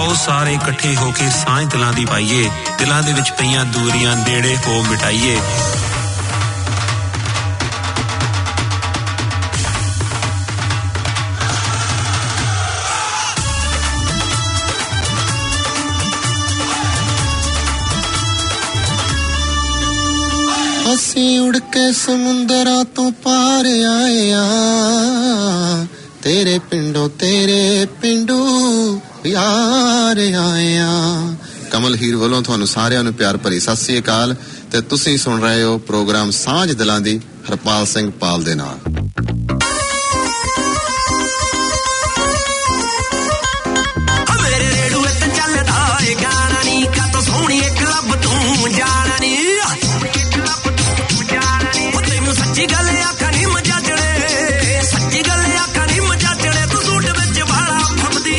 आओ सारे इकट्ठे होके सांझ दिलां दी पाइए दिलां दे विच पईयां दूरियां नेड़े हो मिटाइए ਅਸੀਂ ਉੜ ਕੇ ਸਮੁੰਦਰਾਂ ਤੋਂ ਪਾਰ ਆਏ ਆ ਤੇਰੇ ਪਿੰਡੋਂ ਪਿਆਰ ਆਏ ਆ ਕਮਲ ਹੀਰ ਵੱਲੋਂ ਤੁਹਾਨੂੰ ਸਾਰਿਆਂ ਨੂੰ ਪਿਆਰ ਭਰੀ ਸਤਿ ਸ੍ਰੀ ਅਕਾਲ ਤੇ ਤੁਸੀਂ ਸੁਣ ਰਹੇ ਹੋ ਪ੍ਰੋਗਰਾਮ ਸਾਂਝ ਦਿਲਾਂ ਦੀ ਹਰਪਾਲ ਸਿੰਘ ਪਾਲ ਦੇ ਨਾਲ ਮੇਰੇ ਰੇਡੂਏ ਤੇ ਚੱਲਦਾ ਏ ਗਾਣਾ ਨੀ ਕਾਤੋਂ ਸੋਹਣੀ ਇੱਕ ਲੱਭ ਤੂੰ ਜਾਣਾ ਨੀ ਸੱਚੀ ਗੱਲ ਆਖਾਂ ਨੀ ਮਜਾ ਚੜੇ ਸੱਚੀ ਗੱਲ ਆਖਾਂ ਨੀ ਮਜਾ ਚੜੇ ਤੂੰ ਸੂਟ ਵਿੱਚ ਵਾਲਾ ਫੱਬਦੀ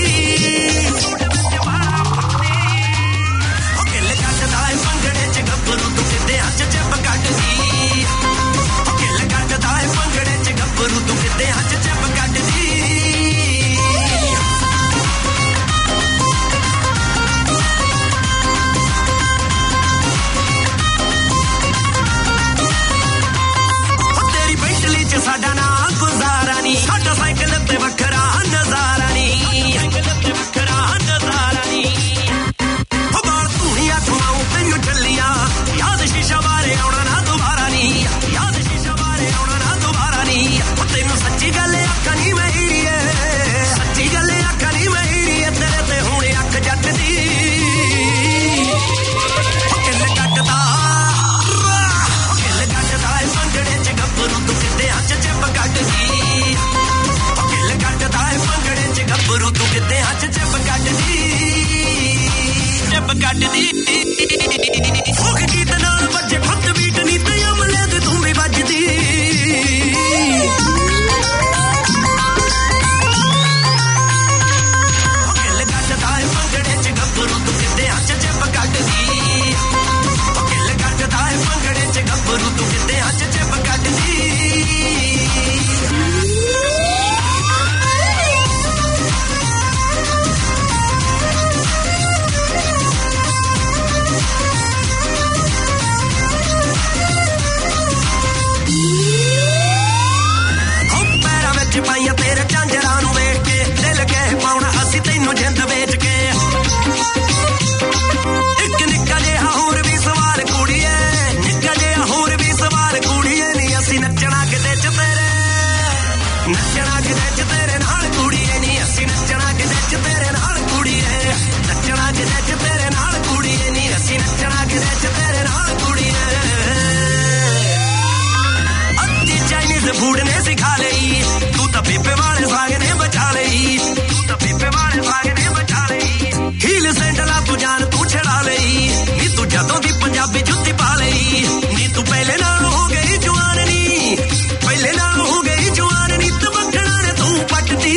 ਉਹ ਕਿੱਲ ਕੱਟਦਾ ਏ ਪੰਗੜੇ ਚ ਗੱਭਰੂ ਤੂੰ ਕਿਤੇ ਹੱਥ ਚ ਕੱਢਦੀ ਉਹ ਕਿੱਲ ਕੱਟਦਾ ਏ ਪੰਗੜੇ ਚ ਗੱਭਰੂ ਤੂੰ ਕਿਤੇ ਹੱਥ ਚ ਕੱਢਦੀ ਸਾਡਾ ਨਾ ਗੁਜ਼ਾਰਾ ਨੀ ਸਾਡਾ ਸਾਈਕਲ ਤੇ ਵੱਖਰਾ ਨਜ਼ਾਰਾ ਨੀ ਸਾਈਕਲ ਤੇ ਵੱਖਰਾ ਨਜ਼ਾਰਾ ਨੀ ਉਹ ਬਾਲ ਧੂਣੀਆਂ ਖਵਾਉ ਤੈਨੂੰ ਚੱਲੀਆਂ ਯਾਦ ਸ਼ੀਸ਼ਾ ਬਾਰੇ ਆਉਣਾ ਨਾ ਦੁਬਾਰਾ ਨੀ ਯਾਦ ਸ਼ੀਸ਼ਾ ਬਾਰੇ ਆਉਣਾ ਨਾ ਦੁਬਾਰਾ ਨੀ ਉਹ ਤੈਨੂੰ ਸੱਚੀ ਗੱਲ ਆਖਾਂ ਨੀ ਮੈਂ ਹੀਰੀਏ ਸੱਚੀ ਗੱਲ ਆਖਾਂ ਨੀ ਮੈਂ ਹੀਰੀਏ ਤੇਰੇ ਤੇ ਹੁਣ ਅੱਖ ਜੱਟ ਦੀ ਉਹ ਕਿੱਲ ਕੱਟਦਾ ਏ ਪੰਗੜੇ ਚ ਗੱਭਰੂ ਤੂੰ ਕਿਤੇ ਹੱਥ ਚ ਕੱਢਦੀ ਉਹ ਕਿੱਲ ਕੱਟਦਾ ਏ ਪੰਗੜੇ ਚ ਗੱਭਰੂ ਤੂੰ ਕਿਤੇ ਹੱਥ ਚ ਕੱਢਦੀ ਫੋਕ ਗੀਤ ਨਾਲ ਵੱਜੇ ਖੁੱਦ ਬੀਟ ਨੀ ਤੇ ਅਮਲੇ ਦੇ ਤੂੰ ਵੀ ਵੱਜਦੀ ਉਹ ਕਿੱਲ ਕੱਟਦਾ ਏ ਪੰਗੜੇ ਚ ਗੱਭਰੂ ਤੂੰ ਕਿਤੇ ਹੱਥ ਚ ਕੱਢਦੀ ਉਹ ਕਿੱਲ ਕੱਟਦਾ ਏ ਪੰਗੜੇ ਚ ਗੱਭਰੂ ਤੂੰ ਕਿਤੇ ਹੱਥ ਚ ਪਾਈਆਂ ਤੇਰੇ ਝਾਂਜਰਾਂ ਨੂੰ ਵੇਖ ਕੇ ਦਿਲ ਕਹਿ ਪਾਉਣਾ ਅਸੀਂ ਤੈਨੂੰ ਜਿੰਦ ਵੇਚ ਕੇ ਇੱਕ ਨਿੱਕਾ ਜਿਹਾ ਹੋਰ ਵੀ ਸਵਾਲ ਕੁੜੀਏ ਨਿੱਕਾ ਜਿਹਾ ਹੋਰ ਵੀ ਸਵਾਲ ਕੁੜੀਏ ਨੀ ਅਸੀਂ ਨੱਚਣਾ ਕਿਤੇ ਚ ਤੇਰੇ ਨਾਲ ਕੁੜੀਏ ਨੀ ਅਸੀਂ ਨੱਚਣਾ ਕਿਤੇ ਚ ਤੇਰੇ ਨਾਲ ਕੁੜੀਏ ਨੱਚਣਾ ਕਿਤੇ ਚ ਤੇਰੇ ਨਾਲ ਕੁੜੀਏ ਨੀ ਅਸੀਂ ਨੱਚਣਾ ਕਿਤੇ ਚ ਤੇਰੇ ਨਾਲ ਕੁੜੀਏ ਅੱਧੀ ਚਾਈਨੀਜ਼ ਫੂਡ ਨੇ ਸਿਖਾ ਲਈ ਪੀਪੇ ਵਾਲੇ ਸਾਗ ਨੇ ਬਚਾ ਲਈ ਤੂੰ ਤਾਂ ਪੀਪੇ ਵਾਲੇ ਸਾਗ ਨੇ ਬਚਾ ਲਈ ਹੀਲ ਸੈਂਡਲਾ ਤੂੰ ਜਾਨ ਤੂੰ ਛੜਾ ਲਈ ਨੀ ਤੂੰ ਜਦੋਂ ਦੀ ਪੰਜਾਬੀ ਜੁੱਤੀ ਪਾ ਲਈ ਨੀ ਤੂੰ ਪਹਿਲੇ ਨਾਲ ਹੋ ਗਈ ਜਵਾਨ ਨੀ ਪਹਿਲੇ ਨਾਲ ਹੋ ਗਈ ਜਵਾਨ ਨੀ ਤੇ ਵੱਖਣਾ ਨੇ ਤੂੰ ਪੱਟਦੀ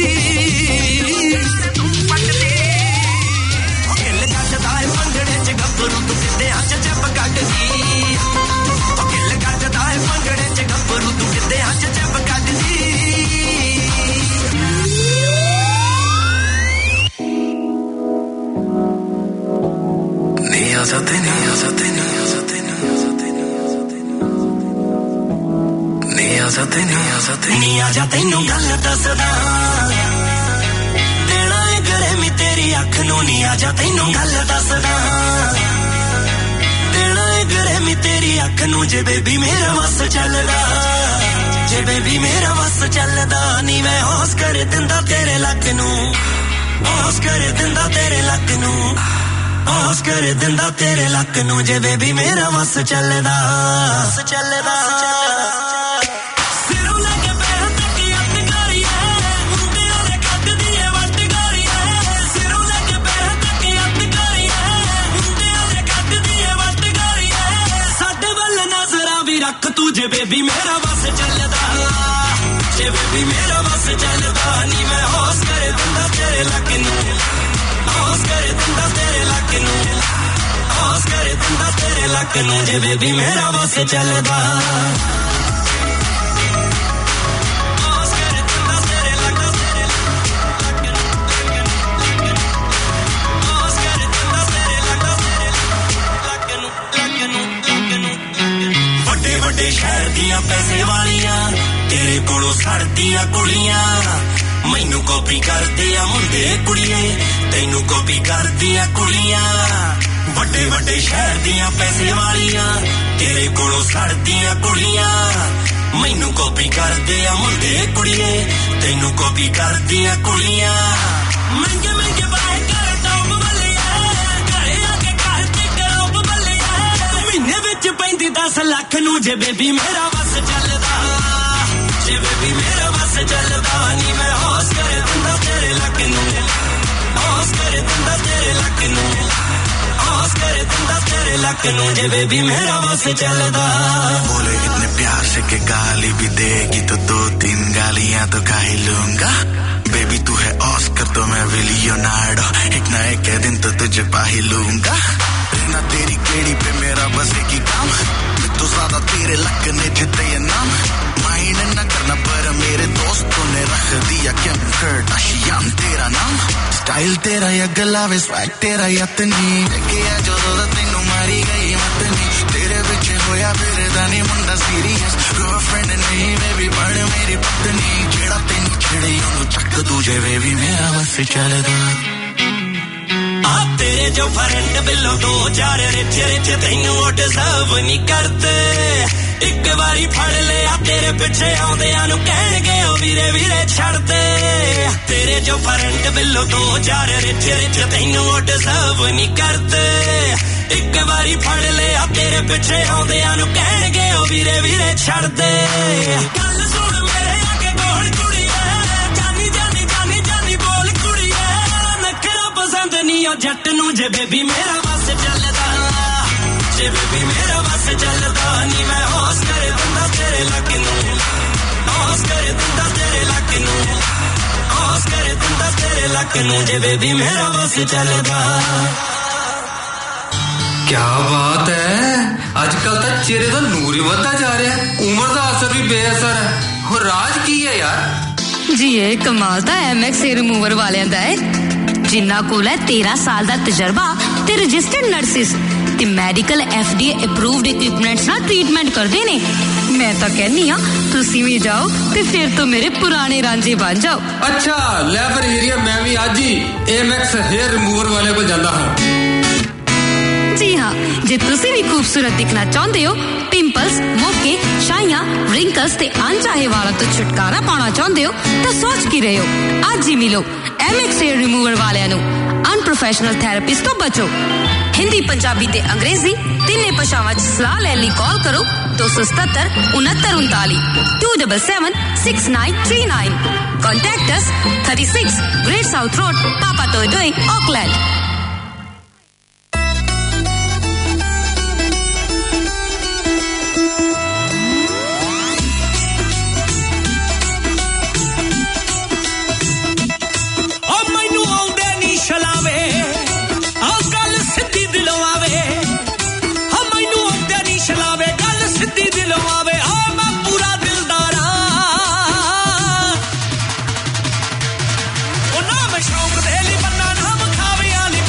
ਉਹ ਕਿੱਲ ਕੱਟਦਾ ਏ ਪੰਗੜੇ ਚ ਗੱਭਰੂ ਤੂੰ ਕਿਤੇ ਹੱਥ ਚ ਕੱਢਦੀ ਉਹ ਕਿੱਲ ਕੱਟਦਾ ਏ ਪੰਗੜੇ ਚ ਗੱਭਰੂ ਤੂੰ ਕਿਤੇ ਹੱਥ ਚ ਕੱਢਦੀ ਨੀ ਆ ਜਾ ਤੈਨੂੰ ਗੱਲ ਦੱਸਦਾ ਦੇਣਾ ਏ ਗਰਮੀ ਤੇਰੀ ਅੱਖ ਨੂੰ ਨੀ ਆ ਜਾ ਤੈਨੂੰ ਗੱਲ ਦੱਸਦਾ ਦੇਣਾ ਏ ਗਰਮੀ ਤੇਰੀ ਅੱਖ ਨੂੰ ਜੇ ਬੇਬੀ ਮੇਰਾ ਵਸ ਚੱਲਦਾ ਜੇ ਬੇਬੀ ਮੇਰਾ ਵਸ ਚੱਲਦਾ ਨੀ ਮੈਂ ਹੋਸ਼ ਕਰ ਦਿੰਦਾ ਤੇਰੇ ਲੱਕ ਨੂੰ ਹੋਸ਼ ਕਰ ਦਿੰਦਾ ਤੇਰੇ ਲੱਕ ਨੂੰ ਹੋਸ਼ ਕਰ ਦਿੰਦਾ ਤੇਰੇ ਲੱਕ ਨੂੰ ਜੇ ਬੇਬੀ ਮੇਰਾ ਵਸ ਚੱਲਦਾ ਸਿਰੋਂ ਲੈ ਕੇ ਪੈਰ ਤੱਕ ਅੱਤ ਕਰੀਏ ਮੁੰਡਿਆਂ ਦੇ ਕੱਢ ਦੀਏ ਵੱਟ ਕਰੀਏ ਸਿਰੋਂ ਲੈ ਕੇ ਪੈਰ ਤੱਕ ਅੱਤ ਕਰੀਏ ਮੁੰਡਿਆਂ ਦੇ ਕੱਢ ਦੀਏ ਵੱਟ ਕਰੀਏ ਸਾਡੇ ਵੱਲ ਨਜ਼ਰਾਂ ਵੀ ਰੱਖ ਤੂੰ ਜੇ ਬੇਬੀ ਮੇਰਾ ਵਸ ਚੱਲਦਾ ਜੇ ਬੇਬੀ ਮੇਰਾ ਵਸ ਚੱਲਦਾ ਨੀ ਮੈਂ ਹੋਸ਼ ਕਰ ਦਿੰਦਾ ਤੇਰੇ ਲੱਕ ਨੂੰ ਹੋਸ਼ ਕਰ ਦਿੰਦਾ ਤੇਰੇ ਲੱਕ ਨੂੰ ਹੋਸ਼ ਕਰ ਦਿੰਦਾ ਤੇਰੇ ਲੱਕ ਨੂੰ ਜੇ ਬੇਬੀ ਮੇਰਾ ਵਸ ਚੱਲਦਾ ਛੱਡਦੀਆਂ ਕੁੜੀਆਂ ਮੈਨੂੰ ਕਾਪੀ ਕਰਦੇ ਆ ਮੁੰਡੇ ਕੁੜੀਏ ਤੈਨੂੰ ਕਾਪੀ ਕਰਦੀਆਂ ਕੁੜੀਆਂ ਵੱਡੇ ਵੱਡੇ ਸ਼ਹਿਰ ਦੀਆਂ ਪੈਸੇ ਵਾਲੀਆਂ ਤੇਰੇ ਕੋਲੋਂ ਸੜਦੀਆਂ ਕੁੜੀਆਂ ਮੈਨੂੰ ਕਾਪੀ ਕਰਦੇ ਆ ਮੁੰਡੇ ਕੁੜੀਏ ਤੈਨੂੰ ਕਾਪੀ ਕਰਦੀਆਂ ਕੁੜੀਆਂ ਮਹਿੰਗੇ ਮਹਿੰਗੇ ਬਾਏ ਕਰ ਟੌਪ ਬੱਲਿਆ ਘਰੇ ਆ ਕੇ ਘਰ ਤੇ ਕਰੋ ਬੱਲਿਆ ਮਹੀਨੇ ਵਿੱਚ ਪੈਂਦੀ 10 ਲੱਖ ਨੂੰ ਜੇ ਬੇਬੀ ਮੇਰਾ ਵਸ ਚੱਲਦਾ ਜੇ ਬੇਬੀ ਮੇਰਾ ਵਸ ਚੱਲਦਾ ਨੀ ਮੈਂ ਹੋਸ ਕਰ ਦਿੰਦਾ ਤੇਰੇ ਲੱਕ ਨੂੰ ਹੋਸ ਕਰ ਦਿੰਦਾ ਤੇਰੇ ਲੱਕ ਨੂੰ होश करे दिंदा तेरे लक नू जे बेबी मेरा बस चलदा बोले इतने प्यार से के गाली भी देगी तो 2-3 गालियां तो खा ही लूंगा बेबी तू है ऑस्कर तो मैं भी लियोनार्डो एक ना एक दिन तो तुझे पा ही लूंगा रहना तेरी केड़ी पे मेरा बस एक ही काम मैं तो ज्यादा तेरे लक ने जीते ये नाम माइंड न करना पर मेरे दोस्तों ने रख दिया किम कार्दाशियन तेरा नाम स्टाइल तेरा या गला वे स्वैग तेरा यतनी के जो दा तेनू मारी गई मतनी तेरे पीछे होया फिर दानी मुंडा सीरियस गर्लफ्रेंड नहीं बेबी बड़ मेरी पत्नी जेड़ा तेनू छेड़े ओनू चक दूजे बेबी मेरा बस चलदा आ तेरे जो फ्रेंड बिलो 2-4 रिच रिच तेनू ओ डिजर्व नहीं करते एक बारी फड़ लिया तेरे पीछे आउंदियां नु कहणगे ओ वीरे वीरे छड़ दे तेरे जो फ्रेंड बिलो 2-4 रिच रिच तेनू ओ डिजर्व नहीं करते एक बारी फड़ लिया तेरे पीछे आउंदियां नु कहणगे ओ वीरे वीरे छड़ दे गल सुन मेरे आगे बोल कुड़ीए जानी जानी जानी जानी बोल कुड़ीए नखरा पसंद नहीं ओ जट नु जे बेबी मेरा बस चलदा जे बेबी मेरा बस चलदा नी मैं होश कर दिंदा तेरे लक नू होश कर दिंदा तेरे लक नू होश कर दिंदा तेरे लक नू जे बेबी मेरा बस चलदा क्या बात है आजकल तो चेहरे का नूर ही बढ़ता जा रहा है उम्र का असर भी बेअसर है और राज की है यार जी ये कमाल दा एमएक्स हेयर रिमूवर वालियां दा है जिन्ना कोल है 13 साल दा तजर्बा ते रजिस्टर्ड नर्सिस ते मेडिकल एफडीए अप्रूव्ड इक्विपमेंट्स नाल ट्रीटमेंट करदे ने मैं तो कहनी हां तुसी भी जाओ ते फिर तो मेरे पुराने रांझे बन जाओ अच्छा ले फिर एरिया मैं भी आज ही एमएक्स हेयर रिमूवर वाले को जांदा हां जी हाँ जे तुसी भी खूबसूरत दिखना चाहते हो पिंपल्स मोके शाइयां रिंकल्स ते अनचाहे वालों तो छुटकारा पाना चाहते हो तो सोच की रहे हो आज ही मिलो एमएक्स हेयर रिमूवर वालियां नु अनप्रोफेशनल थेरेपिस्ट तो बचो हिंदी पंजाबी ते अंग्रेजी तिन्ने भाषावां च सलाह लैण लई कॉल करो 277 6939 277 6939 contact us 36 great south road Papatoetoe Auckland शौक दे ली बन्ना नाम खावे आली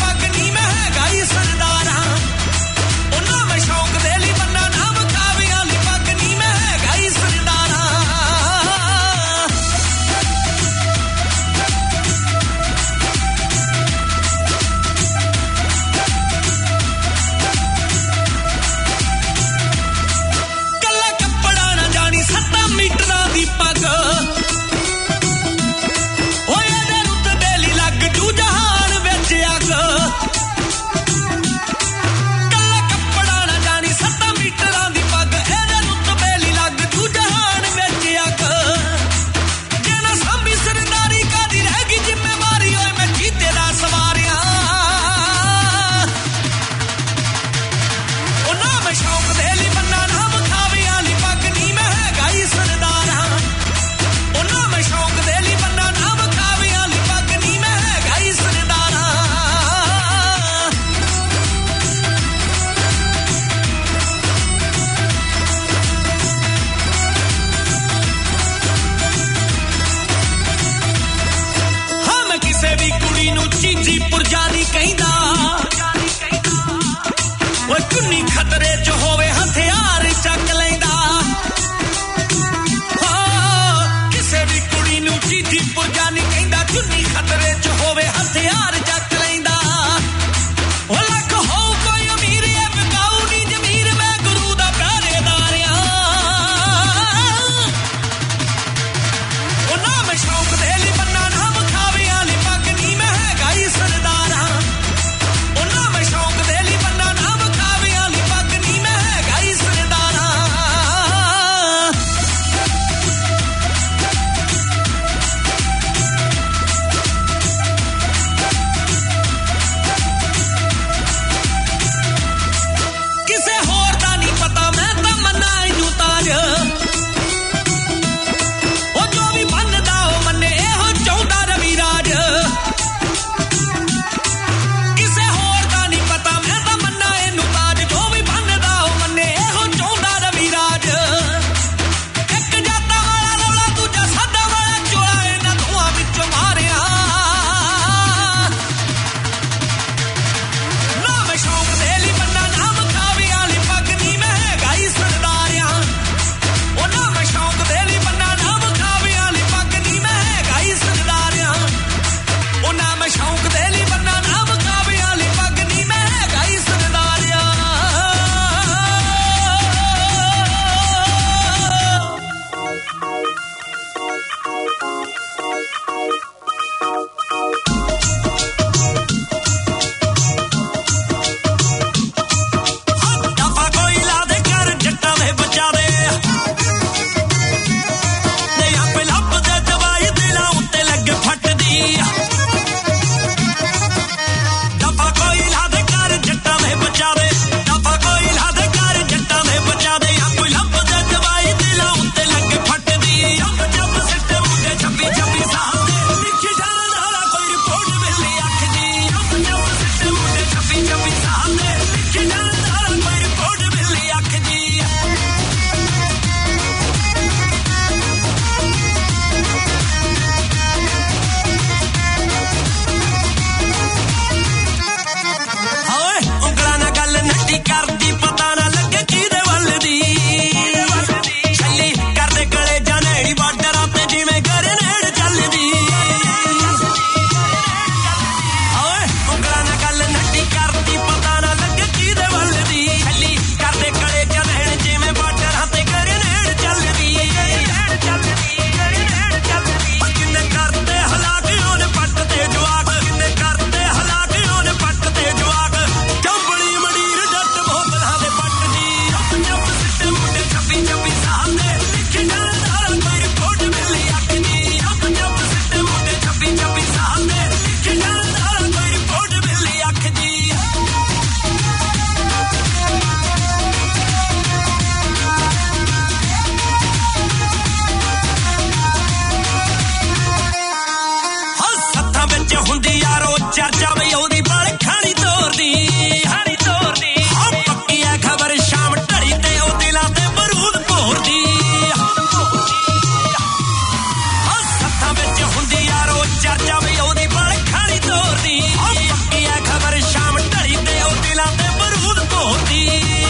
ਚਰਚਾ ਵੀ ਉਹਦੀ ਬਲਖਾਂ ਦੀ ਤੋਰਦੀ ਪੱਕੀ ਐ ਖਬਰ ਸ਼ਾਮ ਢਲੀ ਤੇ ਉਹ ਦਿਲਾਂ ਤੇ ਬਰੂਦ ਧੋਦੀ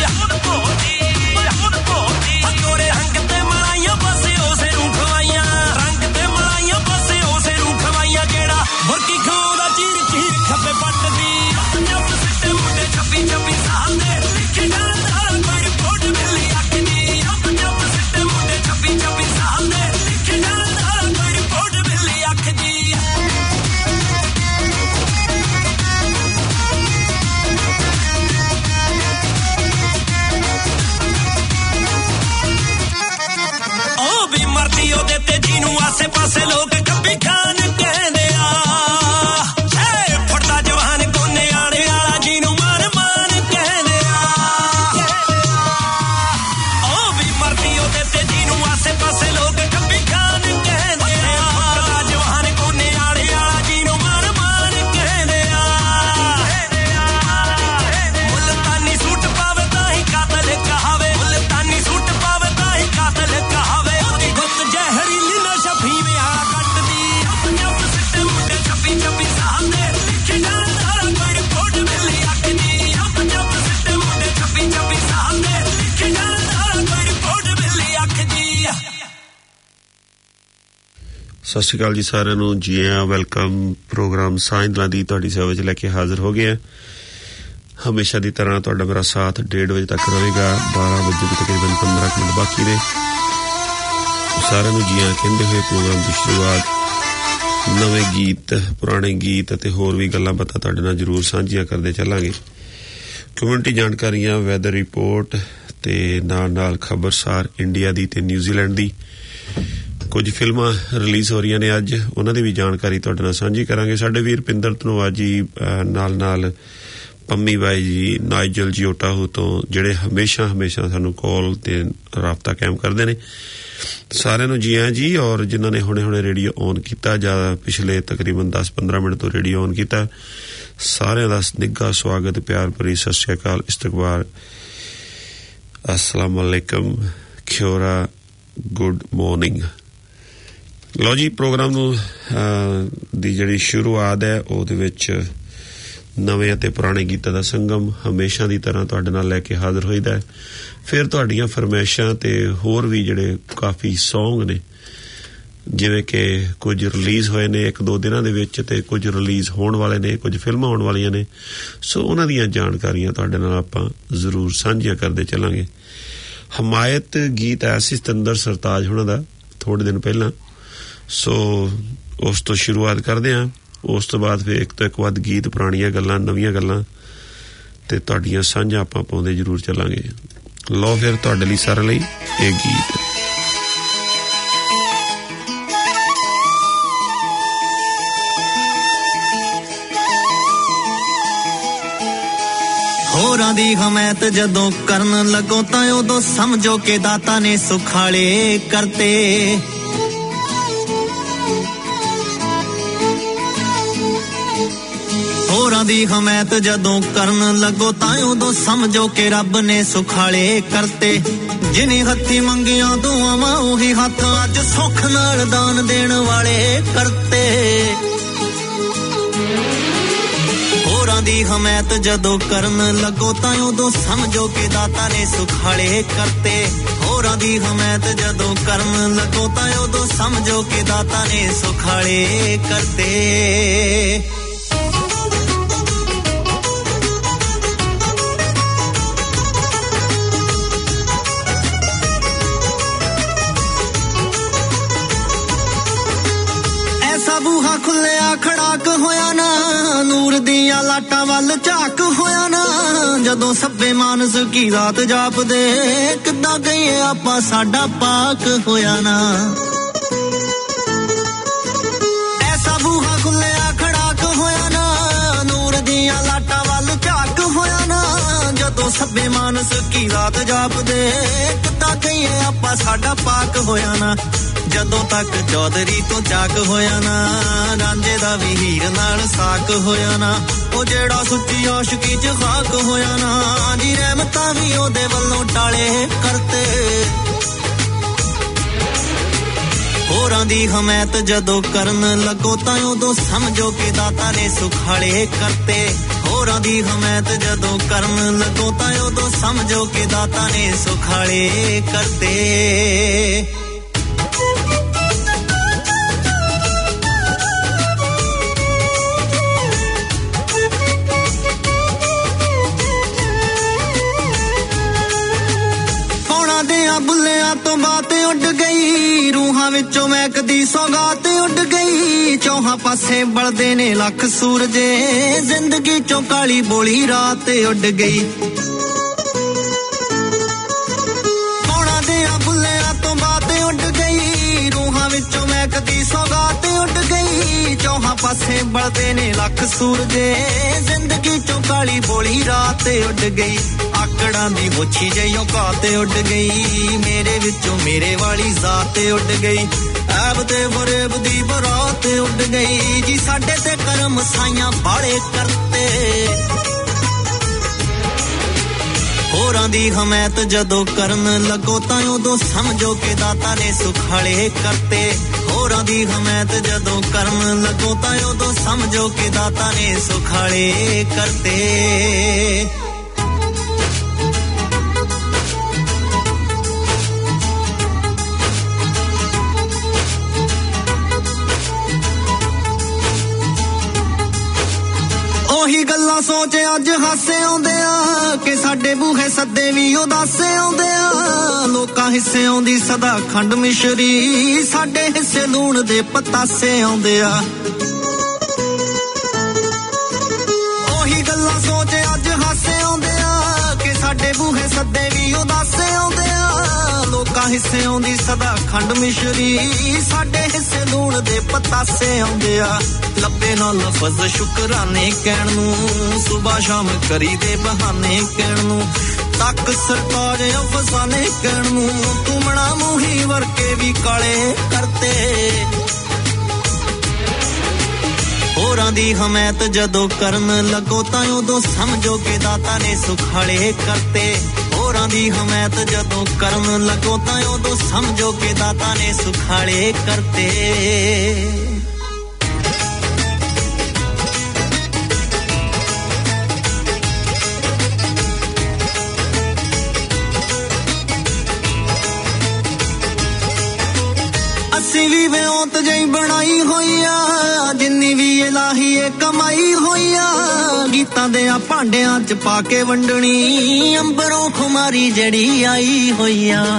ਗੋਰੇ ਰੰਗ ਤੇ ਮਲਾਈਆਂ ਪਾਸੇ ਉਸੇ ਨੂੰ ਖਵਾਈਆਂ ਰੰਗ ਤੇ ਮਲਾਈਆਂ ਪਾਸੇ ਉਸੇ ਨੂੰ ਖਵਾਈਆਂ ਜਿਹੜਾ ਮੁਰਕੀ ਖਾਉਂਦਾ ਚੀਰ ਚੀਰ ਖੱਬੇ ਪੱਟਦੀ ਪੰਜਾਬ ਸਿੱਟੇ ਮੁੰਡੇ 26 ਸਾਲ ਦੇ ਲਿਖੇ ਜਾਣਦਾ ਕੋਈ ਰਿਪੋਰਟ ਮਿਲੀ ਆਖਦੀ ਪੰਜਾਬ ਸਿੱਟੇ ਮੁੰਡੇ 26 ਸਾਲ ਦੇ ਲਿਖੇ ਜਾਣਦਾ ਕੋਈ ਰਿਪੋਰਟ ਮਿਲੀ ਆਖਦੀ ਉਹ ਵੀ ਮਰਦੀ ਉਹਦੇ ਤੇ ਜਿਹਨੂੰ ਆਸੇ ਪਾਸੇ ਲੋਕ ਕੱਬੀ ਖਾਨ ਕਹਿੰਦੇ ਆ ਏ ਫੜਦਾ ਜਵਾਨ ਕੋਨੇ ਆਲੇ ਵਾਲਾ ਜਿਹਨੂੰ ਮਾਨ ਮਾਨ ਕਹਿੰਦੇ ਆ ਉਹ ਵੀ ਮਰਦੀ ਉਹਦੇ ਤੇ ਜਿਹਨੂੰ ਆਸੇ ਪਾਸੇ ਲੋਕ ਕੱਬੀ ਖਾਨ ਕਹਿੰਦੇ ਆ ਫੜਦਾ ਜਵਾਨ ਕੋਨੇ ਆਲੇ ਵਾਲਾ ਜਿਹਨੂੰ ਮਾਨ ਮਾਨ ਕਹਿੰਦੇ ਆ ਮੁਲਤਾਨੀ ਸੂਟ ਪਾਵੇ ਤਾਂ ਹੀ ਕਾਤਲ ਕਹਾਵੇ ਮੁਲਤਾਨੀ ਸੂਟ ਪਾਵੇ ਤਾਂ ਹੀ ਕਾਤਲ ਕਹਾਵੇ ਉਹਦੀ ਗੁੱਤ ਜ਼ਹਿਰੀਲੀ ਨਸ਼ਾ ਫੀਮ ਆ ਕੱਟਦੀ ਪੰਜਾਬ ਸਿੱਟੇ ਮੁੰਡੇ 26 ਸਾਲ ਦੇ ਲਿਖੇ ਜਾਣਦਾ ਕੋਈ ਰਿਪੋਰਟ ਮਿਲੀ ਆਖਦੀ ਪੰਜਾਬ ਸਿੱਟੇ ਮੁੰਡੇ 26 ਸਾਲ ਦੇ ਲਿਖੇ ਜਾਣਦਾ ਕੋਈ ਰਿਪੋਰਟ ਮਿਲੀ ਆਖਦੀ ਸਤਿ ਸ਼੍ਰੀ ਅਕਾਲ ਜੀ ਸਾਰਿਆਂ ਨੂੰ ਜੀ ਆਇਆਂ ਵੈਲਕਮ ਪ੍ਰੋਗਰਾਮ ਸਾਇੰਸਲਾਂ ਦੀ ਤੁਹਾਡੀ ਸੇਵਾ ਵਿੱਚ ਲੈ ਕੇ ਹਾਜ਼ਰ ਹੋ ਗਏ ਹਾਂ ਹਮੇਸ਼ਾ ਦੀ ਤਰ੍ਹਾਂ ਤੁਹਾਡਾ ਮੇਰਾ ਸਾਥ 1:30 ਵਜੇ ਤੱਕ ਰਹੇਗਾ 12 ਵਜੇ ਦੇ ਤਕਰੀਬਨ 15 ਮਿੰਟ ਬਾਕੀ ਨੇ ਸਾਰਿਆਂ ਨੂੰ ਜੀ ਆਇਆਂ ਕਹਿੰਦੇ ਹੋਏ ਪ੍ਰੋਗਰਾਮ ਦੀ ਸ਼ੁਰੂਆਤ ਨਵੇਂ ਗੀਤ ਪੁਰਾਣੇ ਗੀਤ ਅਤੇ ਹੋਰ ਵੀ ਗੱਲਾਂ ਬਾਤਾਂ ਤੁਹਾਡੇ ਨਾਲ ਜ਼ਰੂਰ ਸਾਂਝੀਆਂ ਕਰਦੇ ਚੱਲਾਂਗੇ ਕਮਿਊਨਿਟੀ ਜਾਣਕਾਰੀਆਂ ਵੈਦਰ ਰਿਪੋਰਟ ਤੇ ਨਾਲ ਖਬਰਸਾਰ ਇੰਡੀਆ ਦੀ ਤੇ ਨਿਊਜ਼ੀਲੈਂਡ ਦੀ ਕੁਝ ਫਿਲਮਾਂ ਰਿਲੀਜ਼ ਹੋ ਰਹੀਆਂ ਨੇ ਅੱਜ ਉਹਨਾਂ ਦੀ ਵੀ ਜਾਣਕਾਰੀ ਤੁਹਾਡੇ ਨਾਲ ਸਾਂਝੀ ਕਰਾਂਗੇ ਸਾਡੇ ਵੀਰ ਪਿੰਦਰ ਧਨੋਆ ਜੀ ਨਾਲ ਪੰਮੀ ਬਾਈ ਜੀ ਨਾਈਜਲ ਜਿਓਟਾਹੂ ਤੋਂ ਜਿਹੜੇ ਹਮੇਸ਼ਾ ਸਾਨੂੰ ਕਾਲ ਤੇ ਰਾਬਤਾ ਕਾਇਮ ਕਰਦੇ ਨੇ ਸਾਰਿਆਂ ਨੂੰ ਜੀ ਆਇਆਂ ਜੀ ਔਰ ਜਿਨ੍ਹਾਂ ਨੇ ਹੁਣੇ ਰੇਡੀਓ ਔਨ ਕੀਤਾ ਜਾਂ ਪਿਛਲੇ ਤਕਰੀਬਨ 10-15 ਮਿੰਟ ਤੋਂ ਰੇਡੀਓ ਔਨ ਕੀਤਾ ਸਾਰਿਆਂ ਦਾ ਨਿੱਘਾ ਸਵਾਗਤ ਪਿਆਰ ਭਰੀ ਸਤਿ ਸ਼੍ਰੀ ਅਕਾਲ ਇਸਤਕਬਾਲ अस्सलाम वालेकुम ਖਿਓਰਾ ਗੁੱਡ ਮਾਰਨਿੰਗ ਲਓ ਜੀ ਪ੍ਰੋਗਰਾਮ ਨੂੰ ਦੀ ਜਿਹੜੀ ਸ਼ੁਰੂਆਤ ਹੈ ਉਹਦੇ ਵਿੱਚ ਨਵੇਂ ਅਤੇ ਪੁਰਾਣੇ ਗੀਤਾਂ ਦਾ ਸੰਗਮ ਹਮੇਸ਼ਾ ਦੀ ਤਰ੍ਹਾਂ ਤੁਹਾਡੇ ਨਾਲ ਲੈ ਕੇ ਹਾਜ਼ਰ ਹੋਈਦਾ ਹੈ ਫਿਰ ਤੁਹਾਡੀਆਂ ਫਰਮਾਇਸ਼ਾਂ ਤੇ ਹੋਰ ਵੀ ਜਿਹੜੇ ਕਾਫੀ ਸੌਂਗ ਨੇ ਜਿਵੇਂ ਕਿ ਕੁਝ ਰਿਲੀਜ਼ ਹੋਏ ਨੇ 1-2 ਦਿਨਾਂ ਦੇ ਵਿੱਚ ਤੇ ਕੁਝ ਰਿਲੀਜ਼ ਹੋਣ ਵਾਲੇ ਨੇ ਕੁਝ ਫਿਲਮਾਂ ਆਉਣ ਵਾਲੀਆਂ ਨੇ ਸੋ ਉਹਨਾਂ ਦੀਆਂ ਜਾਣਕਾਰੀਆਂ ਤੁਹਾਡੇ ਨਾਲ ਆਪਾਂ ਜ਼ਰੂਰ ਸਾਂਝੀਆਂ ਕਰਦੇ ਚੱਲਾਂਗੇ ਹਮਾਇਤ ਗੀਤ ਆਇਆ ਸੀ ਸਤਿੰਦਰ ਸਰਤਾਜ ਹੋਣਾ ਦਾ ਥੋੜੇ ਦਿਨ ਪਹਿਲਾਂ ਸੋ ਉਸ ਤੋਂ ਸ਼ੁਰੂਆਤ ਕਰਦੇ ਹਾਂ ਉਸ ਤੋਂ ਬਾਅਦ ਫਿਰ ਇੱਕ ਤੋਂ ਇੱਕ ਵੱਧ ਗੀਤ ਪੁਰਾਣੀਆਂ ਗੱਲਾਂ ਨਵੀਆਂ ਗੱਲਾਂ ਤੇ ਤੁਹਾਡੀਆਂ ਸਾਂਝਾਂ ਆਪਾਂ ਪਾਉਂਦੇ ਜ਼ਰੂਰ ਚੱਲਾਂਗੇ ਲਓ ਫਿਰ ਤੁਹਾਡੇ ਲਈ ਸਾਰਿਆਂ ਲਈ ਇਹ ਗੀਤ ਹੋਰਾਂ ਦੀ ਹਮਾਇਤ ਜਦੋਂ ਕਰਨ ਲੱਗੋ ਤਾਂ ਉਦੋਂ ਸਮਝੋ ਕਿ ਦਾਤਾ ਨੇ ਸੁਖਾਲੇ ਕਰਤੇ ਹੋਰਾਂ ਦੀ ਹਮਾਇਤ ਜਦੋਂ ਕਰਨ ਲੱਗੋ ਤਾਂ ਉਦੋਂ ਸਮਝੋ ਕਿ ਰੱਬ ਨੇ ਸੁਖਾਲੇ ਕਰਤੇ ਜਿਨੇ ਹੱਥੀ ਮੰਗੀਆਂ ਦੁਆਵਾਂ ਉਹੀ ਹੱਥ ਅੱਜ ਸੁੱਖ ਨਾਲ ਦਾਨ ਦੇਣ ਵਾਲੇ ਕਰਤੇ ਹੋਰਾਂ ਦੀ ਹਮਾਇਤ ਜਦੋਂ ਕਰਨ ਲੱਗੋ ਤਾਂ ਉਦੋਂ ਸਮਝੋ ਕਿ ਦਾਤਾ ਨੇ ਸੁਖਾਲੇ ਕਰਤੇ ਹੋਰਾਂ ਦੀ ਹਮਾਇਤ ਜਦੋਂ ਕਰਨ ਲੱਗੋ ਤਾਂ ਉਦੋਂ ਸਮਝੋ ਕਿ ਦਾਤਾ ਨੇ ਸੁਖਾਲੇ ਕਰਤੇ ਬੂਹਾ ਖੁੱਲਿਆ ਖੜਾਕ ਹੋਇਆ ਨਾ ਨੂਰ ਦੀਆਂ ਲਾਟਾਂ ਵੱਲ ਝਾਕ ਹੋਇਆ ਨਾ ਜਦੋਂ ਸੱਬੇ ਮਾਨਸ ਕੀ ਰਾਤ ਜਾਪਦੇ ਕਿੱਦਾਂ ਗਏ ਆਪਾਂ ਸਾਡਾ ਪਾਕ ਹੋਇਆ ਨਾ ਐਸਾ ਬੂਹਾ ਖੁੱਲਿਆ ਖੜਾਕ ਹੋਇਆ ਨਾ ਨੂਰ ਦੀਆਂ ਲਾਟਾਂ ਵੱਲ ਝਾਕ ਹੋਇਆ ਨਾ ਜਦੋਂ ਸੱਬੇ ਮਾਨਸ ਕੀ ਰਾਤ ਜਾਪਦੇ ਕਿੱਦਾਂ ਗਏ ਆਪਾਂ ਸਾਡਾ ਪਾਕ ਹੋਇਆ ਨਾ ਜਦੋਂ ਤੱਕ ਚੌਧਰੀ ਤੋਂ ਚਾਕ ਹੋਇਆ ਨਾ ਰਾਂਝੇ ਦਾ ਵੀ ਹੀਰ ਨਾਲ ਸਾਕ ਹੋਇਆ ਨਾ ਉਹ ਜਿਹੜਾ ਸੁੱਚੀ ਆਸ਼ਕੀ ਚ ਖਾਕ ਹੋਇਆ ਨਾ ਜੀ ਰਹਿਮਤਾਂ ਵੀ ਉਹਦੇ ਵੱਲੋਂ ਟਾਲੇ ਕਰਤੇ ਹੋਰਾਂ ਦੀ ਹਮਾਇਤ ਜਦੋਂ ਕਰਨ ਲੱਗੋ ਤਾਂ ਉਦੋਂ ਸਮਝੋ ਕਿ ਦਾਤਾ ਨੇ ਸੁਖਾਲੇ ਕਰਤੇ ਹੋਰਾਂ ਦੀ ਹਮਾਇਤ ਜਦੋਂ ਕਰਨ ਲੱਗੋ ਤਾਂ ਉਦੋਂ ਸਮਝੋ ਕਿ ਦਾਤਾ ਨੇ ਸੁਖਾਲੇ ਕਰਤੇ ਬੁੱਲਿਆਂ ਤੋਂ ਬਾਤ ਉੱਡ ਗਈ ਰੂਹਾਂ ਵਿੱਚੋਂ ਮਹਿਕਦੀ ਸੌਗਾਤ ਉੱਡ ਗਈ ਚੌਹਾਂ ਪਾਸੇ ਬਲਦੇ ਨੇ ਲੱਖ ਸੂਰਜੇ ਜ਼ਿੰਦਗੀ ਚੋਂ ਕਾਲੀ ਬੋਲੀ ਰਾਤ ਉੱਡ ਗਈ ਕੌਣਾ ਦੇ ਬੁੱਲਿਆਂ ਤੋਂ ਬਾਤ ਉੱਡ ਗਈ ਰੂਹਾਂ ਵਿੱਚੋਂ ਮਹਿਕਦੀ ਸੌਗਾਤ ਉੱਡ ਗਈ ਚੌਹਾਂ ਪਾਸੇ ਬਲਦੇ ਨੇ ਲੱਖ ਸੂਰਜੇ ਜ਼ਿੰਦਗੀ ਚੋਂ ਕਾਲੀ ਬੋਲੀ ਰਾਤ ਉੱਡ ਗਈ ਆਕੜਾਂ ਦੀ ਹੋਛੀ ਜਈਓ ਕਾਤੇ ਉੱਡ ਗਈ ਮੇਰੇ ਵਿੱਚੋਂ ਮੇਰੇ ਵਾਲੀ ਜ਼ਾਤ ਉੱਡ ਗਈ ਐਬ ਤੇ ਫਰੇਬ ਦੀ ਬਰਾਤ ਉੱਡ ਗਈ ਜੀ ਸਾਡੇ ਤੇ ਕਰਮ ਸਾਈਆਂ ਬਾੜੇ ਕਰਤੇ ਹੋਰਾਂ ਦੀ ਹਮਾਇਤ ਜਦੋਂ ਕਰਨ ਲੱਗੋ ਤਾਂ ਉਦੋਂ ਸਮਝੋ ਕਿ ਦਾਤਾ ਨੇ ਸੁਖਾਲੇ ਕਰਤੇ ਹੋਰਾਂ ਦੀ ਹਮਾਇਤ ਜਦੋਂ ਕਰਨ ਲੱਗੋ ਤਾਂ ਉਦੋਂ ਸਮਝੋ ਕਿ ਦਾਤਾ ਨੇ ਸੁਖਾਲੇ ਕਰਤੇ ਉਹੀ ਗੱਲਾਂ ਸੋਚ ਅੱਜ ਹਾਸੇ ਆਉਂਦੇ ਆ ਕਿ ਸਾਡੇ ਬੂਹੇ ਸੱਦੇ ਵੀ ਉਦਾਸੇ ਆਉਂਦੇ ਆ ਲੋਕਾਂ ਹਿੱਸੇ ਆਉਂਦੀ ਸਦਾ ਖੰਡ ਮਿਸ਼ਰੀ ਸਾਡੇ ਹਿੱਸੇ ਲੂਣ ਦੇ ਪਤਾਸੇ ਆਉਂਦੇ ਆ ਉਹੀ ਗੱਲਾਂ ਸੋਚ ਅੱਜ ਹਾਸੇ ਆਉਂਦੇ ਆ ਕਿ ਸਾਡੇ ਬੂਹੇ ਸੱਦੇ ਵੀ ਉਦਾਸੇ ਆਉਂਦੇ ਆ ਲੋਕਾਂ ਹਿੱਸੇ ਆਉਂਦੀ ਸਦਾ ਖੰਡ ਮਿਸ਼ਰੀ ਸਾਡੇ ਹਿੱਸੇ ਲੂਣ ਦੇ ਪਤਾਸੇ ਆਉਂਦੇ ਆ ਲੱਭੇ ਨਾ ਲਫ਼ਜ਼ ਸ਼ੁਕਰਾਨੇ ਕਹਿਣ ਨੂੰ ਸੁਬਾ ਸ਼ਾਮ ਕਰੀ ਦੇ ਬਹਾਨੇ ਕਹਿਣ ਨੂੰ ਤੱਕ ਸਰਕਾਰ ਅਫਸਾਨੇ ਕਹਿਣ ਨੂੰ ਤੁਮਣਾ ਮੂਹੀ ਵਰਕੇ ਵੀ ਕਾਲੇ ਕਰਤੇ ਹੋਰਾਂ ਦੀ ਹਮਾਇਤ ਜਦੋਂ ਕਰਨ ਲੱਗੋ ਤਾਂ ਉਦੋਂ ਸਮਝੋ ਕਿ ਦਾਤਾ ਨੇ ਸੁਖਾਲੇ ਕਰਤੇ ਹੋਰਾਂ ਦੀ ਹਮਾਇਤ ਜਦੋਂ ਕਰਨ ਲੱਗੋ ਤਾਂ ਉਦੋਂ ਸਮਝੋ ਕਿ ਦਾਤਾ ਨੇ ਸੁਖਾਲੇ ਕਰਤੇ ਅਸੀਂ ਵੀ ਵਿਉਂਤ ਜਈ ਬਣਾਈ ਹੋਈ ਆ ਜਿੰਨੀ ਵੀ ਇਲਾਹੀ ਏ ਕਮਾਈ ਹੋਈ ਆ ਗੀਤਾਂ ਦੇ ਆ ਭਾਂਡਿਆਂ 'ਚ ਪਾ ਕੇ ਵੰਡਣੀ ਅੰਬਰੋਂ ਖੁਮਾਰੀ ਜਿਹੜੀ ਆਈ ਹੋਈ ਆ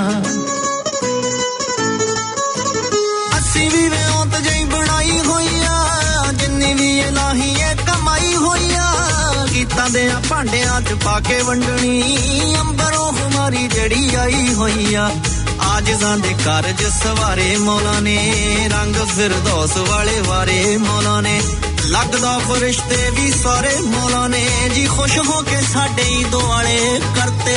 ਅਸੀਂ ਵੀ ਵਿਉਂਤ ਜਈ ਬਣਾਈ ਹੋਈ ਆ ਜਿੰਨੀ ਵੀ ਇਲਾਹੀ ਏ ਕਮਾਈ ਹੋਈ ਆ ਗੀਤਾਂ ਦੇ ਆ ਭਾਂਡਿਆਂ 'ਚ ਪਾ ਕੇ ਵੰਡਣੀ ਅੰਬਰੋਂ ਖੁਮਾਰੀ ਜਿਹੜੀ ਆਈ ਹੋਈ ਆ ਆਜਜ਼ਾਂ ਦੇ ਕਾਰਜ ਸਵਾਰੇ ਮੌਲਾ ਨੇ ਰੰਗ ਫਿਰਦੌਸ ਵਾਲੇ ਵਾਰੇ ਮੌਲਾ ਨੇ ਲੱਗਦਾ ਫਰਿਸ਼ਤੇ ਵੀ ਸਾਰੇ ਮੌਲਾ ਨੇ ਜੀ ਖੁਸ਼ ਹੋ ਕੇ ਸਾਡੇ ਹੀ ਦੁਆਲੇ ਕਰਤੇ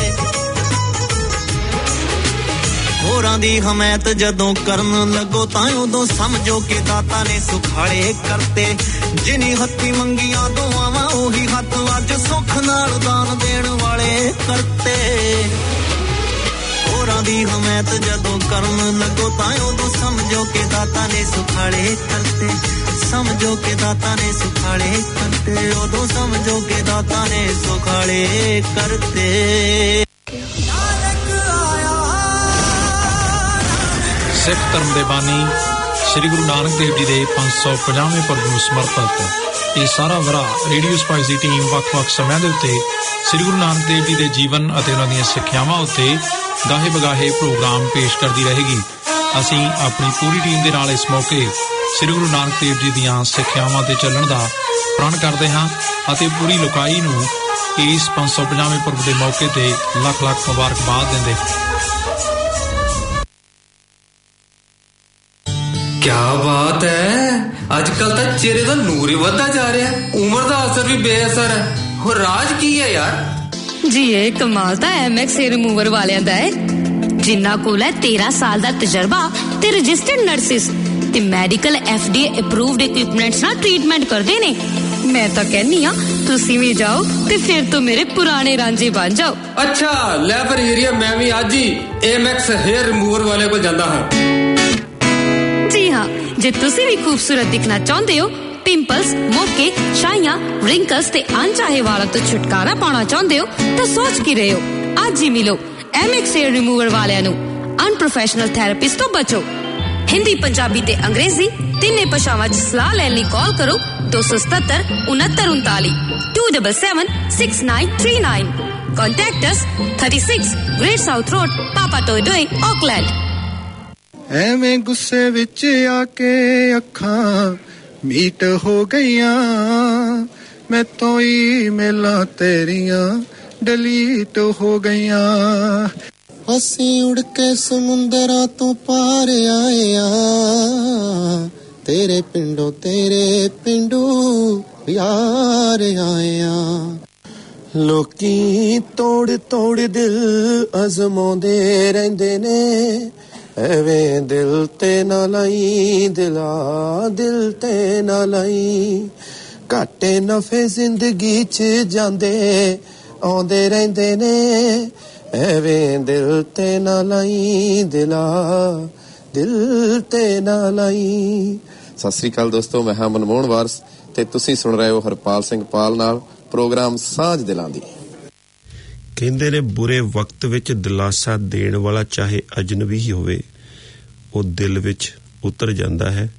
ਹੋਰਾਂ ਦੀ ਹਮਾਇਤ ਜਦੋਂ ਕਰਨ ਲੱਗੋ ਤਾਂ ਉਦੋਂ ਸਮਝੋ ਕਿ ਦਾਤਾ ਨੇ ਸੁਖਾਲੇ ਕਰਤੇ ਜਿਨੀ ਹੱਥੀ ਮੰਗੀਆਂ ਦੁਆਵਾਂ ਉਹੀ ਹੱਥ ਅੱਜ ਸੁੱਖ ਨਾਲ ਦਾਨ ਦੇਣ ਵਾਲੇ ਕਰਤੇ ਹੋਰਾਂ ਦੀ ਹਮਾਇਤ ਜਦੋਂ ਕਰਨ ਲੱਗੋ ਤਾਂ ਉਦੋਂ ਸਮਝੋ ਕਿ ਦਾਤਾ ਨੇ ਸੁਖਾਲੇ ਕਰਤੇ ਸਮਝੋ ਕਿ ਦਾਤਾ ਨੇ ਸੁਖਾਲੇ ਕਰਤੇ ਉਦੋਂ ਸਮਝੋ ਕਿ ਦਾਤਾ ਨੇ ਸੁਖਾਲੇ ਕਰਤੇ ਸਿੱਖ ਧਰਮ ਦੇ ਬਾਨੀ ਸ੍ਰੀ ਗੁਰੂ ਨਾਨਕ ਦੇਵ ਜੀ ਦੇ 550ਵੇਂ ਪੁਰਬ ਨੂੰ ਸਮਰਪਿਤ ਇਹ ਸਾਰਾ ਵਰਾ ਰੇਡੀਓ ਸਪਾਈਸ ਦੀ ਟੀਮ ਵੱਖ-ਵੱਖ ਸਮਿਆਂ ਦੇ ਉੱਤੇ ਸ੍ਰੀ ਗੁਰੂ ਨਾਨਕ ਦੇਵ ਜੀ ਦੇ ਜੀਵਨ ਅਤੇ ਉਹਨਾਂ ਦੀਆਂ ਸਿੱਖਿਆਵਾਂ ਉੱਤੇ ਗਾਹੇ ਬਗਾਹੇ ਪ੍ਰੋਗਰਾਮ ਪੇਸ਼ ਕਰਦੀ ਰਹੇਗੀ। ਅਸੀਂ ਆਪਣੀ ਪੂਰੀ ਟੀਮ ਦੇ ਨਾਲ ਇਸ ਮੌਕੇ ਸ੍ਰੀ ਗੁਰੂ ਨਾਨਕ ਦੇਵ ਜੀ ਦੀਆਂ ਸਿੱਖਿਆਵਾਂ ਤੇ ਚੱਲਣ ਦਾ ਪ੍ਰਣ ਕਰਦੇ ਹਾਂ ਅਤੇ ਪੂਰੀ ਲੋਕਾਈ ਨੂੰ ਇਸ 550ਵੇਂ ਪੁਰਬ ਦੇ ਮੌਕੇ ਤੇ ਲੱਖ ਲੱਖ ਮੁਬਾਰਕਬਾਦ ਦਿੰਦੇ। क्या बात है आजकल तो चेहरे का नूर ही बढ़ता जा रहा है उम्र का असर भी बेअसर है और राज की है यार जी ये कमाल ਤਾਂ MX हेयर रिमूवर ਵਾਲਿਆਂ ਦਾ ਹੈ ਜਿਨ੍ਹਾਂ ਕੋਲ ਹੈ 13 ਸਾਲ ਦਾ ਤਜਰਬਾ ਤੇ ਰਜਿਸਟਰਡ ਨਰਸਿਸ ਤੇ ਮੈਡੀਕਲ FDA ਅਪਰੂਵਡ ਇਕਵਿਪਮੈਂਟਸ ਨਾਲ ਟ੍ਰੀਟਮੈਂਟ ਕਰਦੇ ਨੇ। ਮੈਂ ਤਾਂ ਕਹਿੰਨੀ ਆ ਤੁਸੀਂ ਵੀ ਜਾਓ ਤੇ ਫਿਰ ਤੋਂ ਮੇਰੇ ਪੁਰਾਣੇ ਰਾਂਝੇ ਬਣ ਜਾਓ। अच्छा ले फिर हीरिया मैं भी आज ही MX हेयर रिमूवर वाले को जाता हूं। हाँ, जे तुसी भी खूबसूरत दिखना चाहते हो, पिंपल्स, मोके, शाइयां, रिंकल्स ते अनचाहे वालों तो छुटकारा पाना चाहते हो, तो सोच की रहे हो। आज ही मिलो एमएक्स हेयर रिमूवर वालियां नु। अनप्रोफेशनल थेरेपिस्ट तो बचो। हिंदी, पंजाबी ते अंग्रेजी तिन्ने भाषावां च सलाह लैण लई कॉल करो 277 6939 277-6939. Contact us 36 Great South Road, Papa Toydoy, Auckland. ਐਵੇਂ ਗੁੱਸੇ ਵਿੱਚ ਆ ਕੇ ਅੱਖਾਂ ਮੀਟ ਹੋ ਗਈਆਂ, ਮੈਥੋਂ ਹੀ ਮੇਲਾਂ ਤੇਰੀਆਂ ਡਿਲੀਟ ਹੋ ਗਈਆਂ। ਅਸੀਂ ਉੜ ਕੇ ਸਮੁੰਦਰਾਂ ਤੋਂ ਪਾਰ ਆਏ ਆ, ਤੇਰੇ ਪਿੰਡੂ ਯਾਰ ਆਏ ਆ। ਲੋਕੀ ਤੋੜ ਦਿਲ ਅਜ਼ਮਾਉਂਦੇ ਰਹਿੰਦੇ ਨੇ, ਐਵੇਂ ਦਿਲ ਤੇ ਨਾ ਲਾਈ, ਦਿਲ ਤੇ ਨਾ ਲਾਈ। ਘਾਟੇ ਨਫੇ ਜ਼ਿੰਦਗੀ 'ਚ ਜਾਂਦੇ ਆਉਂਦੇ ਰਹਿੰਦੇ ਨੇ, ਐਵੇਂ ਦਿਲ ਤੇ ਨਾ ਲਾਈ, ਦਿਲ ਤੇ ਨਾ ਲਾਈ। ਸਤਿ ਸ੍ਰੀ ਅਕਾਲ ਦੋਸਤੋ, ਮੈਂ ਹਾਂ ਮਨਮੋਹਨ ਵਾਰਸ ਤੇ ਤੁਸੀਂ ਸੁਣ ਰਹੇ ਹੋ ਹਰਪਾਲ ਸਿੰਘ ਪਾਲ ਨਾਲ ਪ੍ਰੋਗਰਾਮ ਸਾਂਝ ਦਿਲਾਂ ਦੀ। ਕਹਿੰਦੇ ਨੇ ਬੁਰੇ ਵਕਤ ਵਿੱਚ ਦਿਲਾਸਾ ਦੇਣ ਵਾਲਾ ਚਾਹੇ ਅਜਨਬੀ ਹੀ ਹੋਵੇ, ਉਹ ਦਿਲ ਵਿੱਚ ਉਤਰ ਜਾਂਦਾ ਹੈ,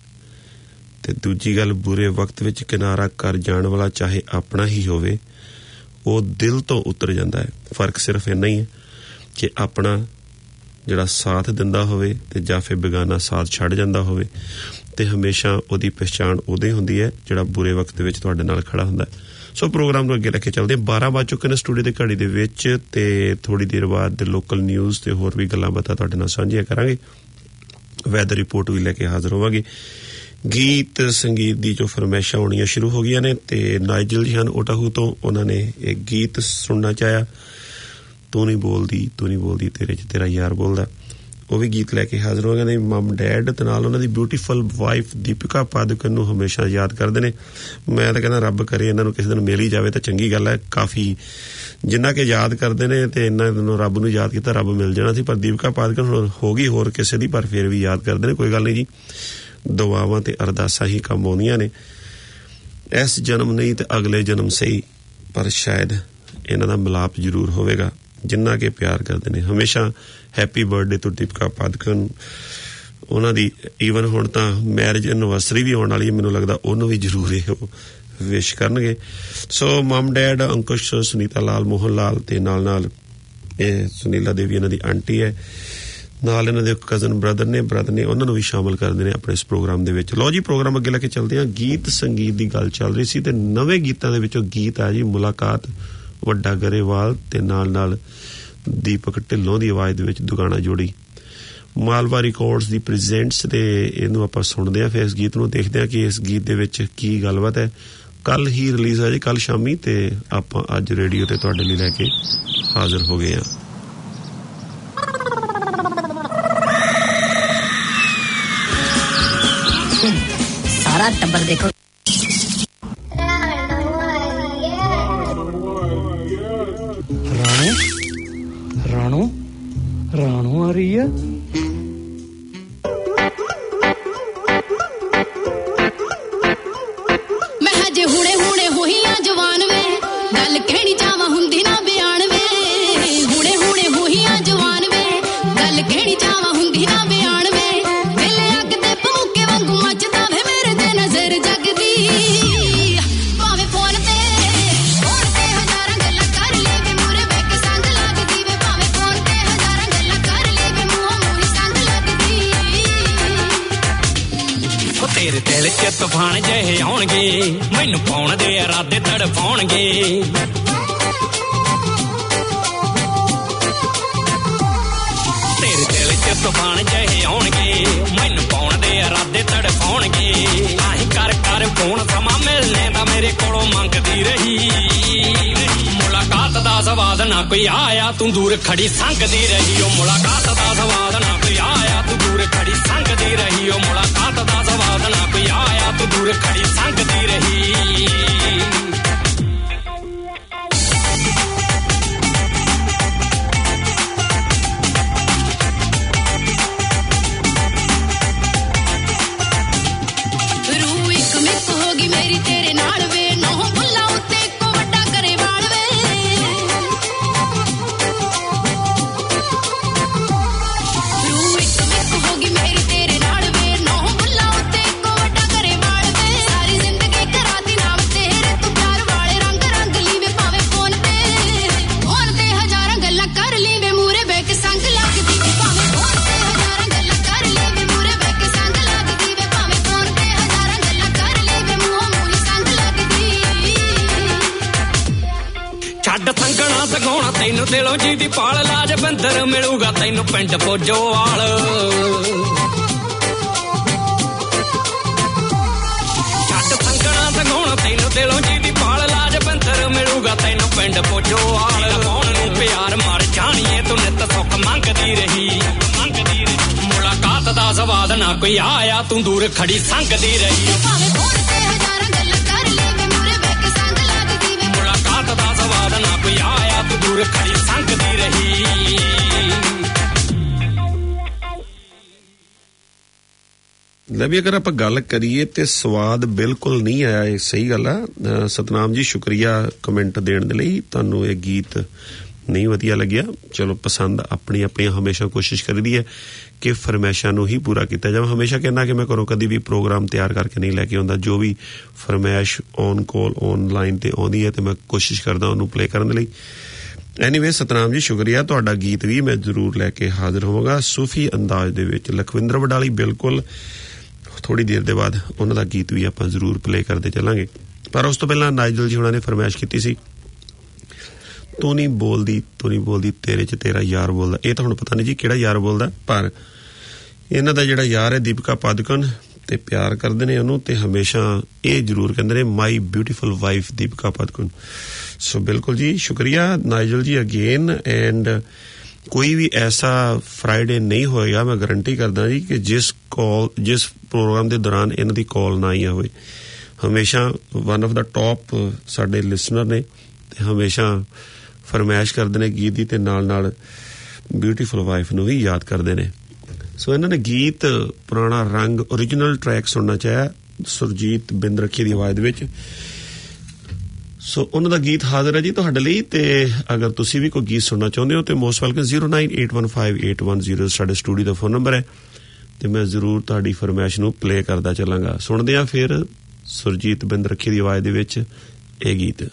ਤੇ ਦੂਜੀ ਗੱਲ ਬੁਰੇ ਵਕਤ ਵਿੱਚ ਕਿਨਾਰਾ ਕਰ ਜਾਣ ਵਾਲਾ ਚਾਹੇ ਆਪਣਾ ਹੀ ਹੋਵੇ, ਉਹ ਦਿਲ ਤੋਂ ਉਤਰ ਜਾਂਦਾ ਹੈ। ਫਰਕ ਸਿਰਫ ਇੰਨਾ ਹੀ ਹੈ ਕਿ ਆਪਣਾ ਜਿਹੜਾ ਸਾਥ ਦਿੰਦਾ ਹੋਵੇ ਤੇ ਜਾਂ ਫਿਰ ਬੇਗਾਨਾ ਸਾਥ ਛੱਡ ਜਾਂਦਾ ਹੋਵੇ, ਤੇ ਹਮੇਸ਼ਾ ਉਹਦੀ ਪਛਾਣ ਉਹਦੇ ਹੁੰਦੀ ਹੈ ਜਿਹੜਾ ਬੁਰੇ ਵਕਤ ਵਿੱਚ ਤੁਹਾਡੇ ਨਾਲ ਖੜਾ ਹੁੰਦਾ ਹੈ। ਸੋ ਪ੍ਰੋਗਰਾਮ ਨੂੰ ਅੱਗੇ ਲੈ ਕੇ ਚੱਲਦੇ। 12 ਵੱਜ ਚੁੱਕੇ ਨੇ ਸਟੂਡੀਓ ਦੀ ਘੜੀ ਦੇ ਵਿੱਚ, ਤੇ ਥੋੜੀ ਦੇਰ ਬਾਅਦ ਦੇ ਲੋਕਲ ਨਿਊਜ਼ ਤੇ ਹੋਰ ਵੀ ਗੱਲਾਂ ਬਾਤਾਂ ਤੁਹਾਡੇ ਨਾਲ ਸਾਂਝੀਆਂ ਕਰਾਂਗੇ। ਵੈਦਰ ਰਿਪੋਰਟ ਵੀ ਲੈ ਕੇ ਹਾਜ਼ਰ ਹੋਵਾਂਗੇ। ਗੀਤ ਸੰਗੀਤ ਦੀ ਜੋ ਫਰਮਾਇਸ਼ਾਂ ਹੋਣੀਆਂ ਸ਼ੁਰੂ ਹੋ ਗਈਆਂ ਨੇ, ਤੇ ਨਾਈਜਲ ਜੀ ਹਨ ਓਟਾਹੂ ਤੋਂ, ਉਹਨਾਂ ਨੇ ਇੱਕ ਗੀਤ ਸੁਣਨਾ ਚਾਹਿਆ, ਤੂੰ ਨਹੀਂ ਬੋਲਦੀ ਤੇਰੇ 'ਚ ਤੇਰਾ ਯਾਰ ਬੋਲਦਾ। ਉਹ ਵੀ ਗੀਤ ਲੈ ਕੇ ਹਾਜ਼ਰ ਹੋ ਗਏ ਨੇ। ਮਮ ਡੈਡ ਤੇ ਨਾਲ ਉਹਨਾਂ ਦੀ ਬਿਊਟੀਫੁਲ ਵਾਈਫ ਦੀਪਿਕਾ ਪਾਦੂਕਨ ਨੂੰ ਹਮੇਸ਼ਾ ਯਾਦ ਕਰਦੇ ਨੇ। ਮੈਂ ਤਾਂ ਕਹਿੰਦਾ ਰੱਬ ਕਰੇ ਇਹਨਾਂ ਨੂੰ ਕਿਸੇ ਦਿਨ ਮਿਲ ਹੀ ਜਾਵੇ ਤਾਂ ਚੰਗੀ ਗੱਲ ਹੈ। ਕਾਫੀ ਜਿੰਨਾ ਕਿ ਯਾਦ ਕਰਦੇ ਨੇ ਤੇ ਇਹਨਾਂ ਨੂੰ ਰੱਬ ਨੂੰ ਯਾਦ ਕੀਤਾ, ਰੱਬ ਮਿਲ ਜਾਣਾ ਸੀ, ਪਰ ਦੀਪਿਕਾ ਪਾਦੂਕਨ ਹੋ ਗਈ ਹੋਰ ਕਿਸੇ ਦੀ, ਪਰ ਫਿਰ ਵੀ ਯਾਦ ਕਰਦੇ ਨੇ। ਕੋਈ ਗੱਲ ਨਹੀਂ ਜੀ, ਦੁਆਵਾਂ ਤੇ ਅਰਦਾਸਾਂ ਹੀ ਕੰਮ ਆਉਂਦੀਆਂ ਨੇ। ਇਸ ਜਨਮ ਨਹੀਂ ਤੇ ਅਗਲੇ ਜਨਮ ਸਹੀ, ਪਰ ਸ਼ਾਇਦ ਇਹਨਾਂ ਦਾ ਮਿਲਾਪ ਜ਼ਰੂਰ ਹੋਵੇਗਾ। ਜਿੰਨਾ ਕਿ ਪਿਆਰ ਕਰਦੇ ਨੇ ਹਮੇਸ਼ਾ। Happy birthday to Deepika Padukone. ਉਹਨਾਂ ਦੀ ਈਵਨ ਹੁਣ ਤਾਂ ਮੈਰਿਜ ਐਨਵਰਸਰੀ ਵੀ ਆਉਣ ਵਾਲੀ ਹੈ, ਮੈਨੂੰ ਲੱਗਦਾ ਉਹਨੂੰ ਵੀ ਜ਼ਰੂਰ ਇਹ ਵਿਸ਼ ਕਰਨਗੇ। So mum dad, Ankush, Sunita Lal, Mohan Lal ਤੇ ਨਾਲ ਇਹ ਸੁਨੀਲਾ ਦੇਵੀ ਇਹਨਾਂ ਦੀ ਆਂਟੀ ਹੈ, ਨਾਲ ਇਹਨਾਂ ਦੇ ਕਜ਼ਨ ਬ੍ਰਦਰ ਨੇ ਉਹਨਾਂ ਨੂੰ ਵੀ ਸ਼ਾਮਲ ਕਰਦੇ ਨੇ ਆਪਣੇ ਇਸ ਪ੍ਰੋਗਰਾਮ ਦੇ ਵਿੱਚ। ਲਓ ਜੀ, ਪ੍ਰੋਗਰਾਮ ਅੱਗੇ ਲੈ ਕੇ ਚੱਲਦੇ ਹਾਂ। ਗੀਤ ਸੰਗੀਤ ਦੀ ਗੱਲ ਚੱਲ ਰਹੀ ਸੀ ਤੇ ਨਵੇਂ ਗੀਤਾਂ ਦੇ ਵਿੱਚੋਂ ਗੀਤ ਆ ਜੀ ਮੁਲਾਕਾਤ, ਵੱਡਾ ਗਰੇਵਾਲ ਤੇ ਨਾਲ ਦੀਪਕ ਢਿੱਲੋਂ ਦੀ ਆਵਾਜ਼ ਦੇ ਵਿੱਚ ਦੁਗਾਣਾ ਜੋੜੀ। ਮਾਲਵਾ ਰਿਕਾਰਡਸ ਦੀ ਪ੍ਰੈਜ਼ੈਂਟਸ ਤੇ ਇਹਨੂੰ ਆਪਾਂ ਸੁਣਦੇ ਹਾਂ, ਫਿਰ ਇਸ ਗੀਤ ਨੂੰ ਦੇਖਦੇ ਹਾਂ ਕਿ ਇਸ ਗੀਤ ਦੇ ਵਿੱਚ ਕੀ ਗੱਲਬਾਤ ਹੈ। ਕੱਲ ਹੀ ਰਿਲੀਜ਼ ਹੋਇਆ ਜੀ, ਕੱਲ ਸ਼ਾਮੀ, ਤੇ ਆਪਾਂ ਅੱਜ ਰੇਡੀਓ ਤੇ ਤੁਹਾਡੇ ਲਈ ਲੈ ਕੇ ਹਾਜ਼ਰ ਹੋ ਗਏ ਹਾਂ। सारा टब्बर देखो। राणू आ रही है। मैं हजे हुणे होइया जवान वे, गल कहनी चावा हुंदी ना बयान वे। हुणे होइया जवान वे, गल कहनी चावा हुंदी ना बयान वे। वेले अग दे भूके वांगू मचदा वे मेरे ते नजर जगदी। भावे फोन ते हजारां गल्लां कर ले वे, मूरे बैठ के संग लगदी वे। भावे फोन ते हजारां गल्लां कर ले वे, मूंह संग लगदी। ओ तेरे दिल च तूफान जहे आउणगे, मैनू पाउण दे इरादे तड़पाउणगे। तेरे दिल च तूफान जहे आउणगे, मैनू पाउण दे इरादे तड़पाउणगे। आहीं कर फोन समा मिलने दा मेरे कोलों मंगदी रही। मुलाकात दा सवाद ना कोई आया, तू दूर खड़ी संगदी रही। ओ मुलाकात दा सवाद ना कोई आया, तू दूर खड़ी संगदी रही। ओ मुलाकात दा सवाद ना कोई आया, तू दूर खड़ी संगदी रही। ਤੇਰੇ ਨਾਲ ਵੇ ਨੌ ਬੁੱਲਾ ਉੱਤੇ ਇੱਕੋ ਵੱਡਾ ਕਰੇ ਵਾਲ ਵੇ ਰੂ ਇੱਕ ਹੋ ਗਈ ਮੇਰੀ ਤੇਰੇ ਨਾਲ ਵੇ ਨੌ ਬੁੱਲਾ ਉੱਤੇ ਇੱਕੋ ਵੱਡਾ ਕਰੇ ਵਾਲ ਵੇ ਸਾਰੀ ਜ਼ਿੰਦਗੀ ਕਰਾਤੀ ਨਾਮ ਤੇਰੇ ਤੂੰ ਪਿਆਰ ਵਾਲੇ ਰੰਗ ਰੰਗ ਲਈ ਵੇ ਭਾਵੇਂ ਫੋਨ ਤੇ ਹਜ਼ਾਰਾਂ ਗੱਲਾਂ ਕਰ ਲਈ ਵੇ ਮੂਰੇ ਬਹਿ ਕੇ ਸੰਗ ਲੱਗਦੀ ਵੇ ਭਾਵੇਂ ਫੋਨ ਤੇ ਹਜ਼ਾਰਾਂ ਗੱਲਾਂ ਕਰ ਲਈ ਵੇ ਮੂਰੇ ਬਹਿ ਕੇ ਸੰਗ ਲੱਗਦੀ ਵੇ ਭਾਵੇਂ ਫੋਨ ਤੇ ਹਜ਼ਾਰਾਂ ਗੱਲਾਂ ਕਰ ਲਈ ਵੇ ਮੂੰਹੋਂ ਮੂੰਹ ਸੰਗ ਲੱਗਦੀ ਛੱਡ ਸੰਗਣਾ ਸਗਾਉਣਾ ਤੈਨੂੰ ਦਿਲੋਂ ਜੀ ਦੀ ਪਾਲ ਲਾਜ ਬੰਦਰ ਮਿਲੂਗਾ ਤੈਨੂੰ ਪਿੰਡ ਪੋਜੋਵਾਲ ਛੱਡ ਸੰਗਣਾ ਸਗਾਉਣਾ ਤੈਨੂੰ ਦਿਲੋਂ ਜੀ ਦੀ ਪਾਲ ਲਾਜ ਬੰਦਰ ਮਿਲੂਗਾ ਤੈਨੂੰ ਪਿੰਡ ਪੋਜੋਵਾਲ ਕੌਣ ਨੂੰ ਪਿਆਰ ਮਰ ਜਾਣੀਏ ਤੂੰ ਨਿੱਤ ਸੁੱਖ ਮੰਗਦੀ ਰਹੀ ਮੁਲਾਕਾਤ ਦਾ ਸਵਾਦ ਨਾ ਕੋਈ ਆਇਆ ਤੂੰ ਦੂਰ ਖੜੀ ਸੰਗਦੀ ਰਹੀ ਭਾਵੇਂ ਫੋਨ ਤੇ ਹਜ਼ਾਰਾਂ ਗੱਲਾਂ ਕਰ ਲਈ ਵੇ ਮੂਰੇ ਬਹਿ ਕੇ ਸੰਗ ਲੱਗਦੀ ਵੇ ਮੁਲਾਕਾਤ ਦਾ ਸਵਾਦ ਨਾ ਕੋਈ ਆਇਆ ਤੂੰ ਦੂਰ ਖੜੀ ਸੰਗਦੀ ਰਹੀ ਲੈ ਵੀ ਅਗਰ ਆਪਾਂ ਗੱਲ ਕਰੀਏ ਤੇ ਸਵਾਦ ਬਿਲਕੁਲ ਨਹੀਂ ਆਇਆ ਇਹ ਸਹੀ ਗੱਲ ਆ ਸਤਨਾਮ ਜੀ ਸ਼ੁਕਰੀਆ ਕਮੈਂਟ ਦੇਣ ਦੇ ਲਈ ਤੁਹਾਨੂੰ ਇਹ ਗੀਤ ਨਹੀਂ ਵਧੀਆ ਲੱਗਿਆ ਚਲੋ ਪਸੰਦ ਆਪਣੀ ਆਪਣੀ ਹਮੇਸ਼ਾ ਕੋਸ਼ਿਸ਼ ਕਰੀਦੀ ਹੈ ਕਿ ਫਰਮਾਇਸ਼ਾਂ ਨੂੰ ਹੀ ਪੂਰਾ ਕੀਤਾ ਜਾਵੇ ਹਮੇਸ਼ਾ ਕਹਿੰਦਾ ਕਿ ਮੈਂ ਘਰੋਂ ਕਦੀ ਵੀ ਪ੍ਰੋਗਰਾਮ ਤਿਆਰ ਕਰਕੇ ਨਹੀਂ ਲੈ ਕੇ ਆਉਂਦਾ ਜੋ ਵੀ ਫਰਮਾਇਸ਼ ਔਨ ਕਾਲ ਆਨਲਾਈਨ ਤੇ ਆਉਂਦੀ ਹੈ ਤੇ ਮੈਂ ਕੋਸ਼ਿਸ਼ ਕਰਦਾ ਉਹਨੂੰ ਪਲੇ ਕਰਨ ਦੇ ਲਈ ਐਨੀਵੇ ਸਤਨਾਮ ਜੀ ਸ਼ੁਕਰੀਆ ਤੁਹਾਡਾ ਗੀਤ ਵੀ ਮੈਂ ਜ਼ਰੂਰ ਲੈ ਕੇ ਹਾਜ਼ਰ ਹੋਵਾਂਗਾ ਸੂਫੀ ਅੰਦਾਜ਼ ਦੇ ਵਿੱਚ ਲਖਵਿੰਦਰ ਵਡਾਲੀ ਬਿਲਕੁਲ ਥੋੜੀ ਦੇਰ ਦੇ ਬਾਅਦ ਉਹਨਾਂ ਦਾ ਗੀਤ ਵੀ ਆਪਾਂ ਜ਼ਰੂਰ ਪਲੇ ਕਰਦੇ ਚੱਲਾਂਗੇ ਪਰ ਉਸ ਤੋਂ ਪਹਿਲਾਂ ਨਾਈਜਲ ਜੀ ਉਹਨਾਂ ਨੇ ਫਰਮਾਇਸ਼ ਕੀਤੀ ਸੀ ਤੂੰ ਨਹੀਂ ਬੋਲਦੀ ਤੇਰੇ 'ਚ ਤੇਰਾ ਯਾਰ ਬੋਲਦਾ ਇਹ ਤਾਂ ਹੁਣ ਪਤਾ ਨਹੀਂ ਜੀ ਕਿਹੜਾ ਯਾਰ ਬੋਲਦਾ ਪਰ ਇਹਨਾਂ ਦਾ ਜਿਹੜਾ ਯਾਰ ਹੈ ਦੀਪਿਕਾ ਪਾਦੂਕੋਣ ਤੇ ਪਿਆਰ ਕਰਦੇ ਨੇ ਉਹਨੂੰ ਤੇ ਹਮੇਸ਼ਾ ਇਹ ਜ਼ਰੂਰ ਕਹਿੰਦੇ ਨੇ my beautiful wife Deepika Padukone so ਬਿਲਕੁਲ ਜੀ ਸ਼ੁਕਰੀਆ ਨਾਈਜਲ ਜੀ ਅਗੇਨ ਐਂਡ ਕੋਈ ਵੀ ਐਸਾ ਫਰਾਈਡੇ ਨਹੀਂ ਹੋਏਗਾ ਮੈਂ ਗਾਰੰਟੀ ਕਰਦਾ ਜੀ ਕਿ ਜਿਸ ਪ੍ਰੋਗਰਾਮ ਦੇ ਦੌਰਾਨ ਇਹਨਾਂ ਦੀ ਕਾਲ ਨਾ ਆਈ ਹੋਵੇ ਹਮੇਸ਼ਾ ਵਨ ਆਫ ਦਾ ਟੌਪ ਸਾਡੇ ਲਿਸਨਰ ਨੇ ਤੇ ਹਮੇਸ਼ਾ ਫਰਮਾਇਸ਼ ਕਰਦੇ ਨੇ ਗੀਤ ਦੀ ਤੇ ਨਾਲ ਬਿਊਟੀਫੁਲ ਵਾਈਫ ਨੂੰ ਵੀ ਯਾਦ ਕਰਦੇ ਨੇ ਸੋ ਇਹਨਾਂ ਨੇ ਗੀਤ ਪੁਰਾਣਾ ਰੰਗ ਓਰੀਜਨਲ ਟਰੈਕ ਸੁਣਨਾ ਚਾਹਿਆ ਸੁਰਜੀਤ ਬਿੰਦਰਖੀ ਦੀ ਆਵਾਜ਼ ਦੇ ਵਿੱਚ ਸੋ ਉਹਨਾਂ ਦਾ ਗੀਤ ਹਾਜ਼ਰ ਹੈ ਜੀ ਤੁਹਾਡੇ ਲਈ ਤੇ ਅਗਰ ਤੁਸੀਂ ਵੀ ਕੋਈ ਗੀਤ ਸੁਣਨਾ ਚਾਹੁੰਦੇ ਹੋ ਤੇ ਮੋਸਟ ਵੈਲਕਮ 098155810 ਸਾਡੇ ਸਟੂਡੀਓ ਦਾ ਫੋਨ ਨੰਬਰ ਹੈ ਤੇ ਮੈਂ ਜ਼ਰੂਰ ਤੁਹਾਡੀ ਫਰਮਾਇਸ਼ ਨੂੰ ਪਲੇ ਕਰਦਾ ਚੱਲਾਂਗਾ ਸੁਣਦੇ ਆ ਫਿਰ ਸੁਰਜੀਤ ਬਿੰਦਰਖੀ ਦੀ ਆਵਾਜ਼ ਦੇ ਵਿੱਚ ਇਹ ਗੀਤ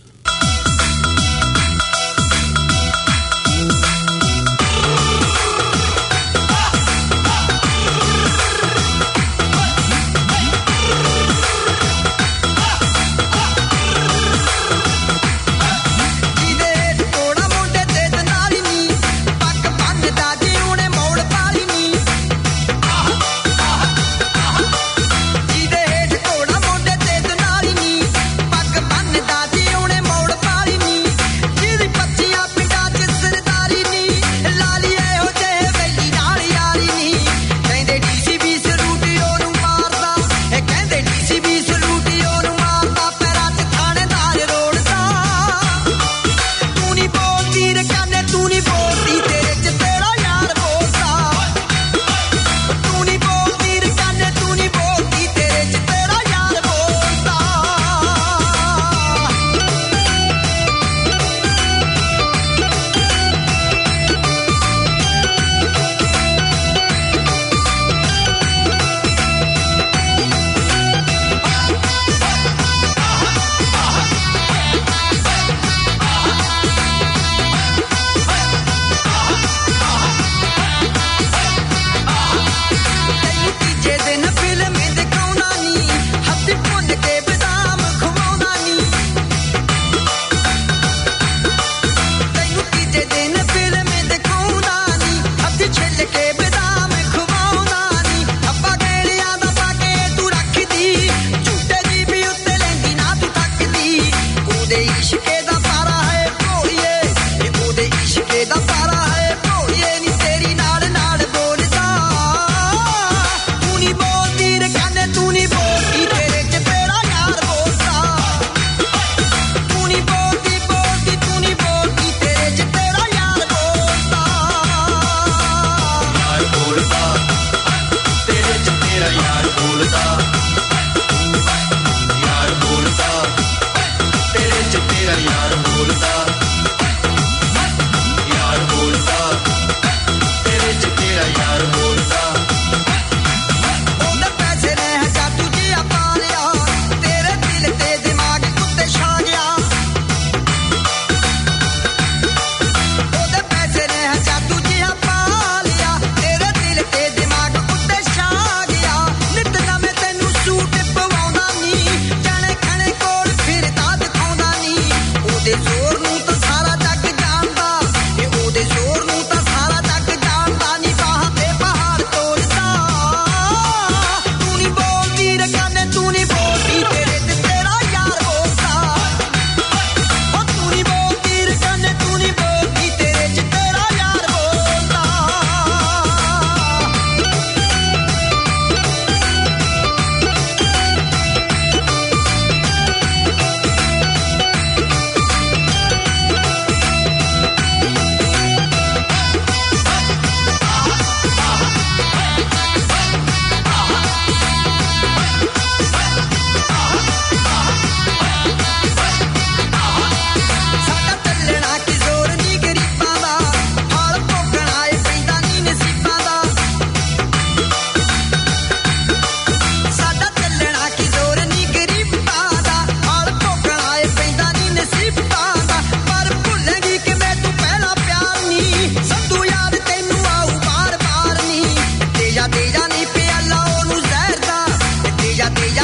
ਜਿਹਦੇ ਹੇਠ ਘੋੜਾ ਮੋਢੇ ਤੇ ਦਨਾਲੀ ਨੀ ਪੱਗ ਬੰਨਦਾ ਜੀ ਉਹਨੇ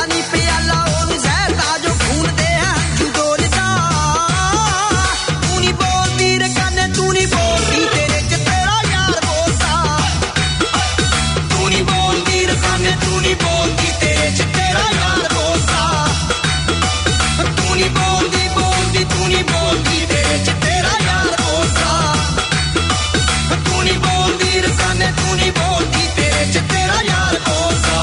ਨੀ ਪਿਆਲਾ ਉਹਨੂੰ ਜ਼ਹਿਰ ਦਾ ਜੋ ਖੂਨ ਦੇ ਹੰਝੂ ਡੋਲਦਾ ਤੂੰ ਨੀ ਬੋਲਦੀ ਰਕਾਨੇ ਤੂੰ ਨੀ ਬੋਲਦੀ ਤੇਰੇ ਚ ਤੇਰਾ ਯਾਰ ਬੋਲਦਾ ਤੂੰ ਨੀ ਬੋਲਦੀ ਰਕਾਨੇ ਤੂੰ ਨੀ ਬੋਲਦੀ ਤੇਰੇ ਚ ਤੇਰਾ ਯਾਰ ਬੋਲਦਾ ਤੂੰ ਨੀ ਬੋਲਦੀ ਬੋਲਦੀ ਤੂੰ ਨੀ ਬੋਲਦੀ ਤੇਰੇ ਚ ਤੇਰਾ ਯਾਰ ਬੋਲਦਾ ਤੂੰ ਨੀ ਬੋਲਦੀ ਰਕਾਨੇ ਤੂੰ ਨੀ ਬੋਲਦੀ ਤੇਰੇ ਚ ਤੇਰਾ ਯਾਰ ਬੋਲਦਾ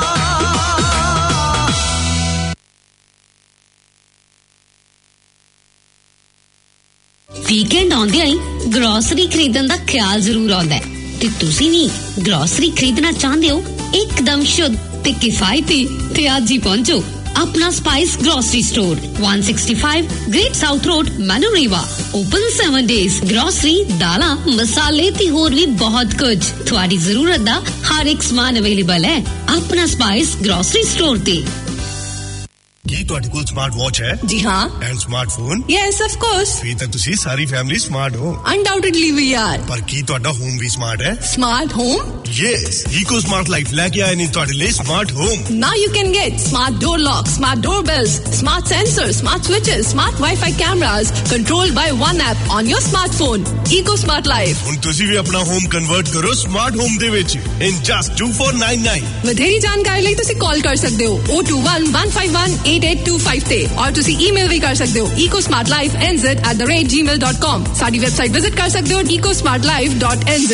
ਵੀਕਐਂਡ ਆਉਂਦਿਆਂ ਹੀ ਗਰੋਸਰੀ ਖਰੀਦਣ ਦਾ ਖਿਆਲ ਜ਼ਰੂਰ ਆਉਂਦਾ ਹੈ ਤੇ ਤੁਸੀਂ ਵੀ ਗਰੋਸਰੀ ਖਰੀਦਣਾ ਚਾਹੁੰਦੇ ਹੋ ਇੱਕਦਮ ਸ਼ੁੱਧ ਤੇ ਕਿਫਾਇਤੀ ਤੇ ਅੱਜ ਹੀ ਪਹੁੰਚੋ ਆਪਣਾ spice grocery store 165 great south road Manurewa open 7 days grocery ਦਾਲਾਂ ਮਸਾਲੇ ਤੇ ਹੋਰ ਵੀ ਬਹੁਤ ਕੁਝ ਤੁਹਾਡੀ ਜ਼ਰੂਰਤ ਦਾ ਹਰ ਇੱਕ ਸਮਾਨ ਅਵੇਲੇਬਲ ਹੈ ਆਪਣਾ ਸਪਾਈਸ ਗਰੋਸਰੀ ਸਟੋਰ ਤੇ ਕੀ ਤੁਹਾਡੇ ਕੋਲ ਸਮਾਰਟ ਵਾਚ ਹੈ? ਜੀ ਹਾਂ। And smartphone? Yes of course. ਫਿਰ ਤਾਂ ਤੁਸੀਂ ਸਾਰੀ ਫੈਮਿਲੀ ਸਮਾਰਟ ਹੋ। Undoubtedly we are. ਪਰ ਕੀ ਤੁਹਾਡਾ ਹੋਮ ਵੀ ਸਮਾਰਟ ਹੈ? Smart home? Yes, eco smart life ਲੈ ਕੇ ਆਏ ਨੇ ਤੁਹਾਡੇ ਲਈ smart home. Now you can get smart door lock, smart doorbells, smart sensor, smart switches, smart wifi cameras controlled by one app on your smartphone. Eco smart life. ਹੁਣ ਤੁਸੀਂ ਵੀ ਆਪਣਾ ਹੋਮ ਕਨਵਰਟ ਕਰੋ ਸਮਾਰਟ ਹੋਮ ਦੇ ਵਿੱਚ ਇਨ just 2499। ਵਧੇਰੀ ਜਾਣਕਾਰੀ ਲਈ ਤੁਸੀਂ ਕਾਲ ਕਰ ਸਕਦੇ ਹੋ 021-151-8825 ਤੇ ਔਰ ਤੁਸੀਂ ਈਮੇਲ ਵੀ ਕਰ ਸਕਦੇ ਹੋ ecosmartlifenz@gmail.com। ਸਾਡੀ ਵੈਬਸਾਈਟ ਵਿਜ਼ਿਟ ਕਰ ਸਕਦੇ ਹੋ ecosmartlife.nz।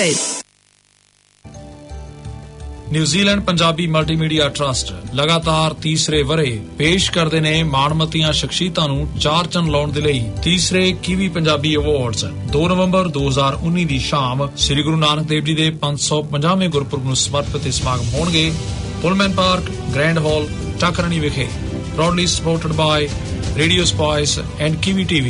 New Zealand Punjabi multimedia trust ਲਗਾਤਾਰ ਤੀਸਰੇ ਵਰੇ ਪੇਸ਼ ਕਰਦੇ ਨੇ ਮਾਣਮੱਤੀਆਂ ਸ਼ਖਸੀਅਤਾਂ ਨੂੰ ਚਾਰ ਚੰਨ ਲਾਉਣ ਦੇ ਲਈ ਤੀਸਰੇ ਕੀਵੀ ਪੰਜਾਬੀ ਅਵਾਰਡਸ 2 ਨਵੰਬਰ 2019 ਦੀ ਸ਼ਾਮ ਸ੍ਰੀ ਗੁਰੂ ਨਾਨਕ ਦੇਵ ਜੀ ਦੇ 550ਵੇਂ ਗੁਰਪੁਰਬ ਨੂੰ ਸਮਰਪਿਤ ਸਮਾਗਮ ਹੋਣਗੇ ਪੁਲਮੈਨ ਪਾਰਕ ਗ੍ਰੈਂਡ ਹਾਲ ਟਾਕਰਣੀ ਵਿਖੇ proudly supported by Radio Spice and Kiwi TV।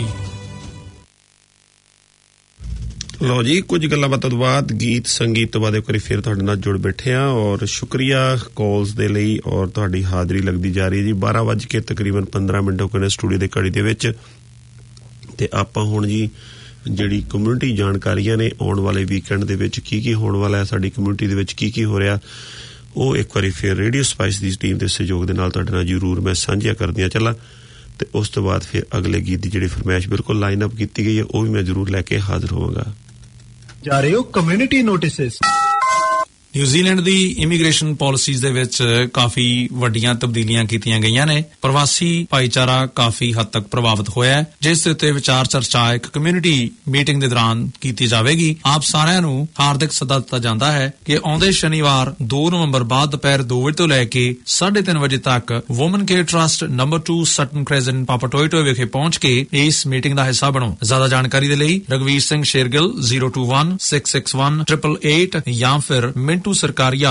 ਲਓ ਜੀ ਕੁਝ ਗੱਲਾਂ ਬਾਤਾਂ ਤੋਂ ਬਾਅਦ ਗੀਤ ਸੰਗੀਤ ਤੋਂ ਬਾਅਦ ਇੱਕ ਵਾਰੀ ਫਿਰ ਤੁਹਾਡੇ ਨਾਲ ਜੁੜ ਬੈਠੇ ਆ ਔਰ ਸ਼ੁਕਰੀਆ ਕਾਲਸ ਦੇ ਲਈ ਔਰ ਤੁਹਾਡੀ ਹਾਜ਼ਰੀ ਲੱਗਦੀ ਜਾ ਰਹੀ ਹੈ ਜੀ 12:00 ਤਕਰੀਬਨ 15 ਮਿੰਟ ਹੋ ਗਏ ਨੇ ਸਟੂਡੀਓ ਦੇ ਘੜੀ ਦੇ ਵਿੱਚ ਤੇ ਆਪਾਂ ਹੁਣ ਜੀ ਜਿਹੜੀ ਕਮਿਊਨਿਟੀ ਜਾਣਕਾਰੀਆਂ ਨੇ ਆਉਣ ਵਾਲੇ ਵੀਕਐਂਡ ਦੇ ਵਿੱਚ ਕੀ ਹੋਣ ਵਾਲਾ ਹੈ ਸਾਡੀ ਕਮਿਊਨਿਟੀ ਦੇ ਵਿੱਚ ਕੀ ਹੋ ਰਿਹਾ ਉਹ ਇੱਕ ਵਾਰੀ ਫਿਰ ਰੇਡੀਓ ਸਪਾਈਸ ਦੀ ਟੀਮ ਦੇ ਸਹਿਯੋਗ ਦੇ ਨਾਲ ਤੁਹਾਡੇ ਨਾਲ ਜ਼ਰੂਰ ਮੈਂ ਸਾਂਝੀਆਂ ਕਰਦੀਆਂ ਚੱਲਾਂ ਤੇ ਉਸ ਤੋਂ ਬਾਅਦ ਫਿਰ ਅਗਲੇ ਗੀਤ ਦੀ ਜਿਹੜੀ ਫਰਮਾਇਸ਼ ਬਿਲਕੁਲ ਲਾਈਨ ਅਪ ਕੀਤੀ ਗਈ ਹੈ ਉਹ ਵੀ ਮੈਂ ਜ਼ਰੂਰ ਲੈ ਕੇ ਹਾਜ਼ਰ ਹੋਵਾਂਗਾ। ਜਾ ਰਹੇ ਹੋ ਕਮਿਊਨਿਟੀ ਨੋਟਿਸਸ। ਨਿਊਜ਼ੀਲੈਂਡ ਦੀ ਇਮੀਗ੍ਰੇਸ਼ਨ ਪਾਲਿਸੀਜ਼ ਦੇ ਵਿੱਚ ਕਾਫੀ ਵੱਡੀਆਂ ਤਬਦੀਲੀਆਂ ਕੀਤੀਆਂ ਗਈਆਂ ਨੇ ਪ੍ਰਵਾਸੀ ਭਾਈਚਾਰਾ ਕਾਫੀ ਹੱਦ ਤੱਕ ਪ੍ਰਭਾਵਿਤ ਹੋਇਆ ਹੈ ਜਿਸ ਦੇ ਉੱਤੇ ਵਿਚਾਰ ਚਰਚਾ ਇੱਕ ਕਮਿਊਨਿਟੀ ਮੀਟਿੰਗ ਦੇ ਦੌਰਾਨ ਕੀਤੀ ਜਾਵੇਗੀ। ਆਪ ਸਾਰਿਆਂ ਨੂੰ ਹਾਰਦਿਕ ਸੱਦਾ ਦਿੱਤਾ ਜਾਂਦਾ ਹੈ ਕਿ ਆਉਂਦੇ ਸ਼ਨੀਵਾਰ 2 ਨਵੰਬਰ ਬਾਅਦ ਦੁਪਹਿਰ 2 ਵਜੇ ਤੋਂ ਲੈ ਕੇ 3:30 ਵਜੇ ਤੱਕ woman care trust number 2 Sutton crescent Papatoetoe ਵਿਖੇ ਪਹੁੰਚ ਕੇ ਇਸ ਮੀਟਿੰਗ ਦਾ ਹਿੱਸਾ ਬਣੋ। ਜ਼ਿਆਦਾ ਜਾਣਕਾਰੀ ਦੇ ਲਈ ਰਗਵੀਰ ਸਿੰਘ ਸ਼ੇਰਗਿਲ 021-661-888 ਜਾਂ ਫਿਰ ਸਰਕਾਰੀਆ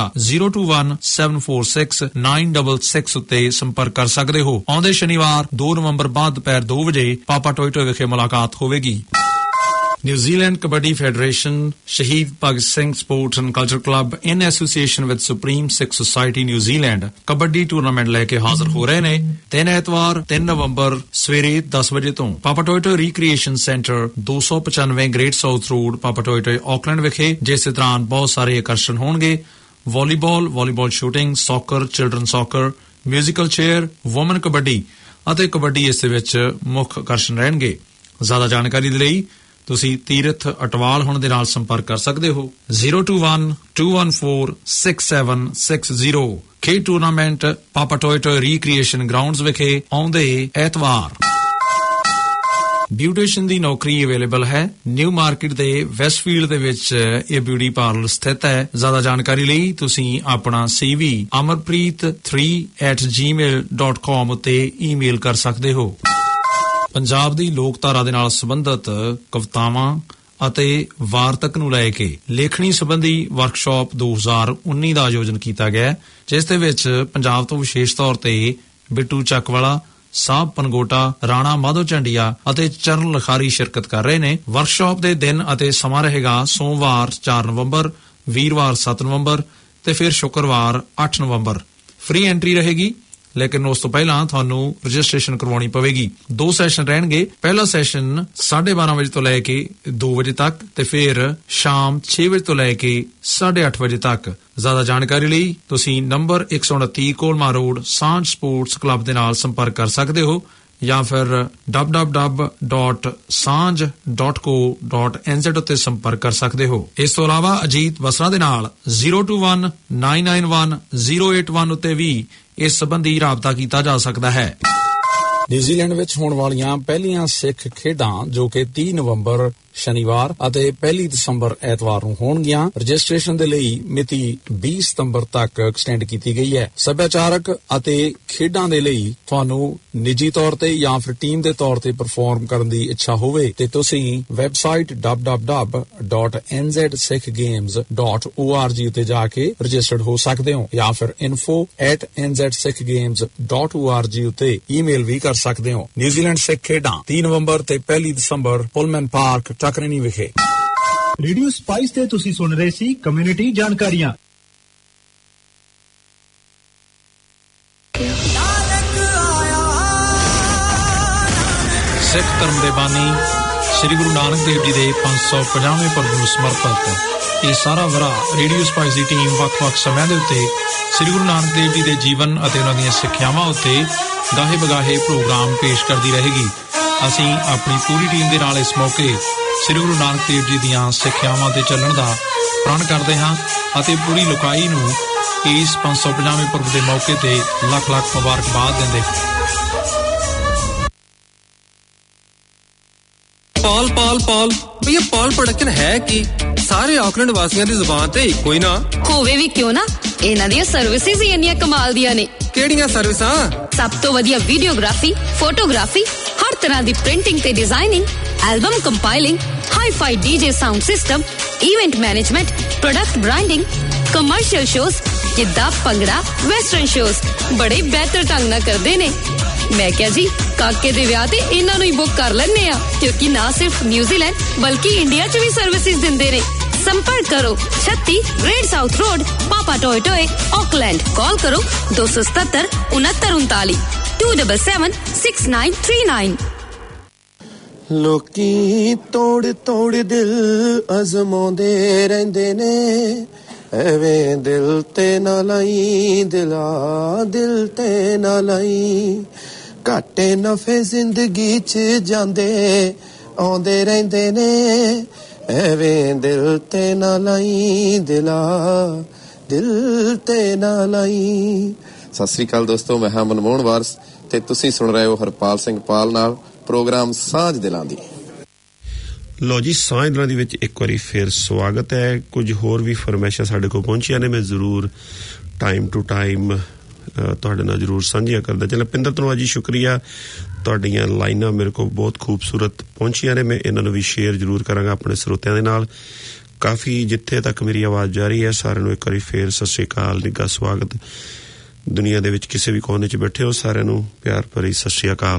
021-746-966 ਉੱਤੇ ਸੰਪਰਕ ਕਰ ਸਕਦੇ ਹੋ। ਆਉਂਦੇ ਸ਼ਨੀਵਾਰ 2 ਨਵੰਬਰ ਬਾਅਦ ਦੁਪਹਿਰ 2 ਵਜੇ ਪਾਪਾਟੋਇਟੋ ਵਿਖੇ ਮੁਲਾਕਾਤ ਹੋਵੇਗੀ। New Zealand kabaddi federation Shaheed Bhagat Singh sports and culture club in association with supreme Sikh society New Zealand kabaddi tournament ਲੈ ਕੇ ਹਾਜ਼ਰ ਹੋ ਰਹੇ ਨੇ 3 ਐਤਵਾਰ 3 ਨਵੰਬਰ ਸਵੇਰੇ 10 ਵਜੇ ਤੋਂ Papatoetoe recreation centre 295 great south road Papatoetoe Auckland ਵਿਖੇ ਜਿਸ ਦੌਰਾਨ ਬਹੁਤ ਸਾਰੇ ਆਕਰਸ਼ਣ ਹੋਣਗੇ volleyball shooting soccer children soccer musical chair woman kabaddi ਅਤੇ ਕਬੱਡੀ ਇਸ ਦੇ ਵਿੱਚ ਮੁੱਖ ਆਕਰਸ਼ਣ ਰਹਿਣਗੇ। ਜ਼ਿਆਦਾ ਜਾਣਕਾਰੀ ਦੇ ਲਈ ਤੁਸੀਂ ਤੀਰਥ ਅਟਵਾਲ ਹੁਣ ਦੇ ਨਾਲ ਸੰਪਰਕ ਕਰ ਸਕਦੇ ਹੋ 021-214-6760 ਖੇਡ ਟੂਰਨਾਮੈਂਟ ਪਾਪਾਟੋਇਟੋ ਰੀਕ੍ਰੀਏਸ਼ਨ ਗਰਾਊਂਡਸ ਵਿਖੇ ਆਉਂਦੇ ਐਤਵਾਰ। ਬਿਊਟੀਸ਼ੀਅਨ ਦੀ ਨੌਕਰੀ ਅਵੇਲੇਬਲ ਹੈ ਨਿਊ ਮਾਰਕੀਟ ਦੇ ਵੈਸਟਫੀਲਡ ਦੇ ਵਿੱਚ ਇਹ ਬਿਊਟੀ ਪਾਰਲਰ ਸਥਿਤ ਹੈ। ਜ਼ਿਆਦਾ ਜਾਣਕਾਰੀ ਲਈ ਤੁਸੀਂ ਆਪਣਾ CV amarpreet3@gmail.com ਉੱਤੇ ਈਮੇਲ ਕਰ ਸਕਦੇ ਹੋ। ਪੰਜਾਬ ਦੀ ਲੋਕਧਾਰਾ ਦੇ ਨਾਲ ਸੰਬੰਧਿਤ ਕਵਿਤਾਵਾਂ ਅਤੇ ਵਾਰਤਕ ਨੂੰ ਲੈ ਕੇ ਲੇਖਣੀ ਸੰਬੰਧੀ ਵਰਕਸ਼ਾਪ 2019 ਦਾ ਆਯੋਜਨ ਕੀਤਾ ਗਿਆ ਜਿਸ ਦੇ ਵਿੱਚ ਪੰਜਾਬ ਤੋਂ ਵਿਸ਼ੇਸ਼ ਤੌਰ ਤੇ ਬਿੱਟੂ ਚੱਕਵਾਲਾ ਸਾਹਿਬ ਪਨਗੋਟਾ ਰਾਣਾ ਮਾਧੋ ਝੰਡੀਆ ਅਤੇ ਚਰਨ ਲਖਾਰੀ ਸ਼ਿਰਕਤ ਕਰ ਰਹੇ ਨੇ। ਵਰਕਸ਼ਾਪ ਦੇ ਦਿਨ ਅਤੇ ਸਮਾਂ ਰਹੇਗਾ ਸੋਮਵਾਰ 4 ਨਵੰਬਰ ਵੀਰਵਾਰ 7 ਨਵੰਬਰ ਤੇ ਫਿਰ ਸ਼ੁੱਕਰਵਾਰ 8 ਨਵੰਬਰ। ਫ੍ਰੀ ਐਂਟਰੀ ਰਹੇਗੀ। ਲੇਕਿਨ ਉਸ ਤੋਂ ਪਹਿਲਾਂ ਤੁਹਾਨੂੰ ਰਜਿਸਟ੍ਰੇਸ਼ਨ ਕਰਵਾਉਣੀ ਪਵੇਗੀ। 2 ਸੈਸ਼ਨ ਰਹਿਣਗੇ। ਪਹਿਲਾ ਸੈਸ਼ਨ 12:30 ਵਜੇ ਤੋਂ ਲੈ ਕੇ 2 ਵਜੇ ਤੱਕ ਤੇ ਫਿਰ ਸ਼ਾਮ 6 ਵਜੇ ਤੋਂ ਲੈ ਕੇ 8:30 ਵਜੇ ਤੱਕ। ਜ਼ਿਆਦਾ ਜਾਣਕਾਰੀ ਲਈ ਤੁਸੀਂ number 129 Colmar road Sanjh sports club ਦੇ ਨਾਲ ਸੰਪਰਕ ਕਰ ਸਕਦੇ ਹੋ ਜਾਂ ਫਿਰ www.sanj.co.nz ਉੱਤੇ ਸੰਪਰਕ ਕਰ ਸਕਦੇ ਹੋ। ਇਸ ਤੋਂ ਇਲਾਵਾ ਅਜੀਤ ਵਸਰਾ ਦੇ ਨਾਲ 021991081 ਉੱਤੇ ਵੀ ਇਸ ਸੰਬੰਧੀ ਰਾਬਤਾ ਕੀਤਾ ਜਾ ਸਕਦਾ ਹੈ। ਨਿਊਜ਼ੀਲੈਂਡ ਵਿੱਚ ਹੋਣ ਵਾਲੀਆਂ ਪਹਿਲੀਆਂ ਸਿੱਖ ਖੇਡਾਂ ਜੋ ਕਿ 30 ਨਵੰਬਰ ਸ਼ਨੀਵਾਰ ਅਤੇ 1 ਦਸੰਬਰ ਐਤਵਾਰ ਨੂੰ ਹੋਣਗੀਆਂ। ਰਜਿਸਟ੍ਰੇਸ਼ਨ ਦੇ ਲਈ ਮਿਤੀ 20 ਸਤੰਬਰ ਤੱਕ ਐਕਸਟੈਂਡ ਕੀਤੀ ਗਈ ਹੈ। ਸੱਭਿਆਚਾਰਕ ਅਤੇ ਖੇਡਾਂ ਦੇ ਲਈ ਤੁਹਾਨੂੰ ਨਿੱਜੀ ਤੌਰ ਤੇ ਜਾਂ ਫਿਰ ਟੀਮ ਦੇ ਤੌਰ ਤੇ ਪਰਫਾਰਮ ਕਰਨ ਦੀ ਇੱਛਾ ਹੋਵੇ ਤੇ ਤੁਸੀਂ ਵੈਬਸਾਈਟ www.nzsikhgames.org ਉੱਤੇ ਜਾ ਕੇ ਰਜਿਸਟਰਡ ਹੋ ਸਕਦੇ ਹੋ ਜਾਂ ਫਿਰ info@nzsikhgames.org ਉੱਤੇ ਈਮੇਲ ਵੀ ਕਰ ਸਕਦੇ ਹੋ। ਨਿਊਜ਼ੀਲੈਂਡ ਸਿੱਖ ਖੇਡਾਂ 30 ਨਵੰਬਰ ਤੇ 1 ਦਸੰਬਰ ਪੁਲਮਨ ਪਾਰਕ ਟਕਰਨੀ ਵਿਖੇ। ਰੇਡੀਓ ਸਪਾਈਸ ਤੇ ਤੁਸੀਂ ਸੁਣ ਰਹੇ ਸੀ ਕਮਿਊਨਿਟੀ ਜਾਣਕਾਰੀਆਂ। ਸਿੱਖ ਧਰਮ ਦੇ ਬਾਨੀ ਸ੍ਰੀ ਗੁਰੂ ਨਾਨਕ ਦੇਵ ਜੀ ਦੇ 550ਵੇਂ ਪੁਰਬ ਨੂੰ ਸਮਰਪਿਤ ਇਹ ਸਾਰਾ ਵਰਾ ਰੇਡੀਓ ਸਪਾਈਸ ਦੀ ਟੀਮ ਵੱਖ-ਵੱਖ ਸਮਿਆਂ ਦੇ ਉੱਤੇ ਸ੍ਰੀ ਗੁਰੂ ਨਾਨਕ ਦੇਵ ਜੀ ਦੇ ਜੀਵਨ ਅਤੇ ਉਹਨਾਂ ਦੀਆਂ ਸਿੱਖਿਆਵਾਂ ਉੱਤੇ ਗਾਹੇ ਬਗਾਹੇ ਪ੍ਰੋਗਰਾਮ ਪੇਸ਼ ਕਰਦੀ ਰਹੇਗੀ। ਅਸੀਂ ਆਪਣੀ ਪੂਰੀ ਟੀਮ ਦੇ ਨਾਲ ਇਸ ਮੌਕੇ ਸ੍ਰੀ ਗੁਰੂ ਨਾਨਕ ਦੇਵ ਜੀ ਦੀਆਂ ਸਿੱਖਿਆਵਾਂ ਤੇ ਚੱਲਣ ਦਾ ਪ੍ਰਣ ਕਰਦੇ ਹਾਂ ਅਤੇ ਪੂਰੀ ਲੋਕਾਈ ਨੂੰ ਇਸ 550ਵੇਂ ਪੁਰਬ ਦੇ ਮੌਕੇ ਤੇ ਲੱਖ ਲੱਖ ਮੁਬਾਰਕਬਾਦ ਦਿੰਦੇ। ਪਾਲ ਭਈਆ ਪਾਲ ਪ੍ਰੋਡਕਸ਼ਨ ਹੈ ਕਿ ਸਾਰੇ ਆਕਲੈਂਡ ਵਾਸੀਆਂ ਦੀ ਜ਼ੁਬਾਨ ਤੇ ਇੱਕੋ ਹੀ ਨਾ ਹੋਵੇ ਵੀ ਕਿਉਂ ਨਾ, ਇਹਨਾਂ ਦੀਆਂ ਸਰਵਿਸਿਜ਼ ਹੀ ਇੰਨੀਆਂ ਕਮਾਲ ਦੀਆਂ ਨੇ। ਕਿਹੜੀਆਂ ਸਰਵਿਸਾਂ? ਸਭ ਤੋਂ ਵਧੀਆ ਵੀਡੀਓਗ੍ਰਾਫੀ, ਫੋਟੋਗ੍ਰਾਫੀ, ਹਰ ਤਰ੍ਹਾਂ ਦੀ ਪ੍ਰਿੰਟਿੰਗ ਤੇ designing, album compiling, hi-fi DJ sound system, event management, product branding, commercial shows, giddha, bhangra, western shows ਬੜੇ ਬਿਹਤਰ ਢੰਗ ਨਾਲ ਕਰਦੇ ਨੇ। ਮੈਂ ਕਿਹਾ ਜੀ ਕਾਕੇ ਦੇ ਵਿਆਹ ਤੇ ਇਹਨਾਂ ਨੂੰ ਹੀ ਬੁੱਕ ਕਰ ਲੈਣੇ ਆ, ਕਿਉਂਕਿ ਨਾ ਸਿਰਫ ਨਿਊਜ਼ੀਲੈਂਡ ਬਲਕਿ ਇੰਡੀਆ 'ਚ ਵੀ ਸਰਵਿਸਿਜ਼ ਦਿੰਦੇ ਨੇ। संपर्क करो 36 great south road, Papatoetoe, Auckland. Call करो 277 6939 277 6939। ਲੋਕੀ ਤੋੜ ਦਿਲ ਅਜ਼ਮਾਉਂਦੇ ਰਹਿੰਦੇ ਨੇ, ਐਵੇਂ ਦਿਲ ਤੇ ਨਾ ਲਾਈ, ਦਿਲ ਤੇ ਨਾ ਲਾਈ। ਘਾਟੇ ਨਫੇ ਜ਼ਿੰਦਗੀ 'ਚ ਜਾਂਦੇ ਆਉਂਦੇ ਰਹਿੰਦੇ ਨੇ, ਐਵੇਂ ਦਿਲ ਤੇ ਨਾ ਲਾਈ, ਦਿਲ ਤੇ ਨਾ ਲਾਈ। ਸਤਿ ਸ੍ਰੀ ਅਕਾਲ ਦੋਸਤੋ, ਮੈਂ ਹਾਂ ਮਨਮੋਹਨ ਵਾਰਸ ਤੇ ਤੁਸੀਂ ਸੁਣ ਰਹੇ ਹੋ ਹਰਪਾਲ ਸਿੰਘ ਪਾਲ ਨਾਲ ਪ੍ਰੋਗਰਾਮ ਸਾਂਝ ਦਿਲਾਂ ਦੀ। ਲੋ ਜੀ, ਸਾਂਝ ਦਿਲਾਂ ਦੀ ਵਿੱਚ ਇੱਕ ਵਾਰੀ ਫਿਰ ਸਵਾਗਤ ਹੈ। ਕੁਝ ਹੋਰ ਵੀ ਫਰਮਾਇਸ਼ਾਂ ਸਾਡੇ ਕੋਲ ਪਹੁੰਚੀਆਂ ਨੇ, ਮੈਂ ਜ਼ਰੂਰ ਟਾਈਮ ਟੂ ਟਾਈਮ ਤੁਹਾਡੇ ਨਾਲ ਜ਼ਰੂਰ ਸਾਂਝੀਆਂ ਕਰਦਾ। ਚਲ ਪਿੰਦਰ ਧਨੋਆ ਜੀ, ਸ਼ੁਕਰੀਆ। ਤੁਹਾਡੀਆਂ ਲਾਈਨਾਂ ਮੇਰੇ ਕੋਲ ਬਹੁਤ ਖੂਬਸੂਰਤ ਪਹੁੰਚੀਆਂ ਨੇ, ਮੈਂ ਇਹਨਾਂ ਨੂੰ ਵੀ ਸ਼ੇਅਰ ਜ਼ਰੂਰ ਕਰਾਂਗਾ ਆਪਣੇ ਸਰੋਤਿਆਂ ਦੇ ਨਾਲ। ਕਾਫੀ ਜਿੱਥੇ ਤੱਕ ਮੇਰੀ ਆਵਾਜ਼ ਜਾ ਰਹੀ ਹੈ, ਸਾਰਿਆਂ ਨੂੰ ਇੱਕ ਵਾਰੀ ਫੇਰ ਸਤਿ ਸ਼੍ਰੀ ਅਕਾਲ, ਨਿੱਘਾ ਸਵਾਗਤ। ਦੁਨੀਆ ਦੇ ਵਿੱਚ ਕਿਸੇ ਵੀ ਕੋਨੇ 'ਚ ਬੈਠੇ ਹੋ, ਸਾਰਿਆਂ ਨੂੰ ਪਿਆਰ ਭਰੀ ਸਤਿ ਸ਼੍ਰੀ ਅਕਾਲ।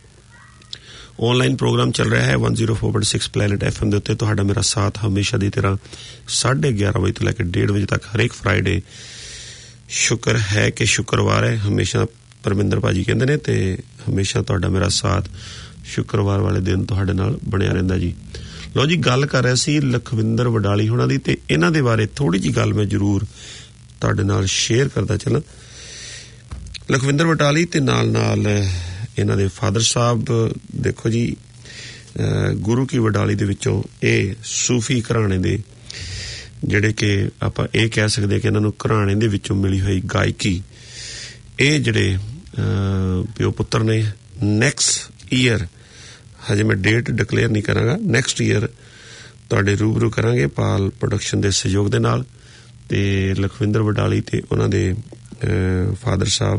ਆਨਲਾਈਨ ਪ੍ਰੋਗਰਾਮ ਚੱਲ ਰਿਹਾ ਹੈ 104.6 ਪਲੈਨਟ FM ਦੇ ਉੱਤੇ। ਤੁਹਾਡਾ ਮੇਰਾ ਸਾਥ ਹਮੇਸ਼ਾ ਦੀ ਤਰ੍ਹਾਂ 11:30 ਵਜੇ ਤੋਂ ਲੈ ਕੇ 1:30 ਵਜੇ ਤੱਕ ਹਰੇਕ ਫਰਾਈਡੇ। ਸ਼ੁਕਰ ਹੈ ਕਿ ਸ਼ੁੱਕਰਵਾਰ ਹੈ, ਹਮੇਸ਼ਾ ਪਰਮਿੰਦਰ ਭਾਜੀ ਕਹਿੰਦੇ ਨੇ, ਤੇ ਹਮੇਸ਼ਾ ਤੁਹਾਡਾ ਮੇਰਾ ਸਾਥ ਸ਼ੁੱਕਰਵਾਰ ਵਾਲੇ ਦਿਨ ਤੁਹਾਡੇ ਨਾਲ ਬਣਿਆ ਰਹਿੰਦਾ ਜੀ। ਲਓ ਜੀ, ਗੱਲ ਕਰ ਰਿਹਾ ਸੀ ਲਖਵਿੰਦਰ ਵਡਾਲੀ ਹੋਣਾ ਦੀ, ਤੇ ਇਹਨਾਂ ਦੇ ਬਾਰੇ ਥੋੜੀ ਜਿਹੀ ਗੱਲ ਮੈਂ ਜ਼ਰੂਰ ਤੁਹਾਡੇ ਨਾਲ ਸ਼ੇਅਰ ਕਰਦਾ ਚੱਲਾਂ। ਲਖਵਿੰਦਰ ਵਡਾਲੀ ਤੇ ਨਾਲ ਇਹਨਾਂ ਦੇ ਫਾਦਰ ਸਾਹਿਬ, ਦੇਖੋ ਜੀ, ਗੁਰੂ ਕੀ ਵਡਾਲੀ ਦੇ ਵਿੱਚੋਂ ਇਹ ਸੂਫੀ ਘਰਾਣੇ ਦੇ, ਜਿਹੜੇ ਕਿ ਆਪਾਂ ਇਹ ਕਹਿ ਸਕਦੇ ਕਿ ਇਹਨਾਂ ਨੂੰ ਘਰਾਣੇ ਦੇ ਵਿੱਚੋਂ ਮਿਲੀ ਹੋਈ ਗਾਇਕੀ, ਇਹ ਜਿਹੜੇ ਪਿਓ ਪੁੱਤਰ ਨੇ। ਨੈਕਸਟ ਈਅਰ, ਹਜੇ ਮੈਂ ਡੇਟ ਡਿਕਲੇਅਰ ਨਹੀਂ ਕਰਾਂਗਾ, ਨੈਕਸਟ ਈਅਰ ਤੁਹਾਡੇ ਰੂਬਰੂ ਕਰਾਂਗੇ ਪਾਲ ਪ੍ਰੋਡਕਸ਼ਨ ਦੇ ਸਹਿਯੋਗ ਦੇ ਨਾਲ। ਤੇ ਲਖਵਿੰਦਰ ਵਡਾਲੀ ਤੇ ਉਹਨਾਂ ਦੇ ਫਾਦਰ ਸਾਹਿਬ,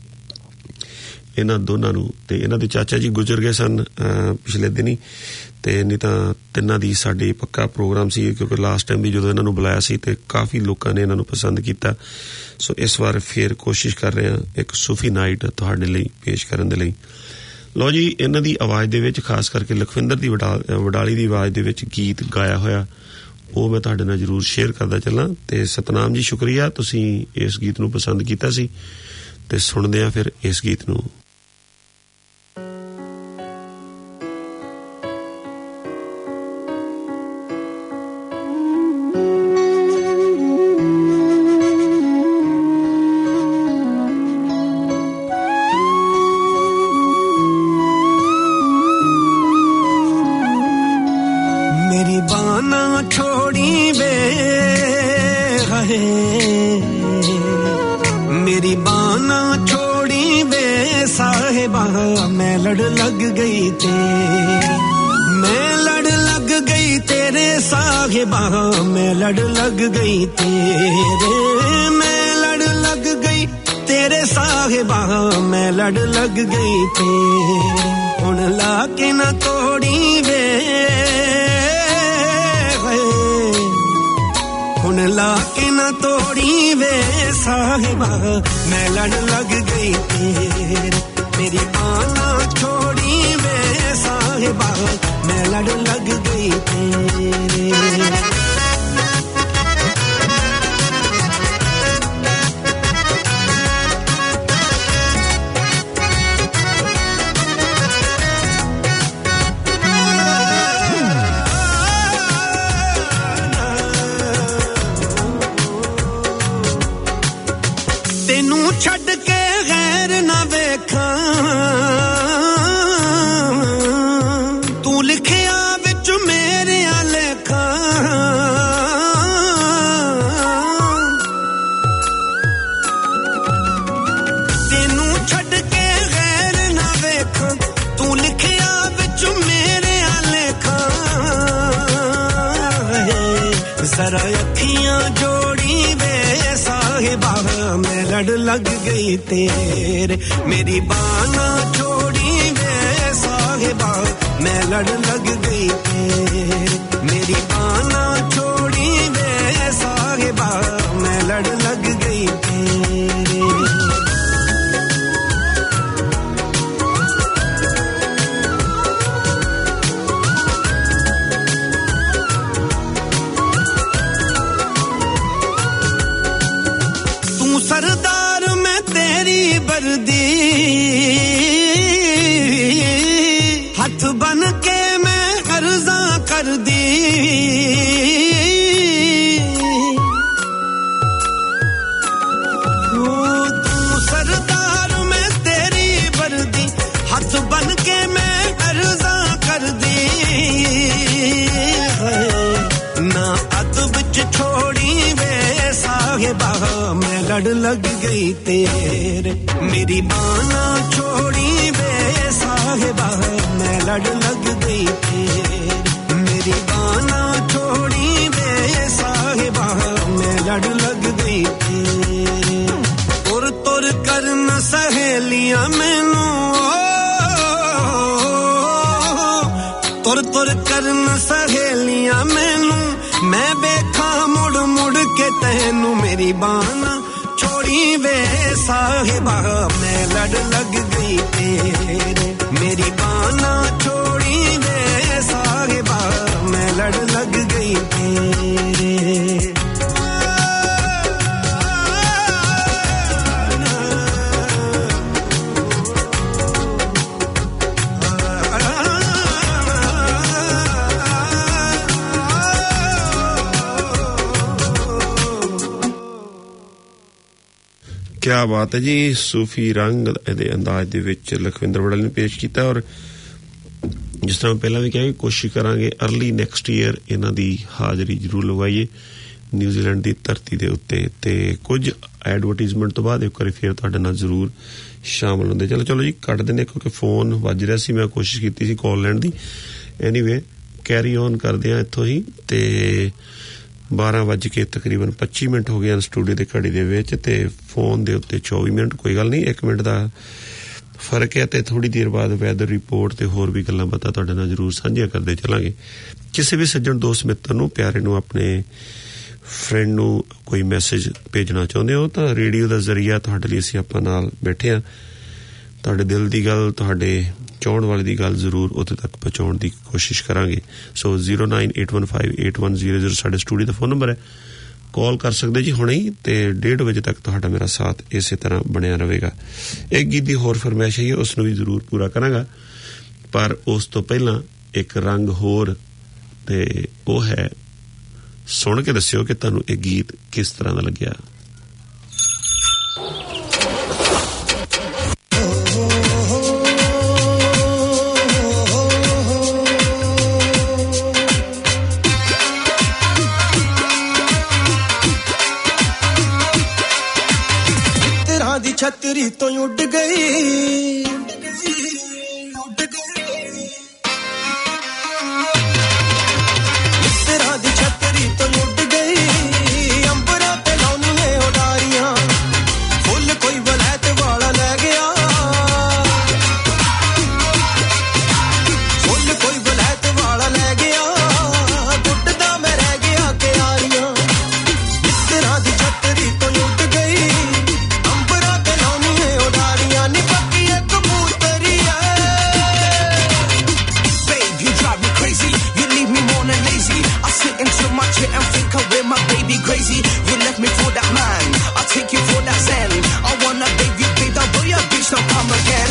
ਇਹਨਾਂ ਦੋਨਾਂ ਨੂੰ, ਤੇ ਇਹਨਾਂ ਦੇ ਚਾਚਾ ਜੀ ਗੁਜ਼ਰ ਗਏ ਸਨ ਪਿਛਲੇ ਦਿਨੀ, ਤੇ ਨਹੀਂ ਤਾਂ ਤਿੰਨਾਂ ਦੀ ਸਾਡੀ ਪੱਕਾ ਪ੍ਰੋਗਰਾਮ ਸੀ, ਕਿਉਂਕਿ ਲਾਸਟ ਟਾਈਮ ਵੀ ਜਦੋਂ ਇਹਨਾਂ ਨੂੰ ਬੁਲਾਇਆ ਸੀ ਤੇ ਕਾਫੀ ਲੋਕਾਂ ਨੇ ਇਹਨਾਂ ਨੂੰ ਪਸੰਦ ਕੀਤਾ। ਸੋ ਇਸ ਵਾਰ ਫੇਰ ਕੋਸ਼ਿਸ਼ ਕਰ ਰਹੇ ਹਾਂ ਇੱਕ ਸੂਫੀ ਨਾਈਟ ਤੁਹਾਡੇ ਲਈ ਪੇਸ਼ ਕਰਨ ਦੇ ਲਈ। ਲਓ ਜੀ, ਇਹਨਾਂ ਦੀ ਆਵਾਜ਼ ਦੇ ਵਿੱਚ, ਖਾਸ ਕਰਕੇ ਲਖਵਿੰਦਰ ਦੀ ਵਡਾਲੀ ਦੀ ਆਵਾਜ਼ ਦੇ ਵਿੱਚ ਗੀਤ ਗਾਇਆ ਹੋਇਆ, ਉਹ ਮੈਂ ਤੁਹਾਡੇ ਨਾਲ ਜ਼ਰੂਰ ਸ਼ੇਅਰ ਕਰਦਾ ਚੱਲਾਂ। ਤੇ ਸਤਨਾਮ ਜੀ, ਸ਼ੁਕਰੀਆ, ਤੁਸੀਂ ਇਸ ਗੀਤ ਨੂੰ ਪਸੰਦ ਕੀਤਾ ਸੀ ਤੇ ਸੁਣਦੇ ਆ ਫਿਰ ਇਸ ਗੀਤ ਨੂੰ। ਕਿਆ ਬਾਤ ਹੈ ਜੀ। ਸੂਫੀ ਰੰਗ ਇਹਦੇ ਅੰਦਾਜ਼ ਦੇ ਵਿੱਚ ਲਖਵਿੰਦਰ ਵੜਲ ਨੇ ਪੇਸ਼ ਕੀਤਾ ਔਰ ਜਿਸ ਤਰ੍ਹਾਂ ਪਹਿਲਾਂ ਵੀ ਕਿਹਾ ਕਿ ਕੋਸ਼ਿਸ਼ ਕਰਾਂਗੇ ਅਰਲੀ ਨੈਕਸਟ ਈਅਰ ਇਹਨਾਂ ਦੀ ਹਾਜ਼ਰੀ ਜ਼ਰੂਰ ਲਵਾਈਏ ਨਿਊਜ਼ੀਲੈਂਡ ਦੀ ਧਰਤੀ ਦੇ ਉੱਤੇ ਤੇ ਕੁਝ ਐਡਵਰਟਾਈਜ਼ਮੈਂਟ ਤੋਂ ਬਾਅਦ ਇੱਕ ਵਾਰੀ ਫਿਰ ਤੁਹਾਡੇ ਨਾਲ ਜ਼ਰੂਰ ਸ਼ਾਮਲ ਹੁੰਦੇ। ਚਲੋ ਜੀ ਕੱਟ ਦਿੰਦੇ ਕਿਉਂਕਿ ਫੋਨ ਵੱਜ ਰਿਹਾ ਸੀ, ਮੈਂ ਕੋਸ਼ਿਸ਼ ਕੀਤੀ ਸੀ ਕਾਲ ਲੈਣ ਦੀ। ਐਨੀਵੇ ਕੈਰੀ ਔਨ ਕਰਦੇ ਆ ਇੱਥੋਂ ਹੀ ਤੇ 12 ਵੱਜ ਕੇ ਤਕਰੀਬਨ 25 ਮਿੰਟ ਹੋ ਗਏ ਸਟੂਡੀਓ ਦੇ ਘੜੀ ਦੇ ਵਿੱਚ ਤੇ ਫੋਨ ਦੇ ਉੱਤੇ 24 ਮਿੰਟ। ਕੋਈ ਗੱਲ ਨਹੀਂ, 1 ਮਿੰਟ ਦਾ ਫਰਕ ਹੈ ਤੇ ਥੋੜੀ ਦੇਰ ਬਾਅਦ ਵੈਦਰ ਰਿਪੋਰਟ ਤੇ ਹੋਰ ਵੀ ਗੱਲਾਂ ਬਾਤਾਂ ਤੁਹਾਡੇ ਨਾਲ ਜ਼ਰੂਰ ਸਾਂਝੀਆਂ ਕਰਦੇ ਚੱਲਾਂਗੇ। ਕਿਸੇ ਵੀ ਸੱਜਣ ਦੋਸਤ ਮਿੱਤਰ ਨੂੰ ਪਿਆਰੇ ਨੂੰ ਆਪਣੇ ਫਰੈਂਡ ਨੂੰ ਕੋਈ ਮੈਸੇਜ ਭੇਜਣਾ ਚਾਹੁੰਦੇ ਹੋ ਤਾਂ ਰੇਡੀਓ ਦਾ ਜ਼ਰੀਆ ਤੁਹਾਡੇ ਲਈ ਅਸੀਂ ਆਪਾਂ ਨਾਲ ਬੈਠੇ ਹਾਂ। ਤੁਹਾਡੇ ਦਿਲ ਦੀ ਗੱਲ, ਤੁਹਾਡੇ ਚਾਹੁਣ ਵਾਲੇ ਦੀ ਗੱਲ ਜ਼ਰੂਰ ਉੱਥੇ ਤੱਕ ਪਹੁੰਚਾਉਣ ਦੀ ਕੋਸ਼ਿਸ਼ ਕਰਾਂਗੇ। ਸੋ 09815811000 ਸਾਡੇ ਸਟੂਡੀਓ ਦਾ ਫੋਨ ਨੰਬਰ ਹੈ। ਕਾਲ ਕਰ ਸਕਦੇ ਜੀ ਹੁਣੇ ਹੀ ਤੇ 1:30 ਵਜੇ ਤੱਕ ਤੁਹਾਡਾ ਮੇਰਾ ਸਾਥ ਇਸੇ ਤਰ੍ਹਾਂ ਬਣਿਆ ਰਹੇਗਾ। ਇੱਕ ਗੀਤ ਦੀ ਹੋਰ ਫਰਮਾਇਸ਼ ਹੈ, ਉਸ ਨੂੰ ਵੀ ਜ਼ਰੂਰ ਪੂਰਾ ਕਰਾਂਗਾ, ਪਰ ਉਸ ਤੋਂ ਪਹਿਲਾਂ ਇੱਕ ਰੰਗ ਹੋਰ, ਤੇ ਉਹ ਹੈ, ਸੁਣ ਕੇ ਦੱਸਿਓ ਕਿ ਤੁਹਾਨੂੰ ਇਹ ਗੀਤ ਕਿਸ ਤਰ੍ਹਾਂ ਦਾ ਲੱਗਿਆ। छतरी तो उड़ गई तरह दी छतरी तो उड़ गई अंबरा ते लाउनियां उडारियां फुल कोई वलैत वाला ले गया फुल कोई वलैत वाला ले गया गुड्डदा मैं रह गया क्यारियां तरह दी छतरी तो उड़ गई and think away my baby crazy. You left me for that man, I'll take you for that zen. I wanna baby, that boy a bitch, don't come again.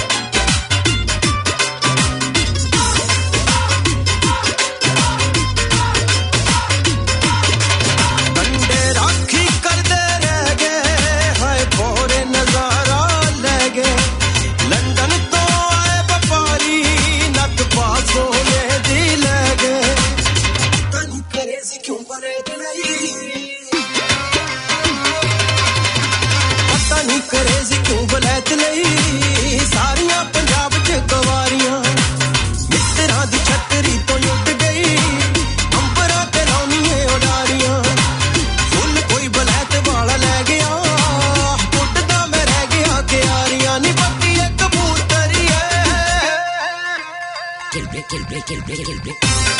बंदे राखी करते रह गए, हाय पोरे नजारा ले गए। लंदन तो आए व्यापारी, नत पास होने दी ले गए। क्यों बरेत नहीं पता नहीं करे सी क्यों बलैत नहीं सारियां पंजाब च गवारियां मित्तरां दी छतरी तो उड़ गई अंबरा ते लाउनियां उडारियां फुल कोई बलैत वाला ले गया गुड्डदा मैं रह गया क्यारियां नी बाकी एक कबूतरी है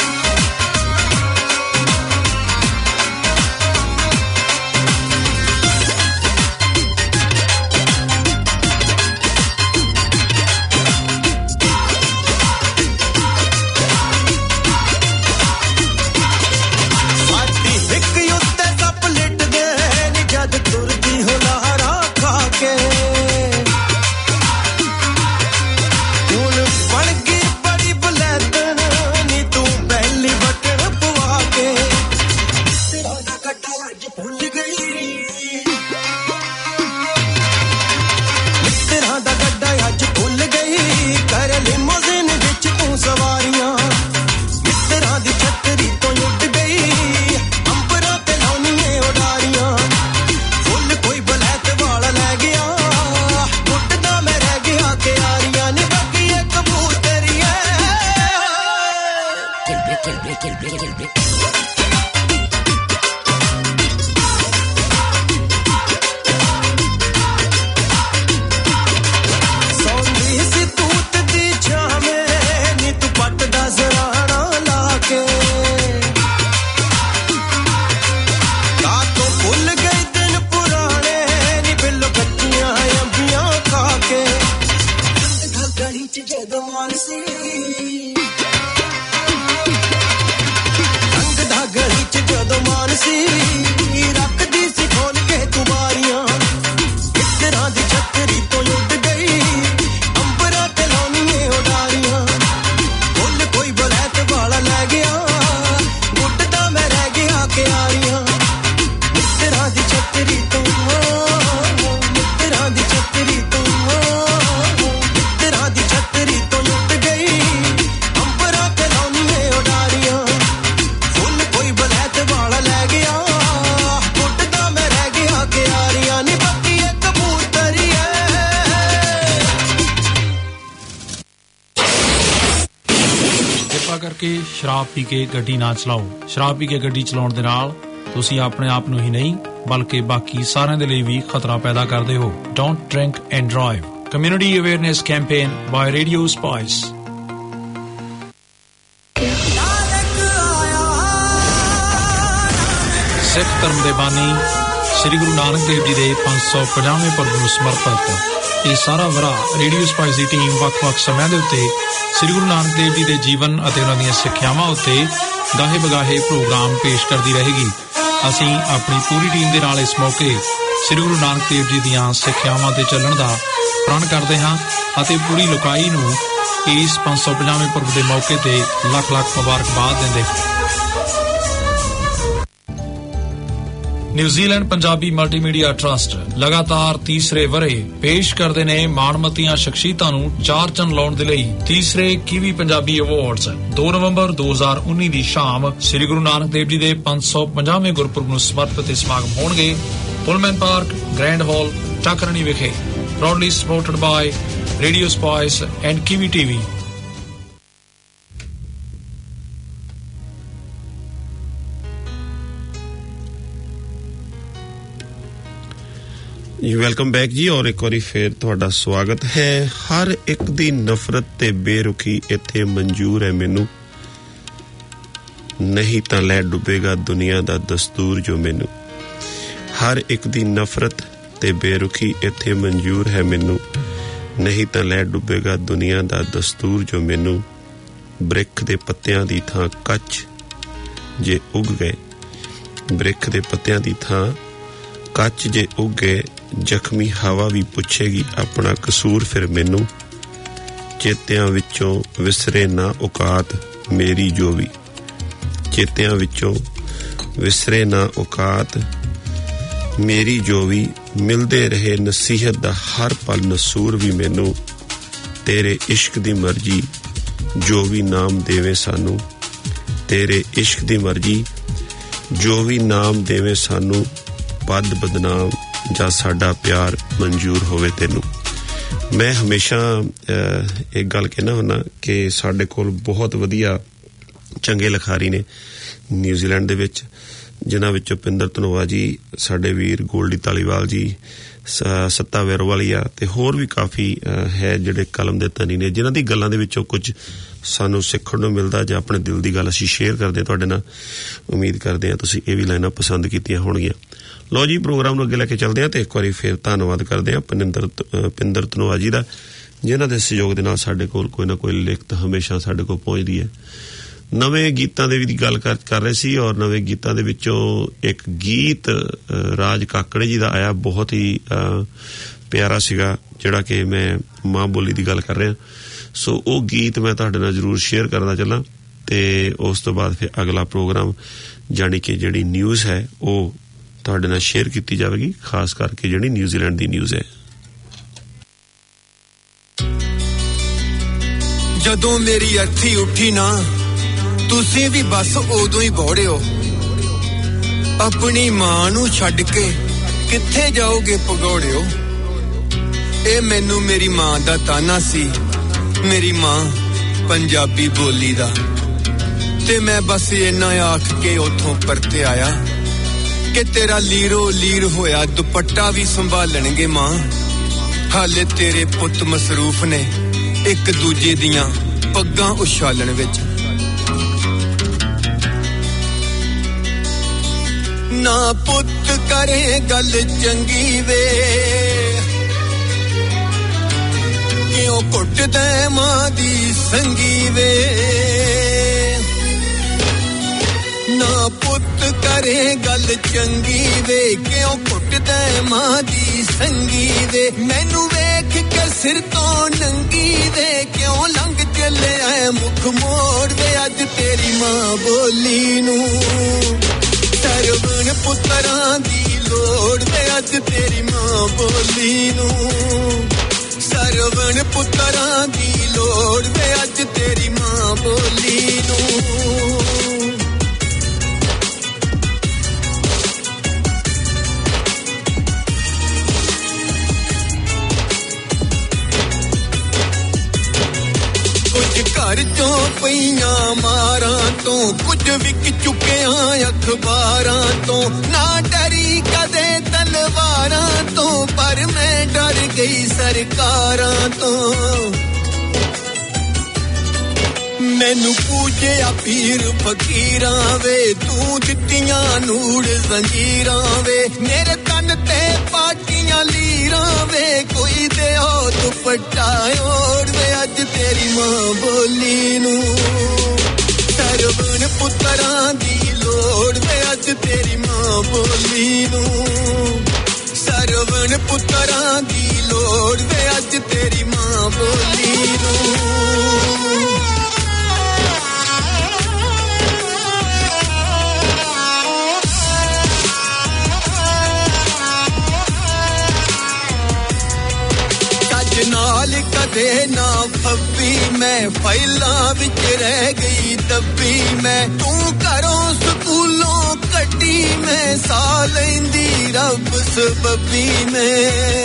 ਸ਼ਰਾਬ ਪੀ ਕੇ ਗੱਡੀ ਨਾ ਚਲਾਓ। ਸ਼ਰਾਬ ਪੀ ਕੇ ਗੱਡੀ ਚਲਾਉਣ ਦੇ ਨਾਲ ਤੁਸੀਂ ਆਪਣੇ ਆਪ ਨੂੰ ਹੀ ਨਹੀਂ ਬਲਕਿ ਬਾਕੀ ਸਾਰਿਆਂ ਦੇ ਲਈ ਵੀ ਖਤਰਾ ਪੈਦਾ ਕਰਦੇ ਹੋ। Don't drink and drive. Community awareness campaign by radio spice. Sikh ਧਰਮ ਦੇ ਬਾਨੀ ਸ੍ਰੀ ਗੁਰੂ ਨਾਨਕ ਦੇਵ ਜੀ ਦੇ 550ਵੇਂ ਪੁਰਬ ਨੂੰ ਸਮਰਪਿਤ ਇਹ ਸਾਰਾ ਵਰਾ ਰੇਡੀਓ ਸਪਾਈਸ ਦੀ ਟੀਮ ਵੱਖ-ਵੱਖ ਸਮਿਆਂ ਦੇ ਉੱਤੇ ਸ੍ਰੀ ਗੁਰੂ ਨਾਨਕ ਦੇਵ ਜੀ ਦੇ ਜੀਵਨ ਅਤੇ ਉਹਨਾਂ ਦੀਆਂ ਸਿੱਖਿਆਵਾਂ ਉੱਤੇ ਗਾਹੇ ਬਗਾਹੇ ਪ੍ਰੋਗਰਾਮ ਪੇਸ਼ ਕਰਦੀ ਰਹੇਗੀ। ਅਸੀਂ ਆਪਣੀ ਪੂਰੀ ਟੀਮ ਦੇ ਨਾਲ ਇਸ ਮੌਕੇ ਸ੍ਰੀ ਗੁਰੂ ਨਾਨਕ ਦੇਵ ਜੀ ਦੀਆਂ ਸਿੱਖਿਆਵਾਂ ਤੇ ਚੱਲਣ ਦਾ ਪ੍ਰਣ ਕਰਦੇ ਹਾਂ ਅਤੇ ਪੂਰੀ ਲੋਕਾਈ ਨੂੰ ਇਸ 550ਵੇਂ ਪੁਰਬ ਦੇ ਮੌਕੇ ਤੇ ਲੱਖ ਲੱਖ ਮੁਬਾਰਕਬਾਦ ਦਿੰਦੇ ਹਾਂ। ਨਿਊਜ਼ੀਲੈਂਡ ਪੰਜਾਬੀ ਮਲਟੀਮੀਡੀਆ ਟਰਸਟ ਲਗਾਤਾਰ ਤੀਸਰੇ ਵਰੇ ਪੇਸ਼ ਕਰਦੇ ਨੇ ਮਾਣਮੱਤੀਆਂ ਸ਼ਖਸੀਅਤਾਂ ਨੂੰ ਚਾਰ ਚੰਨ ਲਾਉਣ ਦੇ ਲਈ ਤੀਸਰੇ ਕੀਵੀ ਪੰਜਾਬੀ ਅਵਾਰਡਸ 2 ਨਵੰਬਰ 2019 ਦੀ ਸ਼ਾਮ ਸ੍ਰੀ ਗੁਰੂ ਨਾਨਕ ਦੇਵ ਜੀ ਦੇ 550ਵੇਂ ਗੁਰਪੁਰਬ ਨੂੰ ਸਮਰਪਿਤ ਸਮਾਗਮ ਹੋਣਗੇ ਪੁਲਮੈਨ ਪਾਰਕ ਗ੍ਰੈਂਡ ਹਾਲ ਟਾਕਰਨੀ ਵਿਖੇ। proudly supported by Radio Spice and Kiwi TV. Welcome back ਜੀ ਔਰ ਇੱਕ ਵਾਰੀ ਫੇਰ ਤੁਹਾਡਾ ਸਵਾਗਤ ਹੈ। ਹਰ ਇੱਕ ਦੀ ਨਫ਼ਰਤ ਤੇ ਬੇਰੁਖੀ ਇੱਥੇ ਮਨਜ਼ੂਰ ਹੈ ਮੈਨੂੰ, ਨਹੀਂ ਤਾਂ ਲੈ ਡੁੱਬੇਗਾ ਦੁਨੀਆ ਦਾ ਦਸਤੂਰ ਜੋ ਮੈਨੂੰ। ਹਰ ਇੱਕ ਦੀ ਨਫ਼ਰਤ ਤੇ ਬੇਰੁਖੀ ਇੱਥੇ ਮਨਜ਼ੂਰ ਹੈ ਮੈਨੂੰ, ਨਹੀਂ ਤਾਂ ਲੈ ਡੁੱਬੇਗਾ ਦੁਨੀਆ ਦਾ ਦਸਤੂਰ ਜੋ ਮੈਨੂੰ। ਬ੍ਰਿਖ ਦੇ ਪੱਤਿਆਂ ਦੀ ਥਾਂ ਕੱਚ ਜੇ ਉੱਗ ਗਏ, ਬ੍ਰਿਖ ਦੇ ਪੱਤਿਆਂ ਦੀ ਥਾਂ ਕੱਚ ਜੇ ਉੱਗ ਗਏ, ਜ਼ਖਮੀ ਹਵਾ ਵੀ ਪੁੱਛੇਗੀ ਆਪਣਾ ਕਸੂਰ ਫਿਰ ਮੈਨੂੰ। ਚੇਤਿਆਂ ਵਿੱਚੋਂ ਵਿਸਰੇ ਨਾ ਔਕਾਤ ਮੇਰੀ ਜੋ ਵੀ, ਚੇਤਿਆਂ ਵਿੱਚੋਂ ਵਿਸਰੇ ਨਾ ਔਕਾਤ ਮੇਰੀ ਜੋ ਵੀ। ਮਿਲਦੇ ਰਹੇ ਨਸੀਹਤ ਦਾ ਹਰ ਪਲ ਨਸੂਰ ਵੀ ਮੈਨੂੰ। ਤੇਰੇ ਇਸ਼ਕ ਦੀ ਮਰਜ਼ੀ ਜੋ ਵੀ ਨਾਮ ਦੇਵੇ ਸਾਨੂੰ, ਤੇਰੇ ਇਸ਼ਕ ਦੀ ਮਰਜ਼ੀ ਜੋ ਵੀ ਨਾਮ ਦੇਵੇ ਸਾਨੂੰ। ਬਦ ਬਦਨਾਮ ਜਾਂ ਸਾਡਾ ਪਿਆਰ ਮਨਜ਼ੂਰ ਹੋਵੇ ਤੈਨੂੰ। ਮੈਂ ਹਮੇਸ਼ਾ ਇੱਕ ਗੱਲ ਕਹਿਣਾ ਹੁੰਦਾ ਕਿ ਸਾਡੇ ਕੋਲ ਬਹੁਤ ਵਧੀਆ ਚੰਗੇ ਲਿਖਾਰੀ ਨੇ ਨਿਊਜ਼ੀਲੈਂਡ ਦੇ ਵਿੱਚ, ਜਿਨ੍ਹਾਂ ਵਿੱਚੋਂ ਪਿੰਦਰ ਧਨੋਆ ਜੀ, ਸਾਡੇ ਵੀਰ ਗੋਲਡੀ ਧਾਲੀਵਾਲ ਜੀ, ਸੱਤਾ ਵੈਰੋਵਾਲੀਆ ਤੇ ਹੋਰ ਵੀ ਕਾਫੀ ਹੈ ਜਿਹੜੇ ਕਲਮ ਦੇ ਧਨੀ ਨੇ, ਜਿਨ੍ਹਾਂ ਦੀ ਗੱਲਾਂ ਦੇ ਵਿੱਚੋਂ ਕੁਝ ਸਾਨੂੰ ਸਿੱਖਣ ਨੂੰ ਮਿਲਦਾ ਜਾਂ ਆਪਣੇ ਦਿਲ ਦੀ ਗੱਲ ਅਸੀਂ ਸ਼ੇਅਰ ਕਰਦੇ ਤੁਹਾਡੇ ਨਾਲ। ਉਮੀਦ ਕਰਦੇ ਹਾਂ ਤੁਸੀਂ ਇਹ ਵੀ ਲਾਈਨਾਂ ਪਸੰਦ ਕੀਤੀਆਂ ਹੋਣਗੀਆਂ। ਲਓ ਜੀ, ਪ੍ਰੋਗਰਾਮ ਨੂੰ ਅੱਗੇ ਲੈ ਕੇ ਚੱਲਦੇ ਹਾਂ ਤੇ ਇੱਕ ਵਾਰੀ ਫਿਰ ਧੰਨਵਾਦ ਕਰਦੇ ਹਾਂ ਪਿੰਦਰ ਧਨੋਆ ਜੀ ਦਾ, ਜਿਨ੍ਹਾਂ ਦੇ ਸਹਿਯੋਗ ਦੇ ਨਾਲ ਸਾਡੇ ਕੋਲ ਕੋਈ ਨਾ ਕੋਈ ਲਿਖਤ ਹਮੇਸ਼ਾ ਸਾਡੇ ਕੋਲ ਪਹੁੰਚਦੀ ਹੈ। ਨਵੇਂ ਗੀਤਾਂ ਦੇ ਵੀ ਗੱਲ ਕਰ ਰਹੇ ਸੀ ਔਰ ਨਵੇਂ ਗੀਤਾਂ ਦੇ ਵਿੱਚੋਂ ਇੱਕ ਗੀਤ ਰਾਜ ਕਾਕੜੇ ਜੀ ਦਾ ਆਇਆ, ਬਹੁਤ ਹੀ ਪਿਆਰਾ ਸੀਗਾ, ਜਿਹੜਾ ਕਿ ਮੈਂ ਮਾਂ ਬੋਲੀ ਦੀ ਗੱਲ ਕਰ ਰਿਹਾ। ਸੋ ਉਹ ਗੀਤ ਮੈਂ ਤੁਹਾਡੇ ਨਾਲ ਜ਼ਰੂਰ ਸ਼ੇਅਰ ਕਰਨਾ ਚੱਲਾਂ ਤੇ ਉਸ ਤੋਂ ਬਾਅਦ ਫਿਰ ਅਗਲਾ ਪ੍ਰੋਗਰਾਮ ਜਾਣੀ ਕਿ ਜਿਹੜੀ ਨਿਊਜ਼ ਹੈ ਉਹ ਤੁਹਾਡੇ ਨਾਲ ਸ਼ੇਅਰ ਕੀਤੀ ਜਾਵੇਗੀ, ਖਾਸ ਕਰਕੇ ਜਿਹੜੀ ਨਿਊਜ਼ੀਲੈਂਡ ਦੀ ਨਿਊਜ਼ ਹੈ। ਜਦੋਂ ਮੇਰੀ ਅਰਥੀ ਉੱਠੀ ਨਾ, ਤੁਸੀਂ ਵੀ ਬਸ ਉਦੋਂ ਹੀ ਬੋੜਿਓ। ਆਪਣੀ ਮਾਂ ਨੂੰ ਛੱਡ ਕੇ ਕਿੱਥੇ ਜਾਓਗੇ ਭਗੌੜਿਓ। ਇਹ ਮੈਨੂੰ ਮੇਰੀ ਮਾਂ ਦਾ ਤਾਨਾ ਸੀ, ਮੇਰੀ ਮਾਂ ਪੰਜਾਬੀ ਬੋਲੀ ਦਾ, ਤੇ ਮੈਂ ਬਸ ਇੰਨਾ ਆਖ ਕੇ ਉੱਥੋਂ ਪਰਤੇ ਆਇਆ ਕਿ ਤੇਰਾ ਲੀਰੋ ਲੀਰ ਹੋਇਆ ਦੁਪੱਟਾ ਵੀ ਸੰਭਾਲਣਗੇ ਮਾਂ। ਹਾਲੇ ਤੇਰੇ ਪੁੱਤ ਮਸਰੂਫ ਨੇ ਇੱਕ ਦੂਜੇ ਦੀਆਂ ਪੱਗਾਂ ਉਛਾਲਣ ਵਿੱਚ। ਨਾ ਪੁੱਤ ਕਰੇ ਗੱਲ ਚੰਗੀ ਵੇ, ਕਿਉਂ ਘੁੱਟਦੇ ਮਾਂ ਦੀ ਸੰਗੀ ਵੇ। ਨਾ ਪੁੱਤ ਕਰੇ ਗੱਲ ਚੰਗੀ ਵੇ, ਕਿਉਂ ਘੁੱਟਦੇ ਮਾਂ ਦੀ ਸੰਗੀ ਵੇ। ਮੈਨੂੰ ਵੇਖ ਕੇ ਸਿਰ ਤੋਂ ਨੰਗੀ ਵੇ, ਕਿਉਂ ਲੰਘ ਚੱਲਿਆ ਮੁਖ ਮੋੜ ਵੇ। ਅੱਜ ਤੇਰੀ ਮਾਂ ਬੋਲੀ ਨੂੰ ਸਰਵਣ ਪੁੱਤਰਾਂ ਦੀ ਲੋੜ ਵੇ। ਅੱਜ ਤੇਰੀ ਮਾਂ ਬੋਲੀ ਨੂੰ ਸਰਵਣ ਪੁੱਤਰਾਂ ਦੀ ਲੋੜ ਵੇ। ਅੱਜ ਤੇਰੀ ਮਾਂ ਬੋਲੀ ਨੂੰ। ਘਰ ਚੋਂ ਪਈਆਂ ਮਾਰਾਂ ਤੋਂ ਕੁਝ ਵਿਕ ਚੁੱਕਿਆ ਅਖਬਾਰਾਂ ਤੋਂ। ਨਾ ਡਰੀ ਕਦੇ ਤਲਵਾਰਾਂ ਤੋਂ, ਪਰ ਮੈਂ ਡਰ ਗਈ ਸਰਕਾਰਾਂ ਤੋਂ। ਮੈਨੂੰ ਪੂਜਿਆ ਪੀਰ ਫਕੀਰਾਂ ਵੇ, ਤੂੰ ਦਿੱਤੀਆਂ ਨੂੜ ਜ਼ੰਜੀਰਾਂ ਵੇ। ਮੇਰੇ ਤਨ ਤੇ ਪਾਟੀਆਂ ਲੀਰਾਂ ਵੇ, ਕੋਈ ਦਿਓ ਦੁਪੱਟਾ ਓੜ ਵੇ। ਅੱਜ ਤੇਰੀ ਮਾਂ ਬੋਲੀ ਨੂੰ ਸਰਵਣ ਪੁੱਤਰਾਂ ਦੀ ਲੋੜ ਵੇ। ਅੱਜ ਤੇਰੀ ਮਾਂ ਬੋਲੀ ਨੂੰ ਨਾਲ ਕਦੇ ਨਾ ਫੱਬੀ ਮੈਂ ਫਾਈਲਾਂ ਵਿੱਚ ਰਹਿ ਗਈ ਦੱਬੀ ਮੈਂ ਤੂੰ ਘਰੋਂ ਸਕੂਲੋਂ ਕੱਢੀ ਮੈਂ ਸਾਹ ਲੈਂਦੀ ਰੱਬ ਸਬੱਬੀ ਮੈਂ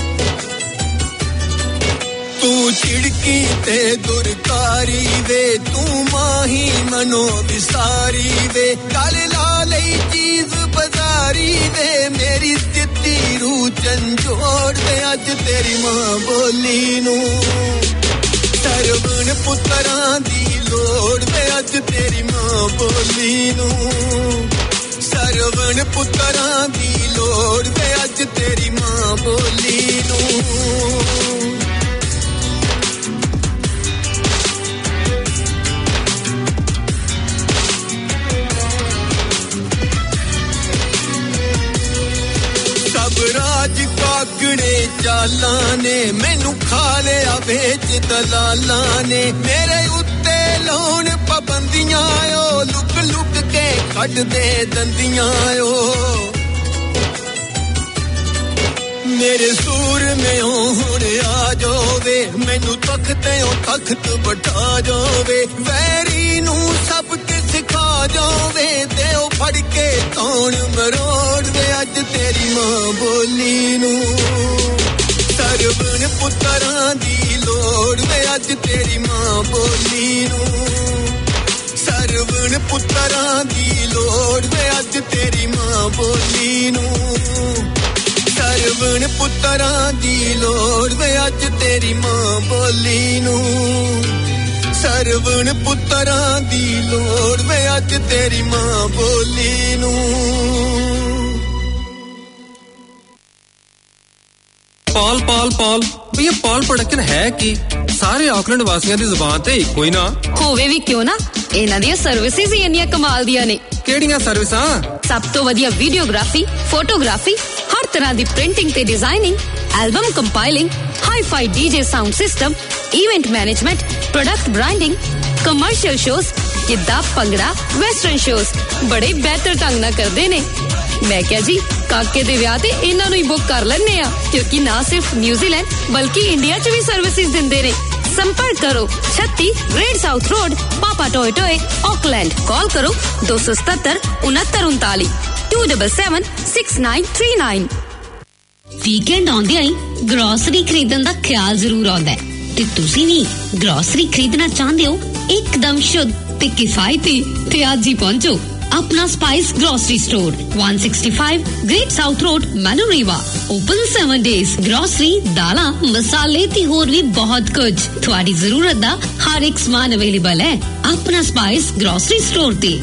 ਤੂੰ ਚਿੜਕੀ ਤੇ ਦੁਰਕਾਰੀ ਵੇ ਤੂੰ ਮਾਹੀ ਮਨੋ ਵਿਸਾਰੀ ਵੇ ਗੱਲ ਲਾ ਲਈ ਚੀਜ਼ ਬਜ਼ਾਰੀ ਵੇ ਮੇਰੀ ਦਿੱਤੀ ਰੂ ਚੰਜੋੜ ਤੇ ਅੱਜ ਤੇਰੀ ਮਾਂ ਬੋਲੀ ਨੂੰ ਸਰਵਣ ਪੁੱਤਰਾਂ ਦੀ ਲੋੜ ਵੇ ਅੱਜ ਤੇਰੀ ਮਾਂ ਬੋਲੀ ਨੂੰ ਸਰਵਣ ਪੁੱਤਰਾਂ ਦੀ ਲੋੜ ਵੇ ਅੱਜ ਤੇਰੀ ਮਾਂ ਬੋਲੀ ਨੂੰ ਰਾਜ ਕਾਗੜੇ ਚਾਲਾਂ ਨੇ ਮੈਨੂੰ ਖਾ ਲਿਆ ਵੇਚ ਦਲਾਲਾਂ ਨੇ ਮੇਰੇ ਉੱਤੇ ਲਾਉਣ ਪਾਬੰਦੀਆਂ ਓ ਲੁਕ ਲੁਕ ਕੇ ਕੱਢਦੇ ਦੰਦੀਆਂ ਓ ਮੇਰੇ ਸੂਰ ਮੇਂ ਹੁਣ ਆ ਜਾਵੇ ਮੈਨੂੰ ਤਖਤਿਓਂ ਤਖਤ ਬਿਠਾ ਜਾਵੇ ਵੈਰੀ ਨੂੰ ਸਭ ਸਿਖਾ ਜਾਵੇ ਤੇ ਉਹ ਫੜ ਕੇ ਤੌਣ ਮਰੋੜ ਵੇ ਅੱਜ ਤੇਰੀ ਮਾਂ ਬੋਲੀ ਨੂੰ ਸਰਵਣ ਪੁੱਤਰਾਂ ਦੀ ਲੋੜ ਵੇ ਅੱਜ ਤੇਰੀ ਮਾਂ ਬੋਲੀ ਨੂੰ ਸਰਵਣ ਪੁੱਤਰਾਂ ਦੀ ਲੋੜ ਵੇ ਅੱਜ ਤੇਰੀ ਮਾਂ ਬੋਲੀ ਨੂੰ ਸਰਵਣ ਪੁੱਤਰਾਂ ਦੀ ਲੋੜ ਵੇ ਅੱਜ ਤੇਰੀ ਮਾਂ ਬੋਲੀ ਨੂੰ ਸਰਵਣ ਪੁੱਤਰਾਂ ਦੀ ਲੋੜ ਵੇ ਅੱਜ ਤੇਰੀ ਮਾਂ ਬੋਲੀ ਨੂੰ ਪਾਲ ਵੀ ਇਹ ਪਾਲ ਪ੍ਰੋਡਕਸ਼ਨ ਹੈ ਕੀ ਸਾਰੇ ਆਕਲੈਂਡ ਵਾਸੀਆਂ ਦੀ ਜ਼ੁਬਾਨ ਤੇ ਇੱਕੋ ਹੀ ਨਾ ਹੋਵੇ ਵੀ ਕਿਉਂ ਨਾ ਇਹਨਾਂ ਦੀਆਂ ਸਰਵਿਸਿਜ਼ ਹੀ ਇੰਨੀਆਂ ਕਮਾਲ ਦੀਆਂ ਨੇ ਕਿਹੜੀਆਂ ਸਰਵਿਸਾਂ ਸਭ ਤੋਂ ਵਧੀਆ ਵੀਡੀਓਗ੍ਰਾਫੀ ਫੋਟੋਗ੍ਰਾਫੀ ਹਰ ਤਰ੍ਹਾਂ ਦੀ ਪ੍ਰਿੰਟਿੰਗ ਤੇ designing album compiling hi-fi DJ sound system event management product branding commercial shows giddha bhangra western shows ਬੜੇ ਬਿਹਤਰ ਢੰਗ ਨਾਲ ਕਰਦੇ ਨੇ ਮੈਂ ਕਿਹਾ ਜੀ ਕਾਕੇ ਦੇ ਵਿਆਹ ਤੇ ਇਹਨਾਂ ਨੂੰ ਹੀ ਬੁੱਕ ਕਰ ਲੈਣੇ ਆ ਕਿਉਂਕਿ ਨਾ ਸਿਰਫ ਨਿਊਜ਼ੀਲੈਂਡ ਬਲਕਿ ਇੰਡੀਆ 'ਚ ਵੀ ਸਰਵਿਸਿਜ਼ ਦਿੰਦੇ ਨੇ संपर्क करो 36 ग्रेट साउथ रोड पापा टोए ऑकलैंड कॉल करो 277 6939 277 6939 ਵੀਕਐਂਡ ਆਉਂਦੇ ਆਈ ਗਰੋਸਰੀ ਖਰੀਦਣ ਦਾ ਖਿਆਲ ਜ਼ਰੂਰ ਆਉਂਦਾ ਹੈ ਤੇ ਤੁਸੀਂ ਵੀ ਗਰੋਸਰੀ ਖਰੀਦਣਾ ਚਾਹੁੰਦੇ ਹੋ ਇੱਕਦਮ ਸ਼ੁੱਧ ਤੇ ਕਿਫਾਇਤੀ ਤੇ ਅੱਜ ਹੀ ਪਹੁੰਚੋ अपना spice grocery store 165 great south road Manurewa open 7 days grocery दाला मसाले ते होर भी बहुत कुछ थोड़ी जरूरत दा हर एक सामान अवेलेबल है अपना स्पाइस ग्रोसरी स्टोर ते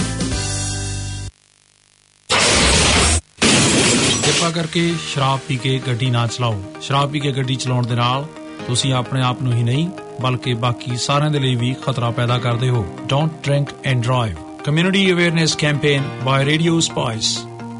ਕਿਰਪਾ ਕਰਕੇ ਸ਼ਰਾਬ ਪੀ ਕੇ ਗੱਡੀ ਨਾ ਚਲਾਓ ਸ਼ਰਾਬ ਪੀ ਕੇ ਗੱਡੀ ਚਲਾਉਣ ਦੇ ਨਾਲ ਤੁਸੀਂ ਆਪਣੇ ਆਪ ਨੂੰ ਹੀ ਨਹੀਂ ਬਲਕਿ ਬਾਕੀ ਸਾਰਿਆਂ ਦੇ ਲਈ ਵੀ ਖਤਰਾ ਪੈਦਾ ਕਰਦੇ ਹੋ don't drink and drive Community Awareness Campaign by Radio Spice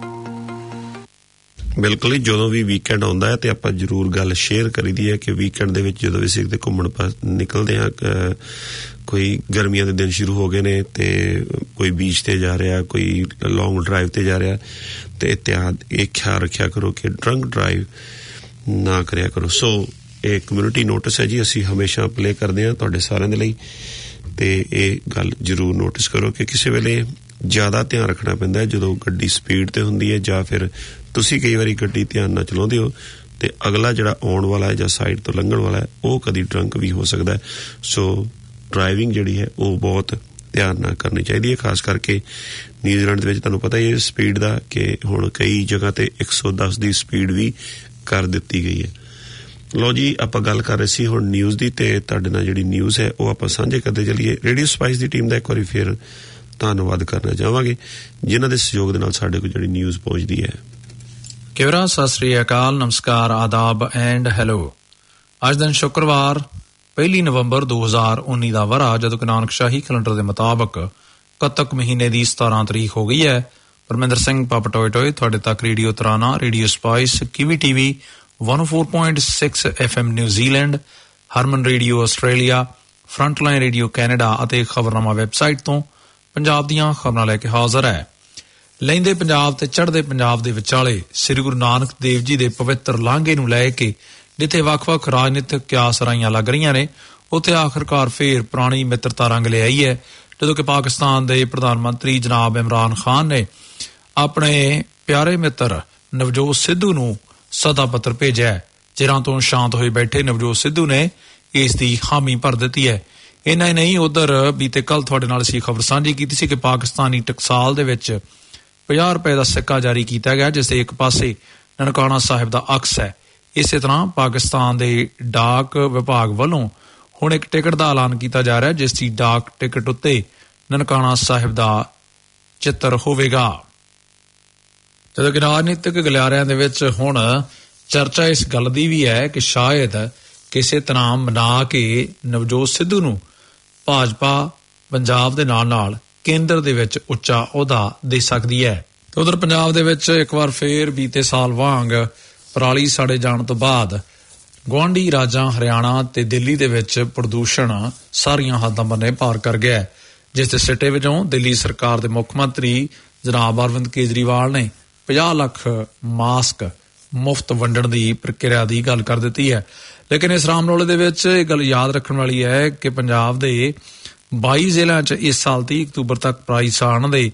ਬਿਲਕੁਲ ਹੀ ਜਦੋਂ ਵੀ ਵੀਕਐਂਡ ਆਉਂਦਾ ਹੈ ਤੇ ਆਪਾਂ ਜ਼ਰੂਰ ਗੱਲ ਸ਼ੇਅਰ ਕਰੀਦੀ ਹੈ ਕਿ ਵੀਕਐਂਡ ਦੇ ਵਿੱਚ ਜਦੋਂ ਵੀ ਅਸੀਂ ਕਿਤੇ ਘੁੰਮਣ ਨਿਕਲਦੇ ਹਾਂ ਕੋਈ ਗਰਮੀਆਂ ਦੇ ਦਿਨ ਸ਼ੁਰੂ ਹੋ ਗਏ ਨੇ ਤੇ ਕੋਈ ਬੀਚ ਤੇ ਜਾ ਰਿਹਾ ਕੋਈ ਲੌਂਗ ਡਰਾਈਵ ਤੇ ਜਾ ਰਿਹਾ ਤੇ ਇਹ ਖਿਆਲ ਰੱਖਿਆ ਕਰੋ ਕਿ ਡਰੰਕ ਡਰਾਈਵ ਨਾ ਕਰਿਆ ਕਰੋ ਸੋ ਇਹ ਕਮਿਊਨਿਟੀ ਨੋਟਿਸ ਹੈ ਜੀ ਅਸੀਂ ਹਮੇਸ਼ਾ ਪਲੇ ਕਰਦੇ ਹਾਂ ਤੁਹਾਡੇ ਸਾਰਿਆਂ ਦੇ ਲਈ ਤੇ ਇਹ ਗੱਲ ਜ਼ਰੂਰ ਨੋਟਿਸ ਕਰੋ ਕਿ ਕਿਸੇ ਵੇਲੇ ਜ਼ਿਆਦਾ ਧਿਆਨ ਰੱਖਣਾ ਪੈਂਦਾ ਹੈ ਜਦੋਂ ਗੱਡੀ ਸਪੀਡ ਤੇ ਹੁੰਦੀ ਹੈ ਜਾਂ ਫਿਰ ਤੁਸੀਂ ਕਈ ਵਾਰੀ ਗੱਡੀ ਧਿਆਨ ਨਾਲ ਚਲਾਉਂਦੇ ਹੋ ਤੇ ਅਗਲਾ ਜਿਹੜਾ ਆਉਣ ਵਾਲਾ ਹੈ ਜਾਂ ਸਾਈਡ ਤੋਂ ਲੰਘਣ ਵਾਲਾ ਹੈ ਉਹ ਕਦੀ ਡਰੰਕ ਵੀ ਹੋ ਸਕਦਾ ਹੈ ਸੋ ਡਰਾਈਵਿੰਗ ਜਿਹੜੀ ਹੈ ਉਹ ਬਹੁਤ ਧਿਆਨ ਨਾਲ ਕਰਨੀ ਚਾਹੀਦੀ ਹੈ ਖਾਸ ਕਰਕੇ ਨਿਊਜ਼ੀਲੈਂਡ ਦੇ ਵਿੱਚ ਤੁਹਾਨੂੰ ਪਤਾ ਹੀ ਹੈ ਸਪੀਡ ਦਾ ਕਿ ਹੁਣ ਕਈ ਜਗ੍ਹਾ ਤੇ 110 ਦੀ ਸਪੀਡ ਵੀ ਕਰ ਦਿੱਤੀ ਗਈ ਹੈ ਲੋ ਜੀ ਆਪਾਂ ਗੱਲ ਕਰ ਰਹੇ ਸੀ ਹੁਣ ਨਿਊਜ਼ ਦੀ ਤੇ ਤੁਹਾਡੇ ਨਾਲ ਜਿਹੜੀ ਨਿਊਜ਼ ਹੈ ਉਹ ਆਪਾਂ ਸਾਂਝੇ ਕਰਦੇ ਚੱਲੀਏ ਰੇਡੀਓ ਸਪਾਈਸ ਦੀ ਟੀਮ ਦਾ ਇੱਕ ਵਾਰੀ ਫਿਰ ਧੰਨਵਾਦ ਕਰਨਾ ਚਾਹਾਂਗੇ ਜਿਨ੍ਹਾਂ ਦੇ ਸਹਿਯੋਗ ਦੇ ਨਾਲ ਸਾਡੇ ਕੋਲ ਜਿਹੜੀ ਨਿਊਜ਼ ਪਹੁੰਚਦੀ ਹੈ ਕਿਵਰਾ ਸਤਿ ਸ੍ਰੀ ਅਕਾਲ ਨਮਸਕਾਰ ਆਦਾਬ ਐਂਡ ਹੈਲੋ ਅੱਜ ਦਿਨ ਸ਼ੁੱਕਰਵਾਰ 1 ਨਵੰਬਰ 2019 ਦਾ ਵਰ੍ਹਾ ਜਦੋਂ ਕਿ ਨਾਨਕਸ਼ਾਹੀ ਕੈਲੰਡਰ ਦੇ ਮੁਤਾਬਕ ਕੱਤਕ ਮਹੀਨੇ ਦੀ 17 ਤਰੀਕ ਹੋ ਗਈ ਹੈ ਪਰਮਿੰਦਰ ਸਿੰਘ ਪਾਪਾ ਟੋਏ ਤੁਹਾਡੇ ਤੱਕ radio Tarana radio spice Kiwi TV 104.6 FM New Zealand Harman radio Australia, frontline radio Canada ਅਤੇ ਖਬਰਨਾਮਾ ਵੈਬਸਾਈਟ ਤੋਂ ਪੰਜਾਬ ਦੀਆਂ ਖਬਰਾਂ ਲੈ ਕੇ ਹਾਜ਼ਰ ਹੈ। ਲਹਿੰਦੇ ਪੰਜਾਬ ਤੇ ਚੜ੍ਹਦੇ ਪੰਜਾਬ ਦੇ ਵਿਚਾਲੇ ਸ੍ਰੀ ਗੁਰੂ ਨਾਨਕ ਦੇਵ ਜੀ ਦੇ ਪਵਿੱਤਰ ਲਾਂਘੇ ਨੂੰ ਲੈ ਕੇ ਜਿੱਥੇ ਵੱਖ-ਵੱਖ ਰਾਜਨੀਤਿਕ ਕਿਆਸ-ਰਾਈਆਂ ਲੱਗ ਰਹੀਆਂ ਨੇ, ਉੱਥੇ ਆਖਰਕਾਰ ਫੇਰ ਪੁਰਾਣੀ ਮਿੱਤਰਤਾ ਰੰਗ ਲਿਆਈ ਹੈ, ਜਦੋਂ ਕਿ ਪਾਕਿਸਤਾਨ ਦੇ ਪ੍ਰਧਾਨ ਮੰਤਰੀ ਜਨਾਬ ਇਮਰਾਨ ਖਾਨ ਨੇ ਆਪਣੇ ਪਿਆਰੇ ਮਿੱਤਰ ਨਵਜੋਤ ਸਿੱਧੂ ਨੂੰ ਸੱਦਾ ਪੱਤਰ ਭੇਜਿਆ। ਚਿਰਾਂ ਤੋਂ ਸ਼ਾਂਤ ਹੋਏ ਬੈਠੇ ਨਵਜੋਤ ਸਿੱਧੂ ਨੇ ਇਸ ਦੀ ਹਾਮੀ ਭਰ ਦਿੱਤੀ ਹੈ। ਇੰਨਾ ਹੀ ਨਹੀਂ, ਉਧਰ ਬੀਤੇ ਕੱਲ ਤੁਹਾਡੇ ਨਾਲ ਅਸੀਂ ਖਬਰ ਸਾਂਝੀ ਕੀਤੀ ਸੀ ਕਿ ਪਾਕਿਸਤਾਨੀ ਟਕਸਾਲ ਦੇ ਵਿੱਚ 50 ਰੁਪਏ ਦਾ ਸਿੱਕਾ ਜਾਰੀ ਕੀਤਾ ਗਿਆ, ਜਿਸ ਦੇ ਇੱਕ ਪਾਸੇ ਨਨਕਾਣਾ ਸਾਹਿਬ ਦਾ ਅਕਸ ਹੈ। ਇਸੇ ਤਰ੍ਹਾਂ ਪਾਕਿਸਤਾਨ ਦੇ ਡਾਕ ਵਿਭਾਗ ਵੱਲੋਂ ਹੁਣ ਇੱਕ ਟਿਕਟ ਦਾ ਐਲਾਨ ਕੀਤਾ ਜਾ ਰਿਹਾ, ਜਿਸ ਦੀ ਡਾਕ ਟਿਕਟ ਉੱਤੇ ਨਨਕਾਣਾ ਸਾਹਿਬ ਦਾ ਚਿੱਤਰ ਹੋਵੇਗਾ। ਜਦੋਂ ਕਿ ਰਾਜਨੀਤਿਕ ਗਲਿਆਰਿਆਂ ਦੇ ਵਿੱਚ ਹੁਣ ਚਰਚਾ ਇਸ ਗੱਲ ਦੀ ਵੀ ਹੈ ਕਿ ਸ਼ਾਇਦ ਕਿਸੇ ਤਰ੍ਹਾਂ ਮਨਾ ਕੇ ਨਵਜੋਤ ਸਿੱਧੂ ਨੂੰ ਭਾਜਪਾ ਪੰਜਾਬ ਦੇ ਨਾਲ-ਨਾਲ ਕੇਂਦਰ ਦੇ ਵਿੱਚ ਉੱਚਾ ਅਹੁਦਾ ਦੇ ਸਕਦੀ ਹੈ। ਤੇ ਉਧਰ ਪੰਜਾਬ ਦੇ ਵਿੱਚ ਇੱਕ ਵਾਰ ਫੇਰ ਬੀਤੇ ਸਾਲ ਵਾਂਗ ਪਰਾਲੀ ਸਾੜੇ ਜਾਣ ਤੋਂ ਬਾਅਦ ਗੁਆਂਢੀ ਰਾਜਾਂ ਹਰਿਆਣਾ ਤੇ ਦਿੱਲੀ ਦੇ ਵਿੱਚ ਪ੍ਰਦੂਸ਼ਣ ਸਾਰੀਆਂ ਹੱਦਾਂ ਬੰਨੇ ਪਾਰ ਕਰ ਗਿਆ, ਜਿਸ ਦੇ ਸਿੱਟੇ ਵਜੋਂ ਦਿੱਲੀ ਸਰਕਾਰ ਦੇ ਮੁੱਖ ਮੰਤਰੀ ਜਨਾਬ ਅਰਵਿੰਦ ਕੇਜਰੀਵਾਲ ਨੇ 50 ਲੱਖ ਮਾਸਕ ਮੁਫਤ ਵੰਡਣ ਦੀ ਪ੍ਰਕਿਰਿਆ ਦੀ ਗੱਲ ਕਰ ਦਿੱਤੀ ਹੈ। ਲੇਕਿਨ ਇਸ ਰਾਮਰੋਲੇ ਦੇ ਵਿੱਚ ਇਹ ਗੱਲ ਯਾਦ ਰੱਖਣ ਵਾਲੀ ਹੈ ਕਿ ਪੰਜਾਬ ਦੇ 22 ਜ਼ਿਲ੍ਹਿਆਂ 'ਚ ਇਸ ਸਾਲ 30 ਅਕਤੂਬਰ ਤੱਕ ਪਰਾਲੀ ਸਾੜਨ ਦੇ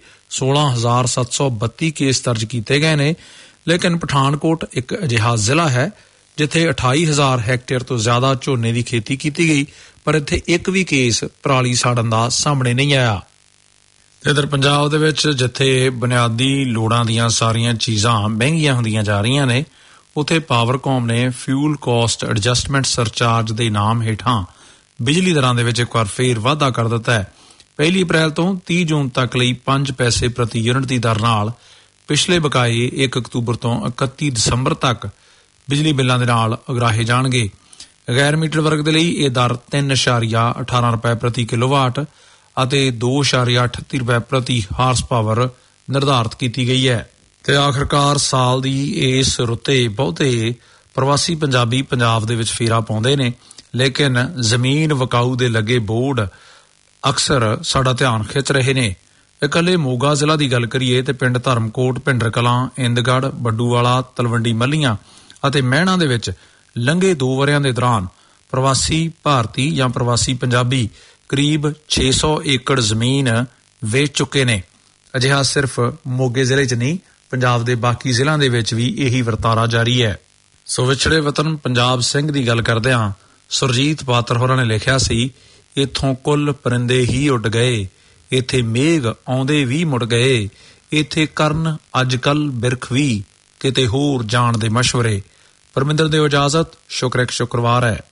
16,732 ਕੇਸ ਦਰਜ ਕੀਤੇ ਗਏ ਨੇ। ਲੇਕਿਨ ਪਠਾਨਕੋਟ ਇੱਕ ਅਜਿਹਾ ਜ਼ਿਲ੍ਹਾ ਹੈ ਜਿੱਥੇ 28,000 ਹੈਕਟੇਅਰ ਤੋਂ ਜ਼ਿਆਦਾ ਝੋਨੇ ਦੀ ਖੇਤੀ ਕੀਤੀ ਗਈ, ਪਰ ਇੱਥੇ ਇੱਕ ਵੀ ਕੇਸ ਪਰਾਲੀ ਸਾੜਨ ਦਾ ਸਾਹਮਣੇ ਨਹੀਂ ਆਇਆ। ਇਧਰ ਪੰਜਾਬ ਦੇ ਵਿੱਚ ਜਿੱਥੇ ਬੁਨਿਆਦੀ ਲੋੜਾਂ ਦੀਆਂ ਸਾਰੀਆਂ ਚੀਜ਼ਾਂ ਮਹਿੰਗੀਆਂ ਹੁੰਦੀਆਂ ਜਾ ਰਹੀਆਂ ਨੇ, ਉੱਥੇ ਪਾਵਰਕੌਮ ਨੇ ਫਿਊਲ ਕਾਸਟ ਐਡਜਸਟਮੈਂਟ ਸਰਚਾਰਜ ਦੇ ਨਾਮ ਹੇਠਾਂ ਬਿਜਲੀ ਦਰਾਂ ਦੇ ਵਿੱਚ ਇੱਕ ਵਾਰ ਫੇਰ ਵਾਧਾ ਕਰ ਦਿੱਤਾ ਹੈ। 1 ਅਪ੍ਰੈਲ ਤੋਂ 30 ਜੂਨ ਤੱਕ ਲਈ 5 ਪੈਸੇ ਪ੍ਰਤੀ ਯੂਨਿਟ ਦੀ ਦਰ ਨਾਲ ਪਿਛਲੇ ਬਕਾਏ 1 ਅਕਤੂਬਰ ਤੋਂ 31 ਦਸੰਬਰ ਤੱਕ ਬਿਜਲੀ ਬਿੱਲਾਂ ਦੇ ਨਾਲ ਅਗਰਾਹੇ ਜਾਣਗੇ। ਗੈਰ ਮੀਟਰ ਵਰਗ ਦੇ ਲਈ ਇਹ ਦਰ 3.18 ਰੁਪਏ ਪ੍ਰਤੀ ਕਿਲੋਵਾਟ ਅਤੇ 2.38 ਰੁਪਏ ਪ੍ਰਤੀ ਹਾਰਸ ਪਾਵਰ ਨਿਰਧਾਰਤ ਕੀਤੀ ਗਈ ਹੈ। ਤੇ ਆਖਰਕਾਰ ਸਾਲ ਦੀ ਇਸ ਰੁੱਤੇ ਬਹੁਤੇ ਪ੍ਰਵਾਸੀ ਪੰਜਾਬੀ ਪੰਜਾਬ ਦੇ ਵਿੱਚ ਫੇਰਾ ਪਾਉਂਦੇ ਨੇ, ਲੇਕਿਨ ਜ਼ਮੀਨ ਵਿਕਾਊ ਦੇ ਲੱਗੇ ਬੋਰਡ ਅਕਸਰ ਸਾਡਾ ਧਿਆਨ ਖਿੱਚ ਰਹੇ ਨੇ। ਇਕੱਲੇ ਮੋਗਾ ਜ਼ਿਲ੍ਹਾ ਦੀ ਗੱਲ ਕਰੀਏ ਤੇ ਪਿੰਡ ਧਰਮਕੋਟ, ਭਿੰਡਰ ਕਲਾਂ, ਇੰਦਗੜ੍ਹ, ਬੱਡੂਵਾਲਾ, ਤਲਵੰਡੀ ਮੱਲੀਆਂ ਅਤੇ ਮਹਿਣਾ ਦੇ ਵਿੱਚ ਲੰਘੇ 2 ਵਰ੍ਹਿਆਂ ਦੇ ਦੌਰਾਨ ਪ੍ਰਵਾਸੀ ਭਾਰਤੀ ਜਾਂ ਪ੍ਰਵਾਸੀ ਪੰਜਾਬੀ ਕਰੀਬ 600 ਏਕੜ ਜ਼ਮੀਨ ਵੇਚ ਚੁੱਕੇ ਨੇ। ਅਜਿਹਾ ਸਿਰਫ ਮੋਗੇ ਜ਼ਿਲ੍ਹੇ 'ਚ ਨਹੀਂ, ਪੰਜਾਬ ਦੇ ਬਾਕੀ ਜ਼ਿਲ੍ਹਿਆਂ ਦੇ ਵਿੱਚ ਵੀ ਇਹੀ ਵਰਤਾਰਾ ਜਾਰੀ ਹੈ। ਸੋ ਵਿਛੜੇ ਵਤਨ ਪੰਜਾਬ ਸਿੰਘ ਦੀ ਗੱਲ ਕਰਦਿਆਂ ਸੁਰਜੀਤ ਪਾਤਰ ਹੋਰਾਂ ਨੇ ਲਿਖਿਆ ਸੀ, ਇੱਥੋਂ ਕੁੱਲ ਪਰਿੰਦੇ ਹੀ ਉੱਡ ਗਏ, ਇੱਥੇ ਮੇਘ ਆਉਂਦੇ ਵੀ ਮੁੜ ਗਏ, ਇੱਥੇ ਕਰਨ ਅੱਜ ਕੱਲ ਬਿਰਖ ਵੀ, ਕਿਤੇ ਹੋਰ ਜਾਣ ਦੇ ਮਸ਼ਵਰੇ। ਪਰਮਿੰਦਰ ਦਿਓ ਇਜਾਜ਼ਤ, ਸ਼ੁੱਕਰਵਾਰ ਹੈ।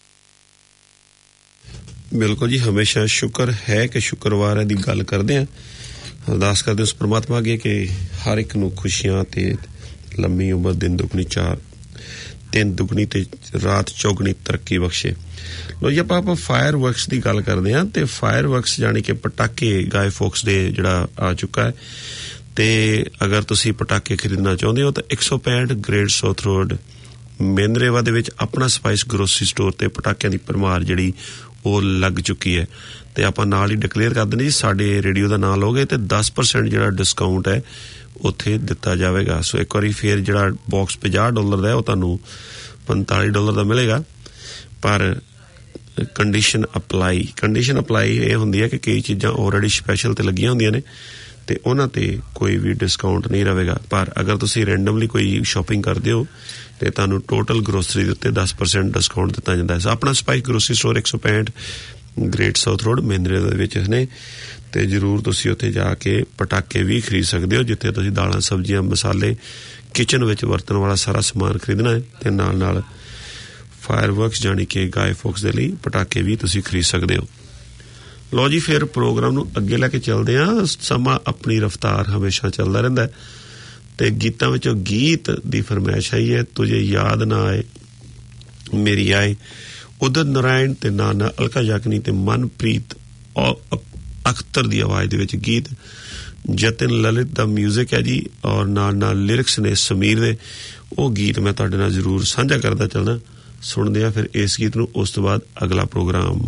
ਬਿਲਕੁਲ ਜੀ, ਹਮੇਸ਼ਾ ਸ਼ੁਕਰ ਹੈ ਕਿ ਸ਼ੁੱਕਰਵਾਰ ਹੈ ਦੀ ਗੱਲ ਕਰਦੇ ਹਾਂ। ਅਰਦਾਸ ਕਰਦੇ ਉਸ ਪਰਮਾਤਮਾ ਅੱਗੇ ਕਿ ਹਰ ਇੱਕ ਨੂੰ ਖੁਸ਼ੀਆਂ ਤੇ ਲੰਮੀ ਉਮਰ, ਦਿਨ ਦੁਗਣੀ ਤੇ ਰਾਤ ਚੌਗਣੀ ਤਰੱਕੀ ਬਖਸ਼ੇ। ਲੋ ਜੀ, ਆਪਾਂ ਫਾਇਰ ਵਰਕਸ ਦੀ ਗੱਲ ਕਰਦੇ ਹਾਂ। ਤੇ ਫਾਇਰ ਵਰਕਸ ਜਾਣੀ ਕਿ ਪਟਾਕੇ ਗਾਏ ਫੋਕਸ ਡੇ ਜਿਹੜਾ ਆ ਚੁੱਕਾ ਹੈ, ਤੇ ਅਗਰ ਤੁਸੀਂ ਪਟਾਕੇ ਖਰੀਦਣਾ ਚਾਹੁੰਦੇ ਹੋ ਤਾਂ 165 ਗ੍ਰੇਡ ਸਾਊਥ ਰੋਡ ਮਹਿੰਦਰੇਵਾ ਦੇ ਵਿੱਚ ਆਪਣਾ ਸਪਾਈਸ ਗਰੋਸਰੀ ਸਟੋਰ ਤੇ ਪਟਾਕਿਆਂ ਦੀ ਭਰਮਾਰ ਜਿਹੜੀ ਉਹ ਲੱਗ ਚੁੱਕੀ ਹੈ। ਤੇ ਆਪਾਂ ਨਾਲ ਹੀ ਡਿਕਲੇਅਰ ਕਰ ਦਿੰਦੇ ਜੀ, ਸਾਡੇ ਰੇਡੀਓ ਦਾ ਨਾਂ ਲਓਗੇ ਤੇ 10% ਜਿਹੜਾ ਡਿਸਕਾਊਂਟ ਹੈ ਉੱਥੇ ਦਿੱਤਾ ਜਾਵੇਗਾ। ਸੋ ਇੱਕ ਵਾਰੀ ਫੇਰ ਜਿਹੜਾ ਬਾਕਸ $50 ਦਾ ਹੈ ਉਹ ਤੁਹਾਨੂੰ $45 ਦਾ ਮਿਲੇਗਾ, ਪਰ ਕੰਡੀਸ਼ਨ ਅਪਲਾਈ ਇਹ ਹੁੰਦੀ ਹੈ ਕਿ ਕਈ ਚੀਜ਼ਾਂ ਆਲਰੇਡੀ ਸਪੈਸ਼ਲ ਤੇ ਲੱਗੀਆਂ ਹੁੰਦੀਆਂ ਨੇ ਤੇ ਉਹਨਾਂ ਤੇ ਕੋਈ ਵੀ ਡਿਸਕਾਊਂਟ ਨਹੀਂ ਰਹੇਗਾ। ਪਰ ਅਗਰ ਤੁਸੀਂ ਰੈਂਡਮਲੀ ਕੋਈ ਸ਼ਾਪਿੰਗ ਕਰਦੇ ਹੋ ਤੇ ਤੁਹਾਨੂੰ ਟੋਟਲ ਗਰੋਸਰੀ ਦੇ ਉੱਤੇ 10% ਡਿਸਕਾਊਂਟ ਦਿੱਤਾ ਜਾਂਦਾ ਹੈ। ਆਪਣਾ spice grocery store 165 great south road ਮਹਿੰਦਰੇ ਦੇ ਵਿੱਚ ਨੇ, ਤੇ ਜ਼ਰੂਰ ਤੁਸੀਂ ਉੱਥੇ ਜਾ ਕੇ ਪਟਾਕੇ ਵੀ ਖਰੀਦ ਸਕਦੇ ਹੋ, ਜਿੱਥੇ ਤੁਸੀਂ ਦਾਲਾਂ, ਸਬਜ਼ੀਆਂ, ਮਸਾਲੇ, ਕਿਚਨ ਵਿੱਚ ਵਰਤਣ ਵਾਲਾ ਸਾਰਾ ਸਮਾਨ ਖਰੀਦਣਾ ਹੈ ਤੇ ਨਾਲ ਫਾਇਰ ਵਰਕਸ ਜਾਣੀ ਕਿ ਗਾਏ ਫੋਕਸ ਦੇ ਲਈ ਪਟਾਕੇ ਵੀ ਤੁਸੀਂ ਖਰੀਦ ਸਕਦੇ ਹੋ। ਲਓ ਜੀ, ਫਿਰ ਪ੍ਰੋਗਰਾਮ ਨੂੰ ਅੱਗੇ ਲੈ ਕੇ ਚੱਲਦੇ ਹਾਂ। ਸਮਾਂ ਆਪਣੀ ਰਫ਼ਤਾਰ ਹਮੇਸ਼ਾ ਚੱਲਦਾ ਰਹਿੰਦਾ ਹੈ ਤੇ ਗੀਤਾਂ ਵਿੱਚੋਂ ਗੀਤ ਦੀ ਫਰਮਾਇਸ਼ ਆਈ ਹੈ, ਤੁਝੇ ਯਾਦ ਨਾ ਆਏ ਮੇਰੀ ਆਏ। ਉਦਿਤ ਨਾਰਾਇਣ ਤੇ ਨਾਨਾ ਅਲਕਾ ਯਾਗਨੀ ਤੇ ਮਨਪ੍ਰੀਤ ਅਖਤਰ ਦੀ ਆਵਾਜ਼ ਦੇ ਵਿੱਚ ਗੀਤ। ਜਤਨ ਲਲਿਤ ਦਾ ਮਿਊਜ਼ਿਕ ਹੈ ਜੀ, ਔਰ ਨਾਲ ਲਿਰਿਕਸ ਨੇ ਸਮੀਰ ਦੇ। ਉਹ ਗੀਤ ਮੈਂ ਤੁਹਾਡੇ ਨਾਲ ਜ਼ਰੂਰ ਸਾਂਝਾ ਕਰਦਾ ਚੱਲਣਾ। ਸੁਣਦੇ ਆ ਫਿਰ ਇਸ ਗੀਤ ਨੂੰ, ਉਸ ਤੋਂ ਬਾਅਦ ਅਗਲਾ ਪ੍ਰੋਗਰਾਮ।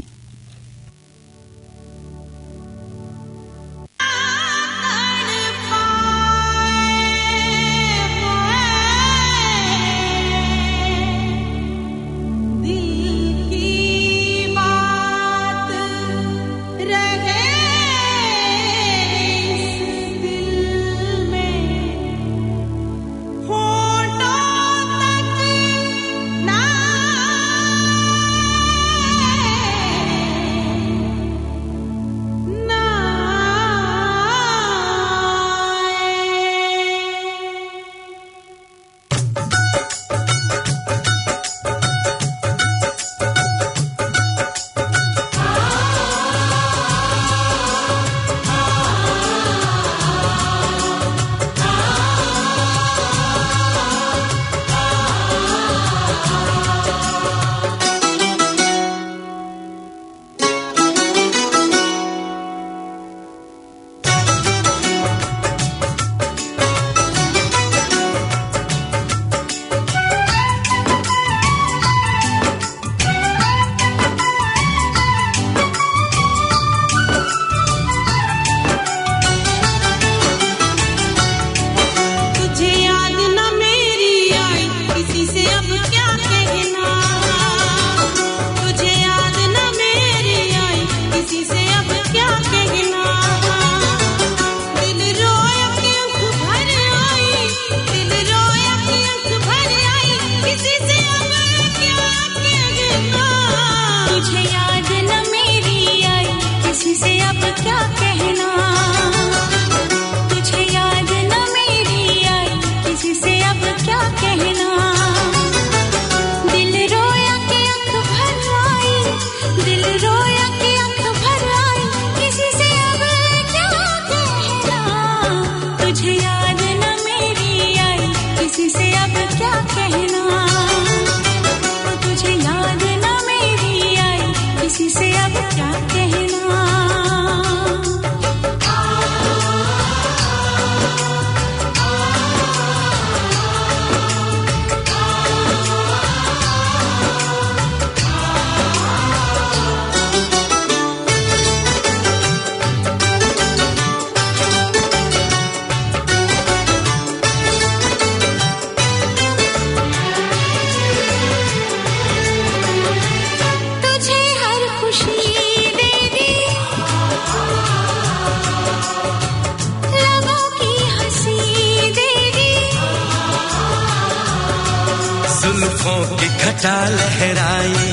घटा लहराई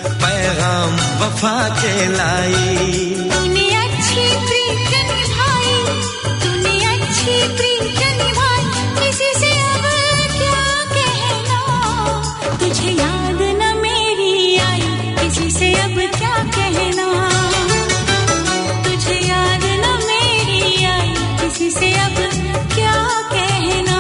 पैगाम वफा के लाई तूने अच्छी प्रीत निभाई तूने अच्छी प्रीत निभाई किसी से अब क्या कहना तुझे याद न मेरी आई किसी से अब क्या कहना तुझे याद न मेरी आई किसी से अब क्या कहना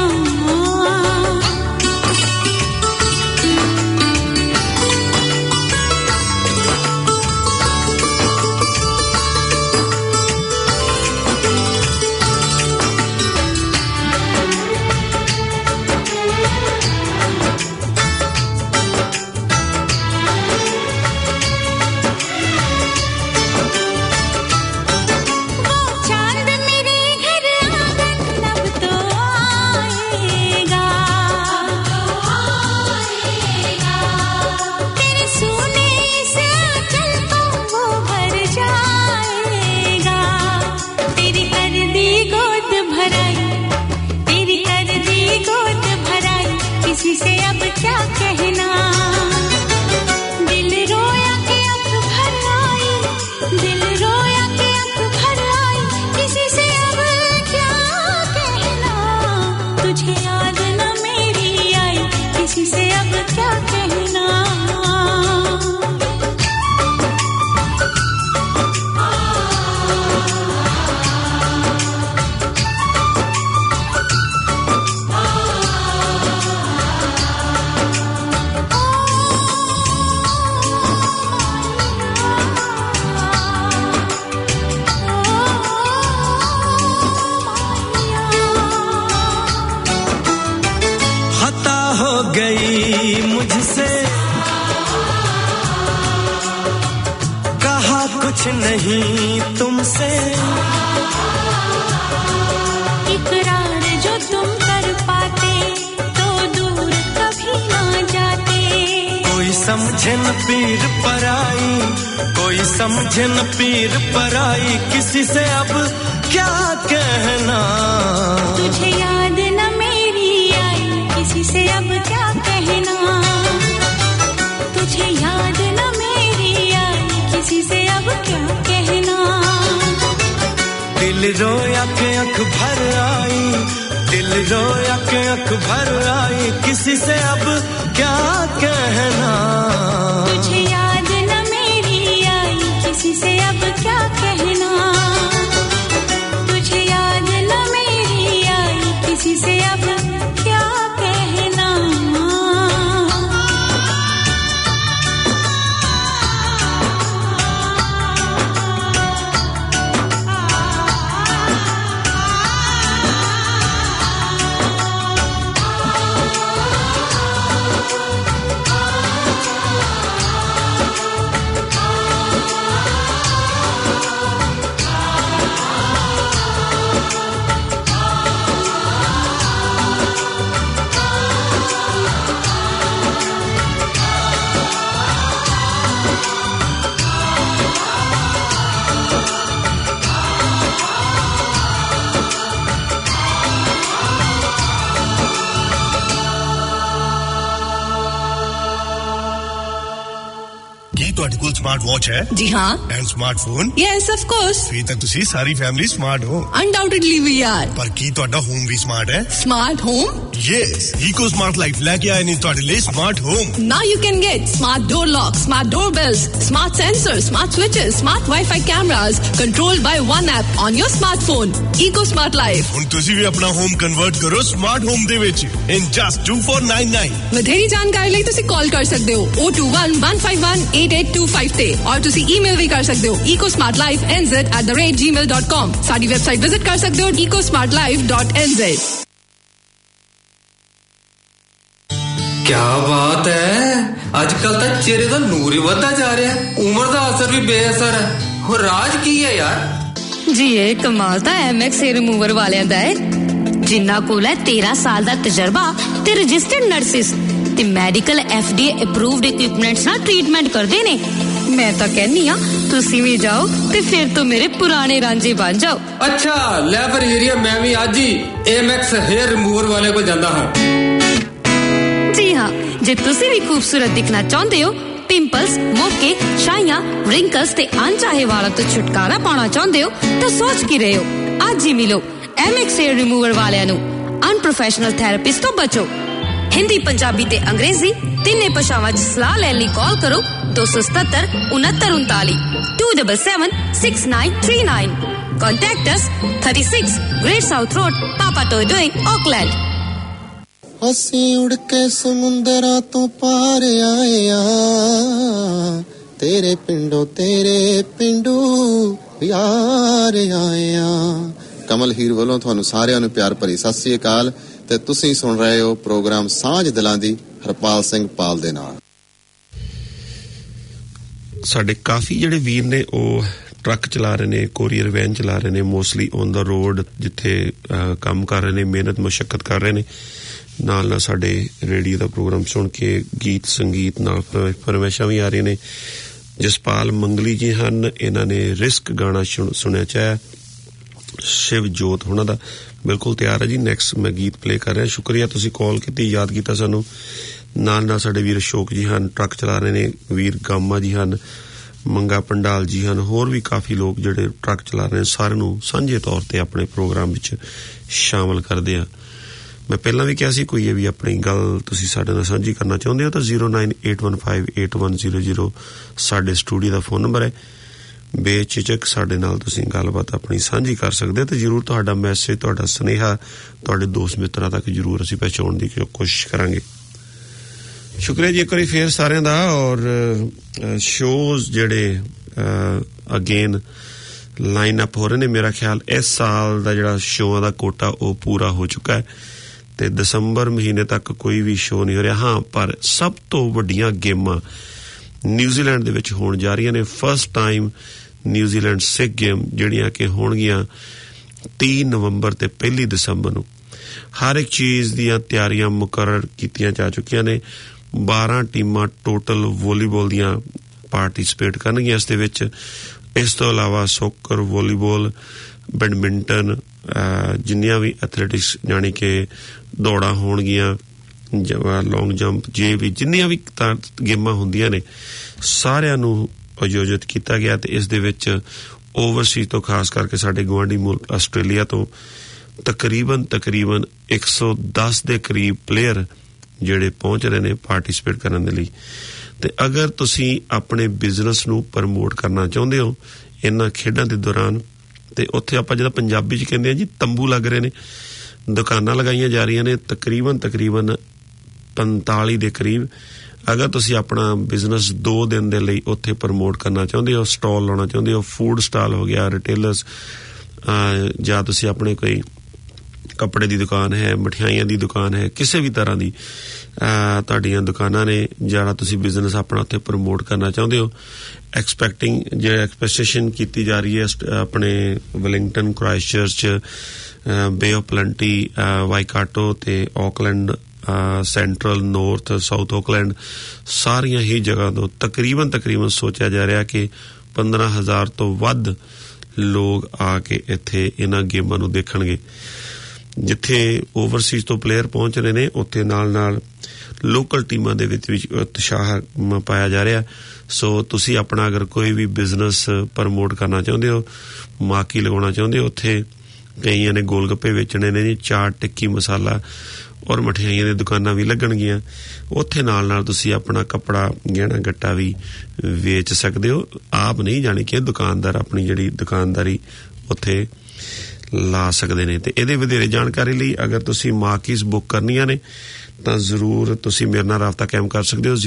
कुछ नहीं तुमसे इकरार जो तुम कर पाते तो दूर कभी ना जाते कोई समझे न पीर पराई कोई समझे न पीर पराई किसी से अब क्या कहना तुझे याद न मेरी आई किसी से अब क्या कहना तुझे याद न मेरी आई किसी से अब क्या कहना दिल रोया के आँख भर आई दिल रोया के आँख भर आई किसी से अब क्या कहना तुझे याद न मेरी आई किसी से अब क्या कहना तुझे याद न मेरी आई किसी से अब क्या कहना ਤੁਹਾਡੇ ਕੋਲ ਸਮਾਰਟ ਵਾਚ ਹੈ ਜੀ ਹਾਂ and smartphone yes of course ਫਿਰ ਤਾਂ ਤੁਸੀਂ ਸਾਰੀ ਫੈਮਿਲੀ ਸਮਾਰਟ ਹੋ ਅਨਡਾਊਟਡਲੀ ਵੀ ਆਰ ਪਰ ਕੀ ਤੁਹਾਡਾ ਹੋਮ ਵੀ ਸਮਾਰਟ ਹੈ smart home yes eco smart life ਲੈ ਕੇ ਆਏ ਨੇ ਤੁਹਾਡੇ ਲਈ smart home now you can get smart door locks smart doorbells smart sensors smart switches smart wi-fi cameras controlled by one app on your smartphone eco smart life ਹੁਣ ਤੁਸੀਂ ਵੀ ਆਪਣਾ ਹੋਮ ਕਨਵਰਟ ਕਰੋ ਸਮਾਰਟ ਹੋਮ ਦੇ ਵਿੱਚ in just 2499 ਵਧੇਰੀ ਜਾਣਕਾਰੀ ਲਈ ਤੁਸੀਂ ਕਾਲ ਕਰ ਸਕਦੇ ਹੋ 021151825 ਤੇ ਔਰ ਤੁਸੀਂ ਈਮੇਲ ਵੀ ਕਰ ਸਕਦੇ ਹੋ ecosmartlifenz@gmail.com ਸਾਡੀ ਵੈਬਸਾਈਟ ਵਿਜ਼ਿਟ ਕਰ ਸਕਦੇ ਹੋ ecosmartlife.nz क्या बात है आजकल तो चेहरे का नूर ही बढ़ता जा रहा है उम्र का असर भी बेअसर है और राज की है यार जी ये कमाल ਤਾਂ MX हेयर रिमूवर ਵਾਲਿਆਂ ਦਾ ਹੈ ਜਿਨ੍ਹਾਂ ਕੋਲ ਹੈ 13 ਸਾਲ ਦਾ ਤਜਰਬਾ ਤੇ ਰਜਿਸਟਰਡ ਨਰਸਿਸ ਤੇ ਮੈਡੀਕਲ FDA ਅਪਰੂਵਡ ਇਕਵਿਪਮੈਂਟਸ ਨਾਲ ਟ੍ਰੀਟਮੈਂਟ ਕਰਦੇ ਨੇ ਮੈਂ ਤਾਂ ਕਹਿੰਨੀ ਆ ਤੁਸੀਂ ਵੀ ਜਾਓ ਤੇ ਫਿਰ ਤੋਂ ਮੇਰੇ ਪੁਰਾਣੇ ਰਾਂਝੇ ਬਣ ਜਾਓ अच्छा ले फिर एरिया मैं भी आज ही MX हेयर रिमूवर वाले को जाता हूं जी हाँ जे तुसी भी खूबसूरत दिखना चाहते हो पिंपल्स मोके छाइयां रिंकल्स ते अनचाहे वालों तो छुटकारा पाना चाहते हो तो सोच की रहे हो आज ही मिलो MX हेयर रिमूवर वालियां नु अनप्रोफेशनल थेरेपिस्ट तो बचो हिंदी पंजाबी ते अंग्रेजी तिन्ने भाषावां च सलाह लैण लई कॉल करो 277 6939 277-6939 Contact us 36 Great South Road Papa Todoy Auckland ਅਸੀਂ ਉੜ ਕੇ ਸਮੁੰਦਰਾਂ ਤੋਂ ਪਾਰ ਆਏ ਆ ਤੇਰੇ ਪਿੰਡੂ ਯਾਰ ਆਏ ਆ ਕਮਲ ਹੀਰ ਵੱਲੋਂ ਤੁਹਾਨੂੰ ਸਾਰਿਆਂ ਨੂੰ ਪਿਆਰ ਭਰੀ ਸਤਿ ਸ੍ਰੀ ਅਕਾਲ ਤੇ ਤੁਸੀਂ ਸੁਣ ਰਹੇ ਹੋ ਪ੍ਰੋਗਰਾਮ ਸਾਂਝ ਦਿਲਾਂ ਦੀ ਹਰਪਾਲ ਸਿੰਘ ਪਾਲ ਦੇ ਨਾਲ ਸਾਡੇ ਕਾਫੀ ਜਿਹੜੇ ਵੀਰ ਨੇ ਉਹ ਟਰੱਕ ਚਲਾ ਰਹੇ ਨੇ ਕੋਰੀਅਰ ਵੈਨ ਚਲਾ ਰਹੇ ਨੇ ਮੋਸਟਲੀ ਔਨ ਦਾ ਰੋਡ ਜਿੱਥੇ ਕੰਮ ਕਰ ਰਹੇ ਨੇ ਮਿਹਨਤ ਮੁਸ਼ੱਕਤ ਕਰ ਰਹੇ ਨੇ ਨਾਲ ਸਾਡੇ ਰੇਡੀਓ ਦਾ ਪ੍ਰੋਗਰਾਮ ਸੁਣ ਕੇ ਗੀਤ ਸੰਗੀਤ ਨਾਲ ਫਰਮਾਇਸ਼ਾਂ ਵੀ ਆ ਰਹੀਆਂ ਨੇ ਜਸਪਾਲ ਮੰਗਲੀ ਜੀ ਹਨ ਇਹਨਾਂ ਨੇ ਰਿਸਕ ਗਾਣਾ ਸੁਣਿਆ ਚਾਹਿਆ ਸ਼ਿਵ ਜੋਤ ਉਹਨਾਂ ਦਾ ਬਿਲਕੁਲ ਤਿਆਰ ਹੈ ਜੀ ਨੈਕਸਟ ਮੈਂ ਗੀਤ ਪਲੇ ਕਰ ਰਿਹਾ ਸ਼ੁਕਰੀਆ ਤੁਸੀਂ ਕਾਲ ਕੀਤੀ ਯਾਦ ਕੀਤਾ ਸਾਨੂੰ ਨਾਲ ਸਾਡੇ ਵੀਰ ਅਸ਼ੋਕ ਜੀ ਹਨ ਟਰੱਕ ਚਲਾ ਰਹੇ ਨੇ ਵੀਰ ਗਾਮਾ ਜੀ ਹਨ ਮੰਗਾ ਪੰਡਾਲ ਜੀ ਹਨ ਹੋਰ ਵੀ ਕਾਫੀ ਲੋਕ ਜਿਹੜੇ ਟਰੱਕ ਚਲਾ ਰਹੇ ਨੇ ਸਾਰਿਆਂ ਨੂੰ ਸਾਂਝੇ ਤੌਰ ਤੇ ਆਪਣੇ ਪ੍ਰੋਗਰਾਮ ਵਿੱਚ ਸ਼ਾਮਲ ਕਰਦੇ ਆ ਮੈਂ ਪਹਿਲਾਂ ਵੀ ਕਿਹਾ ਸੀ ਕੋਈ ਇਹ ਵੀ ਆਪਣੀ ਗੱਲ ਤੁਸੀਂ ਸਾਡੇ ਨਾਲ ਸਾਂਝੀ ਕਰਨਾ ਚਾਹੁੰਦੇ ਹੋ ਤਾਂ 09815811000 ਸਾਡੇ ਸਟੂਡੀਓ ਦਾ ਫੋਨ ਨੰਬਰ ਹੈ ਬੇਝਿਜਕ ਸਾਡੇ ਨਾਲ ਤੁਸੀਂ ਗੱਲਬਾਤ ਆਪਣੀ ਸਾਂਝੀ ਕਰ ਸਕਦੇ ਤੇ ਜਰੂਰ ਤੁਹਾਡਾ ਮੈਸੇਜ ਤੁਹਾਡਾ ਸੁਨੇਹਾ ਤੁਹਾਡੇ ਦੋਸਤ ਮਿੱਤਰਾਂ ਤੱਕ ਜਰੂਰ ਅਸੀਂ ਪਹੁੰਚਾਉਣ ਦੀ ਕੋਸ਼ਿਸ਼ ਕਰਾਂਗੇ ਸ਼ੁਕਰੀਆ ਜੀ ਇੱਕ ਵਾਰੀ ਫੇਰ ਸਾਰਿਆਂ ਦਾ ਔਰ ਸ਼ੋਜ਼ ਜਿਹੜੇ ਅਗੇਨ ਲਾਈਨ ਅਪ ਹੋ ਰਹੇ ਨੇ ਮੇਰਾ ਖਿਆਲ ਇਸ ਸਾਲ ਦਾ ਜਿਹੜਾ ਸ਼ੋਆਂ ਦਾ ਕੋਟਾ ਉਹ ਪੂਰਾ ਹੋ ਚੁੱਕਾ ਹੈ ਤੇ ਦਸੰਬਰ ਮਹੀਨੇ ਤੱਕ ਕੋਈ ਵੀ ਸ਼ੋਅ ਨਹੀਂ ਹੋ ਰਿਹਾ ਹਾਂ ਪਰ ਸਭ ਤੋਂ ਵੱਡੀਆਂ ਗੇਮਾਂ ਨਿਊਜ਼ੀਲੈਂਡ ਦੇ ਵਿੱਚ ਹੋਣ ਜਾ ਰਹੀਆਂ ਨੇ first time New Zealand Sikh game ਜਿਹੜੀਆਂ ਕਿ ਹੋਣਗੀਆਂ 30 ਨਵੰਬਰ ਤੇ 1 ਦਸੰਬਰ ਨੂੰ। ਹਰ ਇੱਕ ਚੀਜ਼ ਦੀਆਂ ਤਿਆਰੀਆਂ ਮੁਕਰਰ ਕੀਤੀਆਂ ਜਾ ਚੁੱਕੀਆਂ ਨੇ। 12 ਟੀਮਾਂ ਟੋਟਲ ਵਾਲੀਬਾਲ ਦੀਆਂ ਪਾਰਟਿਸਿਪੇਟ ਕਰਨਗੀਆਂ ਇਸ ਦੇ ਵਿੱਚ। ਇਸ ਤੋਂ ਇਲਾਵਾ ਸੋਕਰ, ਵਾਲੀਬਾਲ, ਬੈਡਮਿੰਟਨ, ਜਿੰਨੀਆਂ ਵੀ ਐਥਲੈਟਿਕਸ ਯਾਨੀ ਕਿ ਦੌੜਾਂ ਹੋਣਗੀਆਂ, ਲੌਂਗ ਜੰਪ, ਜੇ ਵੀ ਜਿੰਨੀਆਂ ਵੀ ਗੇਮਾਂ ਹੁੰਦੀਆਂ ਨੇ ਸਾਰਿਆਂ ਨੂੰ ਆਯੋਜਿਤ ਕੀਤਾ ਗਿਆ। ਤੇ ਇਸ ਦੇ ਵਿੱਚ ਓਵਰਸੀਜ਼ ਤੋਂ ਖਾਸ ਕਰਕੇ ਸਾਡੇ ਗੁਆਂਢੀ ਮੁਲਕ ਆਸਟ੍ਰੇਲੀਆ ਤੋਂ ਤਕਰੀਬਨ 110 ਦੇ ਕਰੀਬ ਪਲੇਅਰ ਜਿਹੜੇ ਪਹੁੰਚ ਰਹੇ ਨੇ ਪਾਰਟਿਸਿਪੇਟ ਕਰਨ ਦੇ ਲਈ। ਤੇ ਅਗਰ ਤੁਸੀਂ ਆਪਣੇ ਬਿਜ਼ਨਸ ਨੂੰ ਪ੍ਰਮੋਟ ਕਰਨਾ ਚਾਹੁੰਦੇ ਹੋ ਇਹਨਾਂ ਖੇਡਾਂ ਦੇ ਦੌਰਾਨ, ਤੇ ਉੱਥੇ ਆਪਾਂ ਜਿਹੜਾ ਪੰਜਾਬੀ 'ਚ ਕਹਿੰਦੇ ਆ ਜੀ ਤੰਬੂ ਲੱਗ ਰਹੇ ਨੇ, ਦੁਕਾਨਾਂ ਲਗਾਈਆਂ ਜਾ ਰਹੀਆਂ ਨੇ ਤਕਰੀਬਨ 45 ਦੇ ਕਰੀਬ। ਅਗਰ ਤੁਸੀਂ ਆਪਣਾ ਬਿਜ਼ਨਸ 2 ਦਿਨ ਦੇ ਲਈ ਉੱਥੇ ਪ੍ਰਮੋਟ ਕਰਨਾ ਚਾਹੁੰਦੇ ਹੋ, ਸਟਾਲ ਲਾਉਣਾ ਚਾਹੁੰਦੇ ਹੋ, ਫੂਡ ਸਟਾਲ ਹੋ ਗਿਆ, ਰਿਟੇਲਰਸ, ਜਾਂ ਤੁਸੀਂ ਆਪਣੇ ਕੋਈ ਕੱਪੜੇ ਦੀ ਦੁਕਾਨ ਹੈ, ਮਠਿਆਈਆਂ ਦੀ ਦੁਕਾਨ ਹੈ, ਕਿਸੇ ਵੀ ਤਰ੍ਹਾਂ ਦੀ ਤੁਹਾਡੀਆਂ ਦੁਕਾਨਾਂ ਨੇ, ਜਿਹੜਾ ਤੁਸੀਂ ਬਿਜ਼ਨਸ ਆਪਣਾ ਉੱਥੇ ਪ੍ਰਮੋਟ ਕਰਨਾ ਚਾਹੁੰਦੇ ਹੋ, ਐਕਸਪੈਕਟੇਸ਼ਨ ਕੀਤੀ ਜਾ ਰਹੀ ਹੈ ਆਪਣੇ Wellington, Christchurch, bay of plenty, Waikato ਤੇ Auckland, central, north, south Auckland, ਸਾਰੀਆਂ ਹੀ ਜਗ੍ਹਾ ਤੋਂ ਤਕਰੀਬਨ ਸੋਚਿਆ ਜਾ ਰਿਹਾ ਕਿ 15,000 ਤੋਂ ਵੱਧ ਲੋਕ ਆ ਕੇ ਇੱਥੇ ਇਹਨਾਂ ਗੇਮਾਂ ਨੂੰ ਦੇਖਣਗੇ। ਜਿੱਥੇ ਓਵਰਸੀਜ਼ ਤੋਂ ਪਲੇਅਰ ਪਹੁੰਚ ਰਹੇ ਨੇ ਉੱਥੇ ਨਾਲ ਲੋਕਲ ਟੀਮਾਂ ਦੇ ਵਿੱਚ ਵੀ ਉਤਸ਼ਾਹ ਪਾਇਆ ਜਾ ਰਿਹਾ। ਸੋ ਤੁਸੀਂ ਆਪਣਾ ਅਗਰ ਕੋਈ ਵੀ ਬਿਜ਼ਨਸ ਪ੍ਰਮੋਟ ਕਰਨਾ ਚਾਹੁੰਦੇ ਹੋ, ਮਾਕੀ ਲਗਾਉਣਾ ਚਾਹੁੰਦੇ ਹੋ, ਉੱਥੇ ਕਈਆਂ ਨੇ ਗੋਲ ਗੱਪੇ ਵੇਚਣੇ ਨੇ ਜੀ, ਚਾਟ, ਟਿੱਕੀ ਮਸਾਲਾ ਔਰ ਮਠਿਆਈਆਂ ਦੀਆਂ ਦੁਕਾਨਾਂ ਵੀ ਲੱਗਣਗੀਆਂ। ਉੱਥੇ ਨਾਲ ਤੁਸੀਂ ਆਪਣਾ ਕੱਪੜਾ, ਗਹਿਣਾ ਗੱਟਾ ਵੀ ਵੇਚ ਸਕਦੇ ਹੋ। ਆਪ ਨਹੀਂ ਜਾਣੀ ਕਿ ਦੁਕਾਨਦਾਰ ਆਪਣੀ ਜਿਹੜੀ ਦੁਕਾਨਦਾਰੀ ਉੱਥੇ ਲਾ ਸਕਦੇ ਨੇ। ਤੇ ਇਹਦੇ ਵਧੇਰੇ ਜਾਣਕਾਰੀ ਲਈ ਅਗਰ ਤੁਸੀਂ ਮਾਰਕੀਜ਼ ਬੁੱਕ ਕਰਨੀਆਂ ਨੇ ਤਾਂ ਜ਼ਰੂਰ ਤੁਸੀਂ ਮੇਰੇ ਨਾਲ ਰਾਬਤਾ ਕਾਇਮ ਕਰ ਸਕਦੇ ਹੋ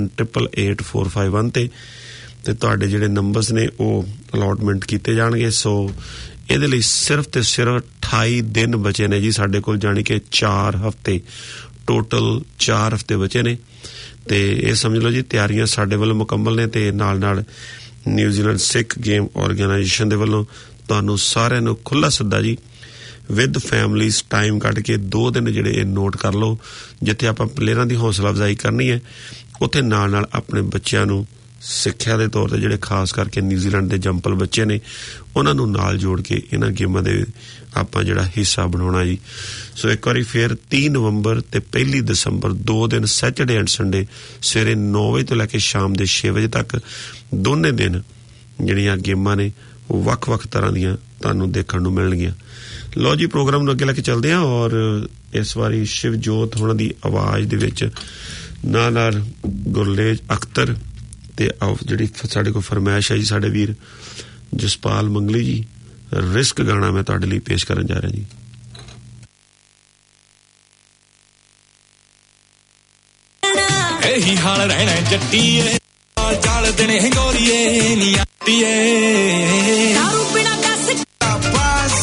0218888451 ਤੇ ਤੁਹਾਡੇ ਜਿਹੜੇ ਨੰਬਰਸ ਨੇ ਉਹ ਅਲਾਟਮੈਂਟ ਕੀਤੇ ਜਾਣਗੇ। ਸੋ ਇਹਦੇ ਲਈ ਸਿਰਫ 28 ਦਿਨ ਬਚੇ ਨੇ ਜੀ ਸਾਡੇ ਕੋਲ, ਜਾਣੀ ਕਿ 4 ਹਫ਼ਤੇ, ਟੋਟਲ 4 ਹਫ਼ਤੇ ਬਚੇ ਨੇ। ਤੇ ਇਹ ਸਮਝ ਲਓ ਜੀ ਤਿਆਰੀਆਂ ਸਾਡੇ ਵੱਲੋਂ ਮੁਕੰਮਲ ਨੇ। ਤੇ ਨਾਲ ਨਿਊਜ਼ੀਲੈਂਡ ਸਿੱਖ ਗੇਮ ਆਰਗੇਨਾਈਜੇਸ਼ਨ ਦੇ ਵੱਲੋਂ ਤੁਹਾਨੂੰ ਸਾਰਿਆਂ ਨੂੰ ਖੁੱਲ੍ਹਾ ਸੱਦਾ ਜੀ, ਵਿਦ ਫੈਮਲੀਜ਼ ਟਾਈਮ ਕੱਢ ਕੇ 2 ਦਿਨ ਜਿਹੜੇ ਇਹ ਨੋਟ ਕਰ ਲਓ, ਜਿੱਥੇ ਆਪਾਂ ਪਲੇਅਰਾਂ ਦੀ ਹੌਸਲਾ ਅਫਜ਼ਾਈ ਕਰਨੀ ਹੈ। ਉੱਥੇ ਨਾਲ ਆਪਣੇ ਬੱਚਿਆਂ ਨੂੰ ਸਿੱਖਿਆ ਦੇ ਤੌਰ ਤੇ ਜਿਹੜੇ ਖਾਸ ਕਰਕੇ ਨਿਊਜ਼ੀਲੈਂਡ ਦੇ ਜੰਪਲ ਬੱਚੇ ਨੇ ਉਹਨਾਂ ਨੂੰ ਨਾਲ ਜੋੜ ਕੇ ਇਹਨਾਂ ਗੇਮਾਂ ਦੇ ਆਪਾਂ ਜਿਹੜਾ ਹਿੱਸਾ ਬਣਾਉਣਾ ਜੀ। ਸੋ ਇੱਕ ਵਾਰੀ ਫਿਰ 30 ਨਵੰਬਰ ਤੇ 1 ਦਸੰਬਰ 2 ਦਿਨ ਸੈਟਰਡੇ ਐਂਡ ਸੰਡੇ ਸਵੇਰੇ 9 ਵਜੇ ਤੋਂ ਲੈ ਕੇ ਸ਼ਾਮ ਦੇ 6 ਵਜੇ ਤੱਕ ਦੋਨੇ ਦਿਨ ਜਿਹੜੀਆਂ ਗੇਮਾਂ ਨੇ ਉਹ ਵੱਖ-ਵੱਖ ਤਰ੍ਹਾਂ ਦੀਆਂ ਤੁਹਾਨੂੰ ਦੇਖਣ ਨੂੰ ਮਿਲਣਗੀਆਂ। ਲਓ ਜੀ ਪ੍ਰੋਗਰਾਮ ਨੂੰ ਅੱਗੇ ਲੈ ਕੇ ਚੱਲਦੇ ਹਾਂ ਔਰ ਇਸ ਵਾਰੀ ਸ਼ਿਵਜੋਤ ਹੋਣਾ ਦੀ ਆਵਾਜ਼ ਦੇ ਵਿੱਚ ਨਾਲ ਗੁਰਲੇਜ ਅਖਤਰ ਤੇ ਜਿਹੜੀ ਸਾਡੇ ਕੋਲ ਫਰਮਾਇਸ਼ ਹੈ ਜੀ ਸਾਡੇ ਵੀਰ ਜਸਪਾਲ ਮੰਗਲੀ ਜੀ, ਰਿਸਕ ਗਾਣਾ ਮੈਂ ਤੁਹਾਡੇ ਲਈ ਪੇਸ਼ ਕਰਨ ਜਾ ਰਿਹਾ ਜੀ। ਇਹੀ ਹਾਲ ਰਹਿਣਾ ਜੱਟੀਏ, ਹਾਲ ਚਾਲ ਦੇਣੇ ਗੋਰੀਏ ਨੀ ਆਟੀਏ, ਦਾਰੂ ਪੀਣਾ ਦੱਸ ਬਸ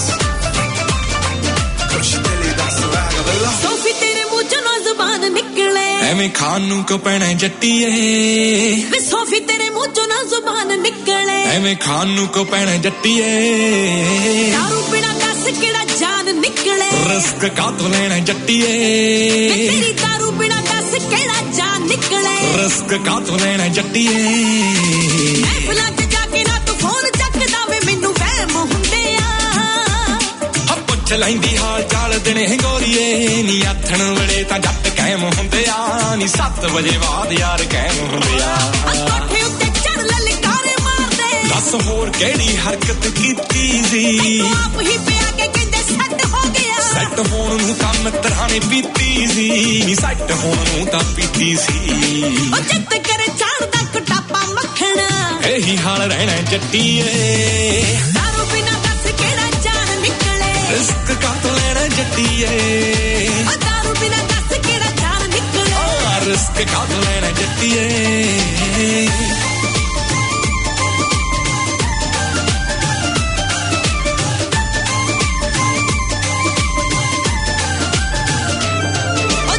ਕੁਛ ਤੇਰੀ ਦੱਸ ਵਾਗਲਾ ਸੋਫੀ ਤੇਰੇ ਮੂੰਹ ਚੋਂ ਨਾ ਜ਼ੁਬਾਨ ਨਿਕਲੇ, ਐਵੇਂ ਖਾਨ ਨੂੰ ਕਿਉਂ ਪੈਣਾ ਜੱਟੀਏ, ਵੇ ਸੋਫੀ ਤੇਰੇ ਮੂੰਹ ਚੋਂ ਨਾ ਜ਼ੁਬਾਨ ਨਿਕਲੇ, ਐਵੇਂ ਖਾਨ ਨੂੰ ਕਿਉਂ ਪੈਣਾ ਜੱਟੀਏ, ਦਾਰੂ ਪੀਣਾ ਦੱਸ ਕਿਹੜਾ ਜਾਨ ਨਿਕਲੇ, ਰਿਸਕ ਕਾਤੋਂ ਲੈਣਾ ਜੱਟੀਏ, ਵੇ ਤੇਰੀ ਦਾਰੂ ਪੀਣਾ ਦੱਸ ਕਿਹੜਾ ਜਾਨ ਨਿਕਲੇ, ਰਿਸਕ ਕਾਤੋਂ ਲੈਣਾ ਜੱਟੀਏ, ਮਹਿਫਲਾਂ 'ਚ ਜਾ ਕੇ ਨਾ ਤੂੰ ਫੋਨ ਚੱਕਦਾ ਵੇ ਮੈਨੂੰ ਵਹਿਮ ਹੁੰਦੇ ਆ, ਪੁੱਛ ਲੈਂਦੀ ਹਾਲ ਚਾਲ ਦਿਨੇ ਗੋਰੀਏ ਨੀ ਆਥਣ ਵੇਲੇ ਤਾਂ ਜੱਟ ਕਾਇਮ ਹੁੰਦੇ ਆ, ਨੀ 7 ਵਜੇ ਬਾਅਦ ਯਾਰ ਕਾਇਮ ਹੁੰਦੇ ਆ, ਕੋਠੇ ਉੱਤੇ ਚੜ ਲਲਕਾਰੇ ਮਾਰਦੇ, ਦੱਸ ਹੋਰ ਕਿਹੜੀ ਹਰਕਤ ਕੀਤੀ ਸੀ, ਆਪ ਹੀ ਪਿਆ ਕੇ ਕਹਿੰਦੇ ਸੈੱਟ ਹੋ ਗਿਆ, ਸੈੱਟ ਹੋਣ ਨੂੰ ਤਾਂ ਮਿੱਤਰਾਂ ਨੇ ਪੀਤੀ ਸੀ, ਨੀ ਸੈੱਟ ਹੋਣ ਨੂੰ ਤਾਂ ਪੀਤੀ ਸੀ, ਉਹ ਜਿੱਤ ਕਰੇ ਚਾੜਦਾ ਕਟਾਪਾ ਮੱਖਣਾ, ਇਹੀ ਹਾਲ ਰਹਿਣਾ ਜੱਟੀਏ, ਦਾਰੂ ਬਿਨਾ ਦੱਸ ਕਿਹੜਾ ਜਾਨ ਨਿਕਲੇ, ਰਿਸਕ ਕਾਤੋਂ ਲੈਣਾ ਜੱਟੀਏ, ਦਾਰੂ ਬਿਨਾ ਦੱਸ ਕਿਹੜਾ ਜਾਨ ਨਿਕਲੇ, ਰਿਸਕ ਕਾਤੋਂ ਲੈਣਾ ਜੱਟੀਏ,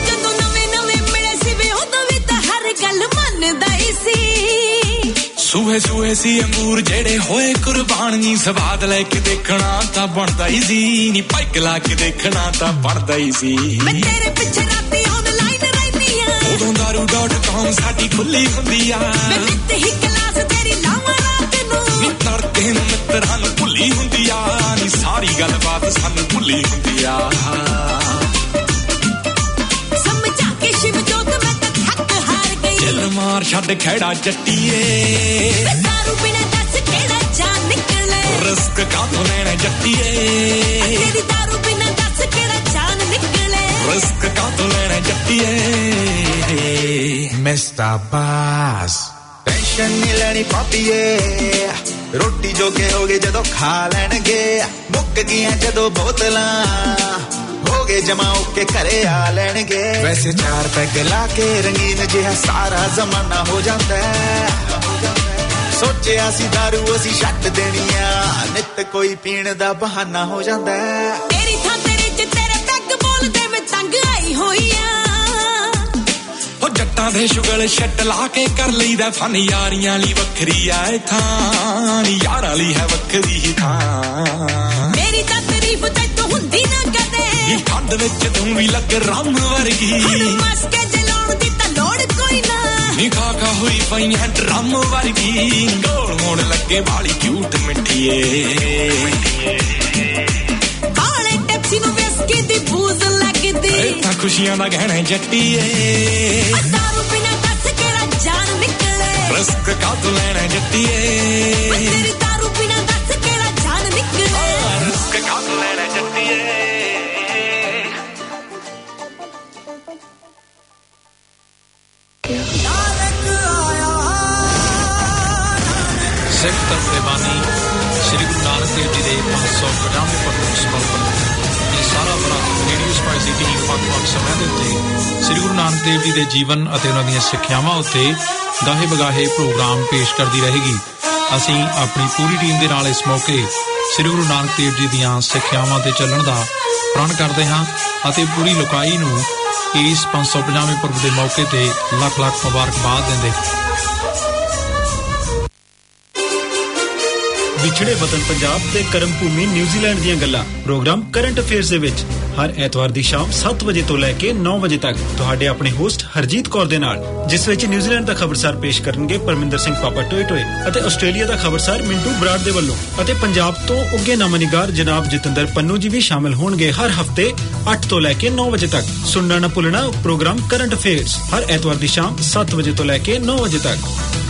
ਸੂਹੇ ਸੂਹੇ ਸੂਹੇ ਸੀ ਅੰਗੂਰ ਜਿਹੜੇ ਹੋਏ ਕੁਰਬਾਨ ਨੀ ਸਵਾਦ ਲੈ ਕੇ ਦੇਖਣਾ ਤਾਂ ਬਣਦਾ ਹੀ ਸੀ ਨੀ ਪਾਈਕ ਲਾ ਕੇ ਦੇਖਣਾ ਤਾਂ ਬਣਦਾ ਹੀ ਸੀ ਮੈਂ ਤੇਰੇ ਪਿੱਛੇ ਰਾਤੀ ਆਨਲਾਈਨ ਰਹਿੰਦੀ ਆ udo.com ਸਾਡੀ ਖੁੱਲੀ ਹੁੰਦੀ ਆ ਮੈਂ ਨਿੱਤ ਹੀ ਕਲਾਸ ਤੇਰੀ ਲਾਵਾਂ ਰਾਤ ਨੂੰ ਨੀ ਤੜਕੇ ਨੂੰ ਮਿੱਤਰਾਂ ਨੂੰ ਭੁੱਲੀ ਹੁੰਦੀ ਆ ਨੀ ਸਾਰੀ ਗੱਲਬਾਤ ਸਾਨੂੰ ਭੁੱਲੀ ਹੁੰਦੀ ਆ ਸਮਝਾ ਕੇ ਸ਼ਿਵ ਜੋਤ ਮੈਂ ਤਾਂ ਥੱਕ ਹਾਰ ਗਈ ਚੱਲ ਮਾਰ ਛੱਡ ਖੜਾ ਜੱਟੀਏ ਦਾਰੂ ਬਿਨਾ ਦੱਸ ਕਿਹੜਾ ਜਾਨ ਨਿਕਲੇ ਰਿਸਕ ਕਾਹਤੋਂ ਲੈਣਾ ਜੱਟੀਏ ਤੇਰੀ ਦਾਰੂ ਬਿਨਾ ਦੱਸ ਕਿਹੜਾ ਜਾਨ ਨਿਕਲੇ ਰਿਸਕ ਕਾਹਤੋਂ ਲੈਣਾ ਜੱਟੀਏ ਮਿਸਟਰ ਬਾਸ ਟੈਨਸ਼ਨ ਨਹੀਂ ਲੈਣੀ ਪਾਪੀਏ ਰੋਟੀ ਜੋਗੇ ਹੋਗੇ ਜਦੋਂ ਖਾ ਲੈਣਗੇ ਮੁੱਕ ਗਈਆਂ ਜਦੋਂ ਬੋਤਲਾਂ ਹੋਗੇ ਜਮਾ ਕੇ ਘਰੇ ਆ ਲੈਣਗੇ ਵੈਸੇ ਚਾਰ ਪੈਗ ਲਾ ਕੇ ਰੰਗੀਨ ਜਿਹਾ ਸਾਰਾ ਜ਼ਮਾਨਾ ਹੋ ਜਾਂਦਾ ਸੋਚਿਆ ਸੀ ਦਾਰੂ ਅਸੀਂ ਛੱਡ ਦੇਣੀ ਆ ਨਿੱਤ ਕੋਈ ਪੀਣ ਦਾ ਬਹਾਨਾ ਹੋ ਜਾਂਦਾ ਤੇਰੀ ਥਾਂ ਤੇਰੇ ਚ ਤੇਰੇ ਪੈਗ ਬੋਲਦੇ ਮੈਂ ਤੰਗ ਆਈ ਹੋਈ ਆ ਉਹ ਜੱਟਾਂ ਦੇ ਸ਼ੁਗਲ ਛੱਟ ਲਾ ਕੇ ਕਰ ਲਈਦਾ ਫਨ ਯਾਰੀਆਂ ਲਈ ਵੱਖਰੀ ਆ ਇਹ ਥਾਂ ਯਾਰਾਂ ਲਈ ਹੈ ਵੱਖਰੀ ਥਾਂ ਮੇਰੀ ਤਾਂ ਤਾਰੀਫ ਤੈਨੂੰ ਹੁੰਦੀ ਨਾ ਕਦੇ ਇਹ ਠੰਡ ਵਿੱਚ ਤੂੰ ਵੀ ਲੱਗ ਰੰਮ ਵਰਗੀ ਹੁਣ ਮਸਕੇ ਜਲਾਉਣ ਦੀ ਤਾਂ ਲੋੜ ਕੋਈ ਨਾ ਨੀ ਖਾਕਾ ਹੋਈ ਪਈਆਂ ਡਰਮ ਵਰਗੀ ਗੋਲ ਮੋੜ ਲੱਗੇ ਵਾਲੀ ਕਿਊਟ ਮਿੱਠੀਏ ਬਾਲੇ ਟੈਕਸੀ ਨੂੰ ਵਿਸਕੀ ਦੀ ਬੂਜ਼ ਲੱਗਦੀ ਇਹ ਤਾਂ ਖੁਸ਼ੀਆਂ ਦਾ ਗਹਿਣਾ ਜੱਟੀਏ ਦਾਰੂ ਬਿਨਾ ਦੱਸ ਕਿਹੜਾ ਜਾਨ ਨਿਕਲੇ ਰਿਸਕ ਕਾਹਤੋਂ ਲੈਣਾ ਜੱਟੀਏ ਤੇਰੀ ਦਾਰੂ ਬਿਨਾ ਦੱਸ ਕਿਹੜਾ ਜਾਨ ਨਿਕਲੇ ਰਿਸਕ ਕਾਹਤੋਂ ਲੈਣਾ ਜੱਟੀਏ ਸਿੱਖ ਧਰਮ ਦੇ ਬਾਨੀ ਸ੍ਰੀ ਗੁਰੂ ਨਾਨਕ ਦੇਵ ਜੀ ਦੇ 550ਵੇਂ ਪ੍ਰਕਾਸ਼ ਸਮਰਪਣ ਇਹ ਸਾਰਾ ਬੜਾ ਰੇਡੀਓ ਸਪਾਈਸ ਦੀ ਟੀਮ ਵੱਖ-ਵੱਖ ਸਮੇਂ ਦੇ ਉੱਤੇ ਸ੍ਰੀ ਗੁਰੂ ਨਾਨਕ ਦੇਵ ਜੀ ਦੇ ਜੀਵਨ ਅਤੇ ਉਹਨਾਂ ਦੀਆਂ ਸਿੱਖਿਆਵਾਂ ਉੱਤੇ ਗਾਹੇ ਬਗਾਹੇ ਪ੍ਰੋਗਰਾਮ ਪੇਸ਼ ਕਰਦੀ ਰਹੇਗੀ ਅਸੀਂ ਆਪਣੀ ਪੂਰੀ ਟੀਮ ਦੇ ਨਾਲ ਇਸ ਮੌਕੇ ਸ੍ਰੀ ਗੁਰੂ ਨਾਨਕ ਦੇਵ ਜੀ ਦੀਆਂ ਸਿੱਖਿਆਵਾਂ ਤੇ ਚੱਲਣ ਦਾ ਪ੍ਰਣ ਕਰਦੇ ਹਾਂ ਅਤੇ ਪੂਰੀ ਲੋਕਾਈ ਨੂੰ ਇਸ 550ਵੇਂ ਪੁਰਬ ਦੇ ਮੌਕੇ ਤੇ ਲੱਖ-ਲੱਖ ਮੁਬਾਰਕਬਾਦ ਦਿੰਦੇ ਵਿਛੜੇ ਵਤਨ ਪੰਜਾਬ ਤੇ ਕਰਮ ਭੂਮੀ ਨਿਊਜ਼ੀਲੈਂਡ ਦੀਆਂ ਗੱਲਾਂ ਪ੍ਰੋਗਰਾਮ ਕਰੰਟ ਅਫੇਅਰਸ ਦੇ ਵਿੱਚ ਹਰ ਐਤਵਾਰ ਦੀ ਸ਼ਾਮ 7 ਵਜੇ ਤੋਂ ਲੈ ਕੇ 9 ਵਜੇ ਤੱਕ ਤੁਹਾਡੇ ਆਪਣੇ ਹੋਸਟ ਹਰਜੀਤ ਕੌਰ ਦੇ ਨਾਲ ਜਿਸ ਵਿੱਚ ਨਿਊਜ਼ੀਲੈਂਡ ਦਾ ਖਬਰਸਾਰ ਪੇਸ਼ ਕਰਨਗੇ ਪਰਮਿੰਦਰ ਸਿੰਘ ਪਾਪਾ ਟੋਏ ਅਤੇ ਆਸਟ੍ਰੇਲੀਆ ਦਾ ਖਬਰਸਾਰ ਮਿੰਟੂ ਬਰਾੜ ਦੇ ਵੱਲੋਂ ਅਤੇ ਪੰਜਾਬ ਤੋਂ ਉੱਗੇ ਨਾਮਨਿਗਾਰ ਜਨਾਬ ਜਤਿੰਦਰ ਪੰਨੂ ਜੀ ਵੀ ਸ਼ਾਮਿਲ ਹੋਣਗੇ ਹਰ ਹਫਤੇ 8 ਤੋਂ ਲੈ ਕੇ 9 ਵਜੇ ਤੱਕ ਸੁਣਨਾ ਨਾ ਭੁੱਲਣਾ ਪ੍ਰੋਗਰਾਮ ਕਰੰਟ ਅਫੇਅਰਸ ਹਰ ਐਤਵਾਰ ਦੀ ਸ਼ਾਮ 7 ਵਜੇ ਤੋਂ ਲੈ ਕੇ 9 ਵਜੇ ਤੱਕ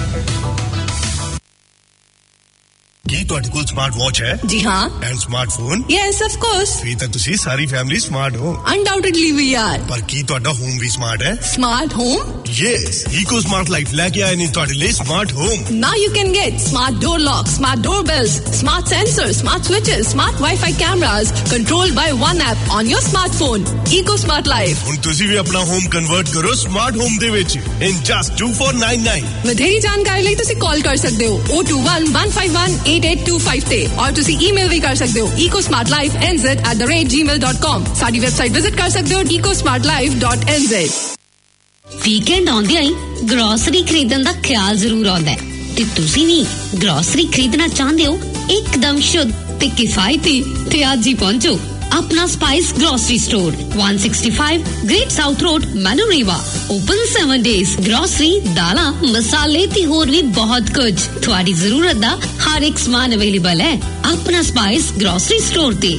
ਕੀ ਤੁਹਾਡੇ ਕੋਲ ਸਮਾਰਟ ਵਾਚ ਹੈ ਜੀ ਹਾਂ and smartphone yes of course ਫਿਰ ਤਾਂ ਤੁਸੀਂ ਸਾਰੀ ਫੈਮਿਲੀ ਸਮਾਰਟ ਹੋ ਅਨਡਾਊਟਡਲੀ ਵੀ ਆਰ ਪਰ ਕੀ ਤੁਹਾਡਾ ਹੋਮ ਵੀ ਸਮਾਰਟ ਹੈ smart home yes eco smart life ਲੈ ਕੇ ਆਏ ਨੇ ਤੁਹਾਡੇ ਲਈ smart home Now you can get smart door locks, smart doorbells, smart sensors, smart switches, smart Wi-Fi cameras controlled by one app on your smartphone. Eco Smart Life. ਹੁਣ ਤੁਸੀਂ ਵੀ ਆਪਣਾ ਹੋਮ ਕਨਵਰਟ ਕਰੋ ਸਮਾਰਟ ਹੋਮ ਦੇ ਵਿੱਚ in just 2499 ਵਧੇਰੀ ਜਾਣਕਾਰੀ ਲਈ ਤੁਸੀਂ ਕਾਲ ਕਰ ਸਕਦੇ ਹੋ 021-151-8825 ਤੇ ਔਰ ਤੁਸੀਂ ਈਮੇਲ ਵੀ ਕਰ ਸਕਦੇ ਹੋ ecosmartlifenz@gmail.com ਸਾਡੀ ਵੈਬਸਾਈਟ ਵਿਜ਼ਿਟ ਕਰ ਸਕਦੇ ਹੋ ecosmartlife.nz ਵੀਕਐਂਡ ਆਉਂਦਿਆਂ ਹੀ ਗਰੋਸਰੀ ਖਰੀਦਣ ਦਾ ਖਿਆਲ ਜ਼ਰੂਰ ਆਉਂਦਾ ਹੈ ਤੇ ਤੁਸੀਂ ਵੀ ਗਰੋਸਰੀ ਖਰੀਦਣਾ ਚਾਹੁੰਦੇ ਹੋ ਇੱਕਦਮ ਸ਼ੁੱਧ ਤੇ ਕਿਫਾਇਤੀ ਤੇ ਅੱਜ ਹੀ ਪਹੁੰਚੋ ਆਪਣਾ spice grocery store 165 great south road Manurewa open 7 days grocery ਦਾਲਾਂ ਮਸਾਲੇ ਤੇ ਹੋਰ ਵੀ ਬਹੁਤ ਕੁਝ ਤੁਹਾਡੀ ਜ਼ਰੂਰਤ ਦਾ ਹਰ ਇੱਕ ਸਮਾਨ ਅਵੇਲੇਬਲ ਹੈ ਆਪਣਾ ਸਪਾਈਸ ਗਰੋਸਰੀ ਸਟੋਰ ਤੇ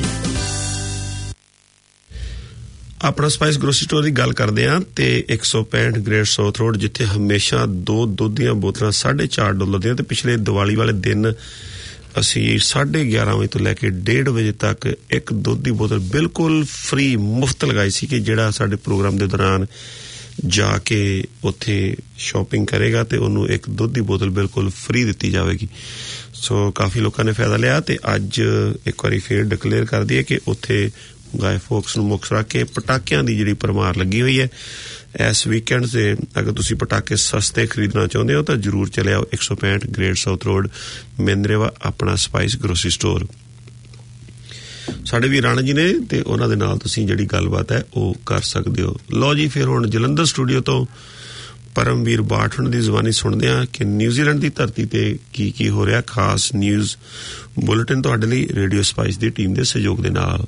ਆਪਣਾ ਸਪਾਈਸ ਗਰੋਸਰੀ ਸਟੋਰ ਦੀ ਗੱਲ ਕਰਦੇ ਆਂ ਤੇ 165 ਗ੍ਰੇਟ ਸਾਊਥ ਰੋਡ ਜਿੱਥੇ ਹਮੇਸ਼ਾ 2 ਦੁੱਧ ਦੀਆਂ ਬੋਤਲਾਂ $4.5 ਦੀਆਂ ਤੇ ਪਿਛਲੇ ਦੀਵਾਲੀ ਵਾਲੇ ਦਿਨ ਅਸੀਂ 11:30 ਵਜੇ ਤੋਂ ਲੈ ਕੇ 1:30 ਵਜੇ ਤੱਕ ਇੱਕ ਦੁੱਧ ਦੀ ਬੋਤਲ ਬਿਲਕੁਲ ਫ੍ਰੀ ਮੁਫਤ ਲਗਾਈ ਸੀ ਕਿ ਜਿਹੜਾ ਸਾਡੇ ਪ੍ਰੋਗਰਾਮ ਦੇ ਦੌਰਾਨ ਜਾ ਕੇ ਉੱਥੇ ਸ਼ਾਪਿੰਗ ਕਰੇਗਾ ਤੇ ਉਹਨੂੰ ਇੱਕ ਦੁੱਧ ਦੀ ਬੋਤਲ ਬਿਲਕੁਲ ਫ੍ਰੀ ਦਿੱਤੀ ਜਾਵੇਗੀ ਸੋ ਕਾਫੀ ਲੋਕਾਂ ਨੇ ਫਾਇਦਾ ਲਿਆ ਤੇ ਅੱਜ ਇੱਕ ਵਾਰੀ ਫੇਰ ਡਿਕਲੇਅਰ ਕਰ ਦਈਏ ਕਿ ਉੱਥੇ ਗਾਏ ਫੋਕਸ ਨੂੰ ਮੁੱਖ ਰੱਖ ਕੇ ਪਟਾਕਿਆਂ ਦੀ ਜਿਹੜੀ ਪਰਮਾਰ ਲੱਗੀ ਹੋਈ ਹੈ ਇਸ ਵੀਕਐਂਡ ਤੇ ਅਗਰ ਤੁਸੀਂ ਪਟਾਕੇ ਸਸਤੇ ਖਰੀਦਣਾ ਚਾਹੁੰਦੇ ਹੋ ਤਾਂ ਜਰੂਰ ਚਲੇ ਆਓ 165 ਗ੍ਰੇਟ ਸਾਊਥ ਰੋਡ ਮਹਿੰਦਰੇਵਾ ਆਪਣਾ ਸਪਾਈਸ ਗਰੋਸਰੀ ਸਟੋਰ ਸਾਡੇ ਵੀ ਰਾਣਾ ਜੀ ਨੇ ਤੇ ਉਹਨਾਂ ਦੇ ਨਾਲ ਤੁਸੀਂ ਜਿਹੜੀ ਗੱਲਬਾਤ ਹੈ ਉਹ ਕਰ ਸਕਦੇ ਹੋ ਲਓ ਜੀ ਫਿਰ ਹੁਣ ਜਲੰਧਰ ਸਟੂਡੀਓ ਤੋਂ ਪਰਮਵੀਰ ਬਾਠਣ ਦੀ ਜ਼ੁਬਾਨੀ ਸੁਣਦੇ ਹਾਂ ਕਿ ਨਿਊਜ਼ੀਲੈਂਡ ਦੀ ਧਰਤੀ ਤੇ ਕੀ ਹੋ ਰਿਹਾ। ਖਾਸ ਨਿਊਜ਼ ਬੁਲੇਟਿਨ ਤੁਹਾਡੇ ਲਈ ਰੇਡੀਓ ਸਪਾਈਸ ਦੀ ਟੀਮ ਦੇ ਸਹਿਯੋਗ ਦੇ ਨਾਲ।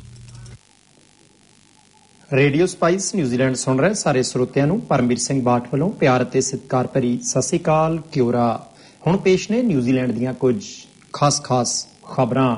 ਰੇਡੀਓ ਸਪਾਈਸ ਨਿਊਜ਼ੀਲੈਂਡ ਸੁਣ ਰਹੇ ਸਾਰੇ ਸਰੋਤਿਆਂ ਨੂੰ ਪਰਮਵੀਰ ਸਿੰਘ ਬਾਠ ਵੱਲੋਂ ਪਿਆਰ ਅਤੇ ਸਤਿਕਾਰ ਭਰੀ ਸਤਿ ਸ੍ਰੀ ਅਕਾਲ, ਕਿਉਰਾ। ਹੁਣ ਪੇਸ਼ ਨੇ ਨਿਊਜ਼ੀਲੈਂਡ ਦੀਆਂ ਕੁਝ ਖਾਸ ਖਬਰਾਂ।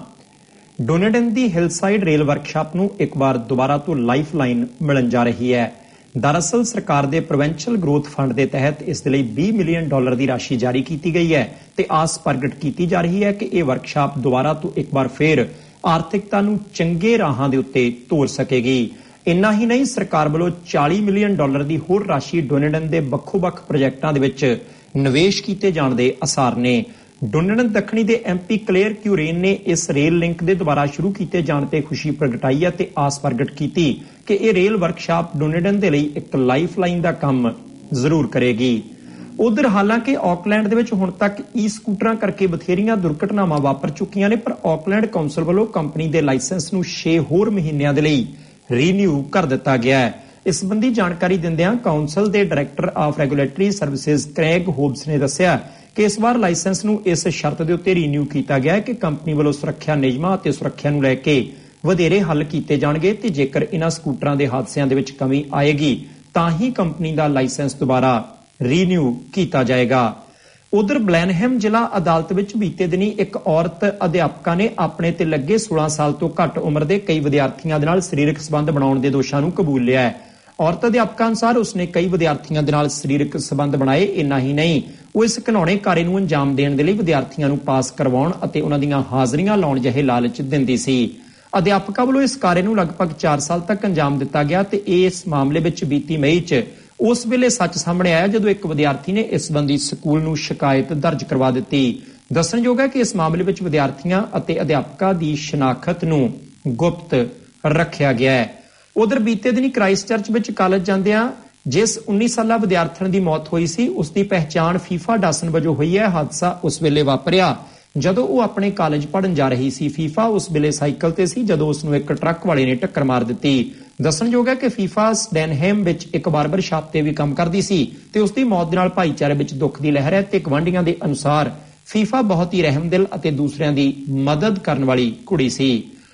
ਡੁਨੇਡਨ ਦੀ ਹਿਲਸਾਈਡ ਰੇਲ ਵਰਕਸ਼ਾਪ ਨੂੰ ਇੱਕ ਵਾਰ ਦੁਬਾਰਾ ਤੋਂ ਲਾਈਫ ਲਾਈਨ ਮਿਲਣ ਜਾ ਰਹੀ ਹੈ। ਦਰਅਸਲ ਸਰਕਾਰ ਦੇ ਪ੍ਰੋਵਿੰਸ਼ੀਅਲ ਗਰੋਥ ਫੰਡ ਦੇ ਤਹਿਤ ਇਸ ਦੇ ਲਈ $20 ਮਿਲੀਅਨ ਦੀ ਰਾਸ਼ੀ ਜਾਰੀ ਕੀਤੀ ਗਈ ਹੈ ਤੇ ਆਸ ਪ੍ਰਗਟ ਕੀਤੀ ਜਾ ਰਹੀ ਹੈ ਕਿ ਇਹ ਵਰਕਸ਼ਾਪ ਦੁਬਾਰਾ ਤੋਂ ਇੱਕ ਵਾਰ ਫੇਰ ਆਰਥਿਕਤਾ ਨੂੰ ਚੰਗੇ ਰਾਹਾਂ ਦੇ ਉੱਤੇ ਤੋਰ ਸਕੇਗੀ। ਇੰਨਾ ਹੀ ਨਹੀਂ, ਸਰਕਾਰ ਵੱਲੋਂ $40 ਮਿਲੀਅਨ ਦੀ ਹੋਰ ਰਾਸ਼ੀ ਡੁਨੇਡਨ ਦੇ ਵੱਖੋ-ਵੱਖ ਪ੍ਰੋਜੈਕਟਾਂ ਦੇ ਵਿੱਚ ਨਿਵੇਸ਼ ਕੀਤੇ ਜਾਣ ਦੇ ਅਸਾਰ ਨੇ। ਡੁਨੇਡਨ ਦੱਖਣੀ ਦੇ MP ਕਲੇਅਰ ਕਿਊਰੇਨ ਨੇ ਇਸ ਰੇਲ ਲਿੰਕ ਦੇ ਦੁਬਾਰਾ ਸ਼ੁਰੂ ਕੀਤੇ ਜਾਣ ਤੇ ਖੁਸ਼ੀ ਪ੍ਰਗਟਾਈ ਹੈ ਤੇ ਆਸ ਪ੍ਰਗਟ ਕੀਤੀ ਕਿ ਇਹ ਰੇਲ ਵਰਕਸ਼ਾਪ ਡੁਨੇਡਨ ਦੇ ਲਈ ਇੱਕ ਲਾਈਫ ਲਾਈਨ ਦਾ ਕੰਮ ਜ਼ਰੂਰ ਕਰੇਗੀ। ਉਧਰ ਹਾਲਾਂਕਿ ਆਕਲੈਂਡ ਦੇ ਵਿੱਚ ਹੁਣ ਤੱਕ ਸਕੂਟਰਾਂ ਕਰਕੇ ਬਥੇਰੀਆਂ ਦੁਰਘਟਨਾਵਾਂ ਵਾਪਰ ਚੁੱਕੀਆਂ ਨੇ, ਪਰ ਆਕਲੈਂਡ ਕੌਂਸਲ ਵੱਲੋਂ ਕੰਪਨੀ ਦੇ ਲਾਇਸੈਂਸ ਨੂੰ 6 ਹੋਰ ਮਹੀਨਿਆਂ ਦੇ ਲਈ ਰੀਨਿਊ ਕਰ ਦਿੱਤਾ ਗਿਆ ਹੈ। ਇਸ ਸੰਬੰਧੀ ਜਾਣਕਾਰੀ ਦਿੰਦਿਆਂ ਕੌਂਸਲ ਦੇ director of regulatory services Craig Hobbs ਨੇ ਦੱਸਿਆ ਕਿ ਇਸ ਵਾਰ ਲਾਇਸੈਂਸ ਨੂੰ ਇਸ ਸ਼ਰਤ ਦੇ ਉੱਤੇ ਰੀਨਿਊ ਕੀਤਾ ਗਿਆ ਹੈ ਕਿ ਕੰਪਨੀ ਵੱਲੋਂ ਸੁਰੱਖਿਆ ਨਿਯਮਾਂ ਅਤੇ ਸੁਰੱਖਿਆ ਨੂੰ ਲੈ ਕੇ ਵਧੇਰੇ ਹੱਲ ਕੀਤੇ ਜਾਣਗੇ ਤੇ ਜੇਕਰ ਇਹਨਾਂ ਸਕੂਟਰਾਂ ਦੇ ਹਾਦਸਿਆਂ ਦੇ ਵਿੱਚ ਕਮੀ ਆਏਗੀ ਤਾਂ ਹੀ ਕੰਪਨੀ ਦਾ ਲਾਇਸੈਂਸ ਦੁਬਾਰਾ ਰੀਨਿਊ ਕੀਤਾ ਜਾਏਗਾ। ਉਧਰ ਬਲੈਨਹੈਮ ਜ਼ਿਲ੍ਹਾ ਅਦਾਲਤ ਵਿੱਚ ਬੀਤੇ ਦਿਨੀ ਇੱਕ ਔਰਤ ਅਧਿਆਪਕਾ ਨੇ ਆਪਣੇ ਤੇ ਲੱਗੇ 16 ਸਾਲ ਤੋਂ ਘੱਟ ਉਮਰ ਦੇ ਕਈ ਵਿਦਿਆਰਥੀਆਂ ਦੇ ਨਾਲ ਸਰੀਰਕ ਸੰਬੰਧ ਬਣਾਉਣ ਦੇ ਦੋਸ਼ਾਂ ਨੂੰ ਕਬੂਲ ਲਿਆ ਹੈ। ਔਰਤ ਅਧਿਆਪਕਾ ਅਨੁਸਾਰ ਉਸਨੇ ਕਈ ਵਿਦਿਆਰਥੀਆਂ ਦੇ ਨਾਲ ਸਰੀਰਕ ਸੰਬੰਧ ਬਣਾਏ। ਇੰਨਾ ਹੀ ਨਹੀਂ, ਉਹ ਇਸ ਘਿਨਾਉਣੇ ਕਾਰੇ ਨੂੰ ਅੰਜਾਮ ਦੇਣ ਦੇ ਲਈ ਵਿਦਿਆਰਥੀਆਂ ਨੂੰ ਪਾਸ ਕਰਵਾਉਣ ਅਤੇ ਉਹਨਾਂ ਦੀਆਂ ਹਾਜ਼ਰੀਆਂ ਲਾਉਣ ਜਿਹੇ ਲਾਲਚ ਦਿੰਦੀ ਸੀ। ਅਧਿਆਪਕਾ ਵੱਲੋਂ ਇਸ ਕਾਰੇ ਨੂੰ ਲਗਭਗ 4 ਸਾਲ ਤੱਕ ਅੰਜਾਮ ਦਿੱਤਾ ਗਿਆ ਤੇ ਇਸ ਮਾਮਲੇ ਵਿੱਚ ਬੀਤੀ ਮਈ 'ਚ ਉਸ ਵੇਲੇ ਸੱਚ ਸਾਹਮਣੇ ਆਇਆ ਜਦੋਂ ਇੱਕ ਵਿਦਿਆਰਥੀ ਨੇ ਇਸ ਸੰਬੰਧੀ ਸਕੂਲ ਨੂੰ ਸ਼ਿਕਾਇਤ ਦਰਜ ਕਰਵਾ ਦਿੱਤੀ। ਦੱਸਣਯੋਗ ਹੈ ਕਿ ਇਸ ਮਾਮਲੇ ਵਿੱਚ ਵਿਦਿਆਰਥੀਆਂ ਅਤੇ ਅਧਿਆਪਕਾਂ ਦੀ ਸ਼ਨਾਖਤ ਨੂੰ ਗੁਪਤ ਰੱਖਿਆ ਗਿਆ ਹੈ। ਉਧਰ ਬੀਤੇ ਦਿਨੀ ਕ੍ਰਾਈਸਟ ਚਰਚ ਵਿੱਚ ਕਾਲਜ ਜਾਂਦਿਆਂ ਜਿਸ 19 ਸਾਲਾ ਵਿਦਿਆਰਥਣ ਦੀ ਮੌਤ ਹੋਈ ਸੀ ਉਸ ਦੀ ਪਹਿਚਾਣ ਫੀਫਾ ਡਾਸਨ ਵਜੋਂ ਹੋਈ ਹੈ। ਹਾਦਸਾ ਉਸ ਵੇਲੇ ਵਾਪਰਿਆ ਜਦੋਂ ਉਹ ਆਪਣੇ ਕਾਲਜ ਪੜ੍ਹਨ ਜਾ ਰਹੀ ਸੀ। ਫੀਫਾ ਉਸ ਵੇਲੇ ਸਾਈਕਲ ਤੇ ਸੀ ਜਦੋਂ ਉਸ ਨੂੰ ਇੱਕ ਟਰੱਕ ਵਾਲੇ ਨੇ ਟੱਕਰ ਮਾਰ ਦਿੱਤੀ। ਦੱਸਣਯੋਗ ਹੈ ਕਿ ਫੀਫਾ ਸਟੈਨਹੇਮ ਵਿੱਚ ਇੱਕ ਬਾਰਬਰ ਸ਼ਾਪ ਤੇ ਵੀ ਕੰਮ ਕਰਦੀ ਸੀ ਤੇ ਉਸ ਦੀ ਮੌਤ ਦੇ ਨਾਲ ਭਾਈਚਾਰੇ ਵਿੱਚ ਦੁੱਖ ਦੀ ਲਹਿਰ ਹੈ ਤੇ ਗਵਾਂਢੀਆਂ ਦੇ ਅਨੁਸਾਰ ਫੀਫਾ ਬਹੁਤ ਹੀ ਰਹਿਮਦਿਲ ਅਤੇ ਦੂਸਰਿਆਂ ਦੀ ਮਦਦ ਕਰਨ ਵਾਲੀ ਕੁੜੀ ਸੀ।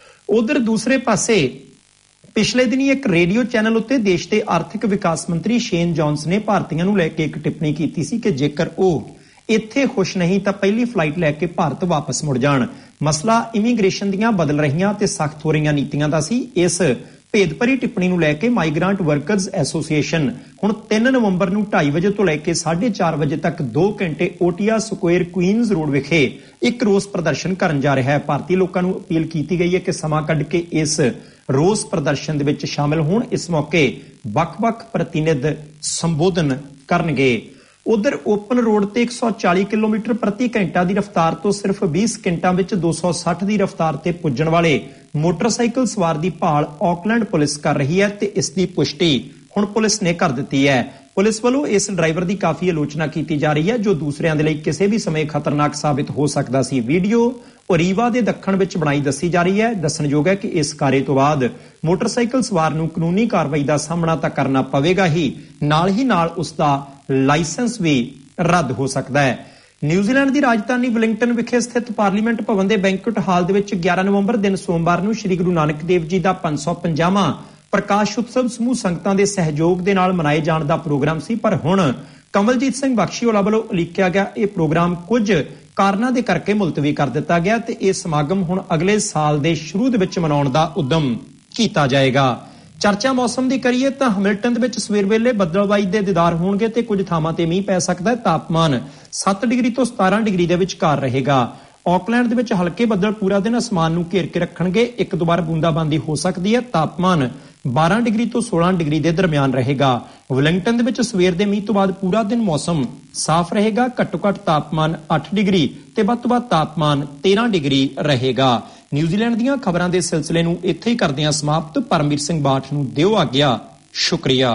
ਉਧਰ ਦੂਸਰੇ ਪਾਸੇ ਪਿਛਲੇ ਦਿਨੀ ਇੱਕ ਰੇਡੀਓ ਚੈਨਲ ਉੱਤੇ ਦੇਸ਼ ਦੇ ਆਰਥਿਕ ਵਿਕਾਸ ਮੰਤਰੀ ਸ਼ੇਨ ਜੌਨਸ ਨੇ ਭਾਰਤੀਆਂ ਨੂੰ ਲੈ ਕੇ ਇੱਕ ਟਿੱਪਣੀ ਕੀਤੀ ਸੀ ਕਿ ਜੇਕਰ ਉਹ ਇੱਥੇ ਖੁਸ਼ ਨਹੀਂ ਤਾਂ ਪਹਿਲੀ ਫਲਾਈਟ ਲੈ ਕੇ ਭਾਰਤ ਵਾਪਸ ਮੁੜ ਜਾਣ। ਮਸਲਾ ਇਮੀਗ੍ਰੇਸ਼ਨ ਦੀਆਂ ਬਦਲ ਰਹੀਆਂ ਤੇ ਸਖਤ ਹੋ ਰਹੀਆਂ ਨੀਤੀਆਂ ਦਾ ਸੀ। ਇਸ ਭੇਦਭਰੀ ਟਿੱਪਣੀ ਨੂੰ ਲੈ ਕੇ ਮਾਈਗ੍ਰਾਂਟ ਵਰਕਰਜ਼ ਐਸੋਸੀਏਸ਼ਨ ਹੁਣ 3 ਨਵੰਬਰ ਨੂੰ 2:30 ਵਜੇ ਤੋਂ ਲੈ ਕੇ 4:30 ਵਜੇ ਤੱਕ 2 ਘੰਟੇ ਓਟੀਆ ਸਕੁਆਇਰ ਕੁਈਨਜ਼ ਰੋਡ ਵਿਖੇ ਇੱਕ ਰੋਸ ਪ੍ਰਦਰਸ਼ਨ ਕਰਨ ਜਾ ਰਿਹਾ ਹੈ। ਭਾਰਤੀ ਲੋਕਾਂ ਨੂੰ ਅਪੀਲ ਕੀਤੀ ਗਈ ਹੈ ਕਿ ਸਮਾਂ ਕੱਢ ਕੇ ਇਸ ਰੋਸ ਪ੍ਰਦਰਸ਼ਨ ਦੇ ਵਿੱਚ ਸ਼ਾਮਿਲ ਹੋਣ। ਇਸ ਮੌਕੇ ਵੱਖ-ਵੱਖ ਪ੍ਰਤੀਨਿਧ ਸੰਬੋਧਨ ਕਰਨਗੇ। ਉਧਰ ਓਪਨ ਰੋਡ ਤੇ 140 ਕਿਲੋਮੀਟਰ ਪ੍ਰਤੀ ਘੰਟਾ ਦੀ ਰਫ਼ਤਾਰ ਤੋਂ ਸਿਰਫ 20 ਸਕਿੰਟਾਂ ਵਿੱਚ 260 ਦੀ ਰਫ਼ਤਾਰ ਤੇ ਪੁੱਜਣ ਵਾਲੇ ਮੋਟਰਸਾਈਕਲ ਸਵਾਰ ਦੀ ਭਾਲ ਆਕਲੈਂਡ ਪੁਲਿਸ ਕਰ ਰਹੀ ਹੈ ਤੇ ਇਸ ਦੀ ਪੁਸ਼ਟੀ ਹੁਣ ਪੁਲਿਸ ਨੇ ਕਰ ਦਿੱਤੀ ਹੈ। ਪੁਲਿਸ ਵੱਲੋਂ ਇਸ ਡਰਾਈਵਰ ਦੀ ਕਾਫੀ ਆਲੋਚਨਾ ਕੀਤੀ ਜਾ ਰਹੀ ਹੈ ਜੋ ਦੂਸਰਿਆਂ ਦੇ ਲਈ ਕਿਸੇ ਵੀ ਸਮੇਂ ਖਤਰਨਾਕ ਸਾਬਿਤ ਹੋ ਸਕਦਾ ਸੀ। ਵੀਡੀਓ ਓਰੀਵਾ ਦੇ ਦੱਖਣ ਵਿੱਚ ਬਣਾਈ ਦੱਸੀ ਜਾ ਰਹੀ ਹੈ। ਦੱਸਣਯੋਗ ਹੈ ਕਿ ਇਸ ਕਾਰੇ ਤੋਂ ਬਾਅਦ ਮੋਟਰਸਾਈਕਲ ਸਵਾਰ ਨੂੰ ਕਾਨੂੰਨੀ ਕਾਰਵਾਈ ਦਾ ਸਾਹਮਣਾ ਤਾਂ ਕਰਨਾ ਪਵੇਗਾ ਹੀ ਨਾਲ ਉਸ ਦਾ ਲਾਇਸੈਂਸ ਵੀ ਰੱਦ ਹੋ ਸਕਦਾ ਹੈ। ਨਿਊਜ਼ੀਲੈਂਡ ਦੀ ਰਾਜਧਾਨੀ ਵੈਲਿੰਗਟਨ ਵਿਖੇ ਸਥਿਤ ਪਾਰਲੀਮੈਂਟ ਭਵਨ ਦੇ ਬੈਂਕੁਏਟ ਹਾਲ ਦੇ ਵਿੱਚ 11 ਨਵੰਬਰ ਦਿਨ ਸੋਮਵਾਰ ਨੂੰ ਸ੍ਰੀ ਗੁਰੂ ਨਾਨਕ ਦੇਵ ਜੀ ਦਾ 550ਵਾਂ ਪ੍ਰਕਾਸ਼ ਉਤਸਵ ਸਮੂਹ ਸੰਗਤਾਂ ਦੇ ਸਹਿਯੋਗ ਦੇ ਨਾਲ ਮਨਾਏ ਜਾਣ ਦਾ ਪ੍ਰੋਗਰਾਮ ਸੀ, ਪਰ ਹੁਣ ਕਮਲਜੀਤ ਸਿੰਘ ਬਖਸ਼ੀਵਾਲਾ ਵੱਲੋਂ ਉਲੀਕਿਆ ਗਿਆ ਇਹ ਪ੍ਰੋਗਰਾਮ ਕੁਝ ਕਾਰਨਾਂ ਦੇ ਕਰਕੇ ਮੁਲਤਵੀ ਕਰ ਦਿੱਤਾ ਗਿਆ ਤੇ ਇਹ ਸਮਾਗਮ ਹੁਣ ਅਗਲੇ ਸਾਲ ਦੇ ਸ਼ੁਰੂ ਦੇ ਵਿੱਚ ਮਨਾਉਣ ਦਾ ਉਦਮ ਕੀਤਾ ਜਾਏਗਾ। ਚਰਚਾ ਮੌਸਮ ਦੀ ਕਰੀਏ ਤਾਂ ਹੈਮਿਲਟਨ ਦੇ ਵਿੱਚ ਸਵੇਰ ਵੇਲੇ ਬੱਦਲਬਾਈ ਦੇ ਦੀਦਾਰ ਹੋਣਗੇ ਤੇ ਕੁਝ ਥਾਵਾਂ ਤੇ ਮੀਂਹ ਪੈ ਸਕਦਾ ਹੈ। ਤਾਪਮਾਨ 7 ਡਿਗਰੀ ਤੋਂ 17 ਡਿਗਰੀ ਦੇ ਵਿਚਕਾਰ ਰਹੇਗਾ। ਆਕਲੈਂਡ ਦੇ ਵਿੱਚ ਹਲਕੇ ਬੱਦਲ ਪੂਰਾ ਦਿਨ ਅਸਮਾਨ ਨੂੰ ਘੇਰ ਕੇ ਰੱਖਣਗੇ। ਇੱਕ ਦੋ ਵਾਰ ਬੂੰਦਾਬਾਂਦੀ ਹੋ ਸਕਦੀ ਹੈ। ਤਾਪਮਾਨ 12 ਡਿਗਰੀ ਤੋਂ 16 ਡਿਗਰੀ ਦੇ ਦਰਮਿਆਨ ਰਹੇਗਾ। ਵੈਲਿੰਗਟਨ ਦੇ ਵਿੱਚ ਸਵੇਰ ਦੇ ਮੀਂਹ ਤੋਂ ਬਾਅਦ ਪੂਰਾ ਦਿਨ ਮੌਸਮ ਸਾਫ਼ ਰਹੇਗਾ। ਘੱਟੋ ਘੱਟ ਤਾਪਮਾਨ 8 ਡਿਗਰੀ ਤੇ ਵੱਧ ਤੋਂ ਵੱਧ ਤਾਪਮਾਨ 13 ਡਿਗਰੀ ਰਹੇਗਾ। ਨਿਊਜ਼ੀਲੈਂਡ ਦੀਆਂ ਖਬਰਾਂ ਦੇ ਸਿਲਸਿਲੇ ਨੂੰ ਇੱਥੇ ਹੀ ਕਰਦੇ ਹਾਂ ਸਮਾਪਤ। ਪਰਮਵੀਰ ਸਿੰਘ ਬਾਠ ਨੂੰ ਦਿਓ ਆਗਿਆ। ਸ਼ੁਕਰੀਆ।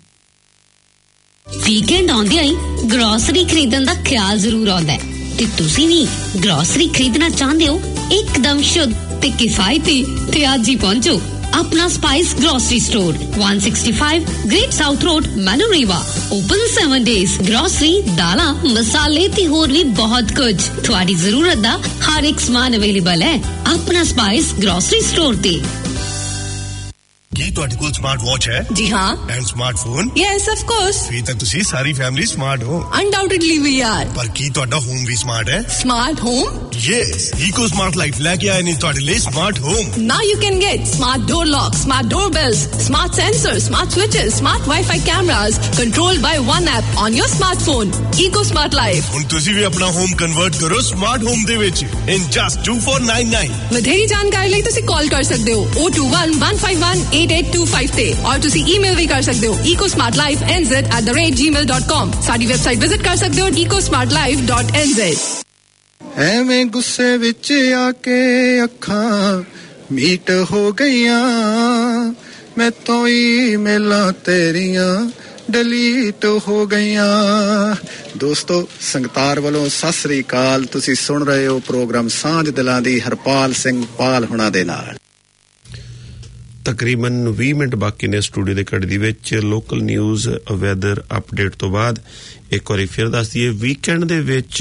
ਵੀਕਐਂਡ ਆਉਂਦਿਆਂ ਹੀ ਗਰੋਸਰੀ ਖਰੀਦਣ ਦਾ ਖਿਆਲ ਜ਼ਰੂਰ ਆਉਂਦਾ ਹੈ ਤੇ ਤੁਸੀਂ ਵੀ ਗਰੋਸਰੀ ਖਰੀਦਣਾ ਚਾਹੁੰਦੇ ਹੋ ਇੱਕਦਮ ਸ਼ੁੱਧ ਤੇ ਕਿਫਾਇਤੀ ਤੇ ਅੱਜ ਹੀ ਪਹੁੰਚੋ अपना spice grocery store 165 great south road Manurewa open 7 days grocery दाला मसाले ते होर भी बहुत कुछ थोड़ी जरूरत दा हर एक सामान अवेलेबल है अपना स्पाइस ग्रोसरी स्टोर ते ਕੀ ਤੁਹਾਡੇ ਕੋਲ ਸਮਾਰਟ ਵਾਚ ਹੈ ਜੀ ਹਾਂ and smartphone yes of course ਫਿਰ ਤਾਂ ਤੁਸੀਂ ਸਾਰੀ ਫੈਮਿਲੀ ਸਮਾਰਟ ਹੋ ਅਨਡਾਊਟਡਲੀ ਵੀ ਆਰ ਪਰ ਕੀ ਤੁਹਾਡਾ ਹੋਮ ਵੀ ਸਮਾਰਟ ਹੈ smart home yes eco smart life ਲੈ ਕੇ ਆਏ ਨੇ ਤੁਹਾਡੇ ਲਈ smart home now you can get smart door lock smart doorbells smart sensor smart switches smart wifi cameras controlled by one app on your smartphone eco smart life ਹੁਣ ਤੁਸੀਂ ਵੀ ਆਪਣਾ ਹੋਮ ਕਨਵਰਟ ਕਰੋ ਸਮਾਰਟ ਹੋਮ ਦੇ ਵਿੱਚ ਇਨ just 2499 ਵਧੇਰੀ ਜਾਣਕਾਰੀ ਲਈ ਤੁਸੀਂ ਕਾਲ ਕਰ ਸਕਦੇ ਹੋ 021-151-8825 ਤੇ ਔਰ ਤੁਸੀਂ ਈਮੇਲ ਵੀ ਕਰ ਸਕਦੇ ਹੋ ecosmartlifenz@gmail.com ਸਾਡੀ ਵੈਬਸਾਈਟ ਵਿਜ਼ਿਟ ਕਰ ਸਕਦੇ ਹੋ ecosmartlife.nz ਐਵੇਂ ਗੁੱਸੇ ਵਿੱਚ ਆ ਕੇ ਅੱਖਾਂ ਮੀਟ ਹੋ ਗਈਆਂ ਮੈਂ ਤੋਂ ਈਮੇਲਾਂ ਤੇਰੀਆਂ ਡਿਲੀਟ ਹੋ ਗਈਆਂ ਦੋਸਤੋ ਸੰਗਤਾਰ ਵੱਲੋਂ ਸਤਿ ਸ੍ਰੀ ਅਕਾਲ ਤੁਸੀਂ ਸੁਣ ਰਹੇ ਹੋ ਪ੍ਰੋਗਰਾਮ ਸਾਂਝ ਦਿਲਾਂ ਦੀ ਹਰਪਾਲ ਸਿੰਘ ਪਾਲ ਹੁਣਾਂ ਦੇ ਨਾਲ ਤਕਰੀਬਨ 20 ਮਿੰਟ ਬਾਕੀ ਨੇ ਸਟੂਡੀਓ ਦੇ ਘੜੀ ਦੇ ਵਿੱਚ ਲੋਕਲ ਨਿਊਜ਼ ਵੈਦਰ ਅਪਡੇਟ ਤੋਂ ਬਾਅਦ ਇੱਕ ਵਾਰੀ ਫਿਰ ਦੱਸ ਦਈਏ ਵੀਕਐਂਡ ਦੇ ਵਿੱਚ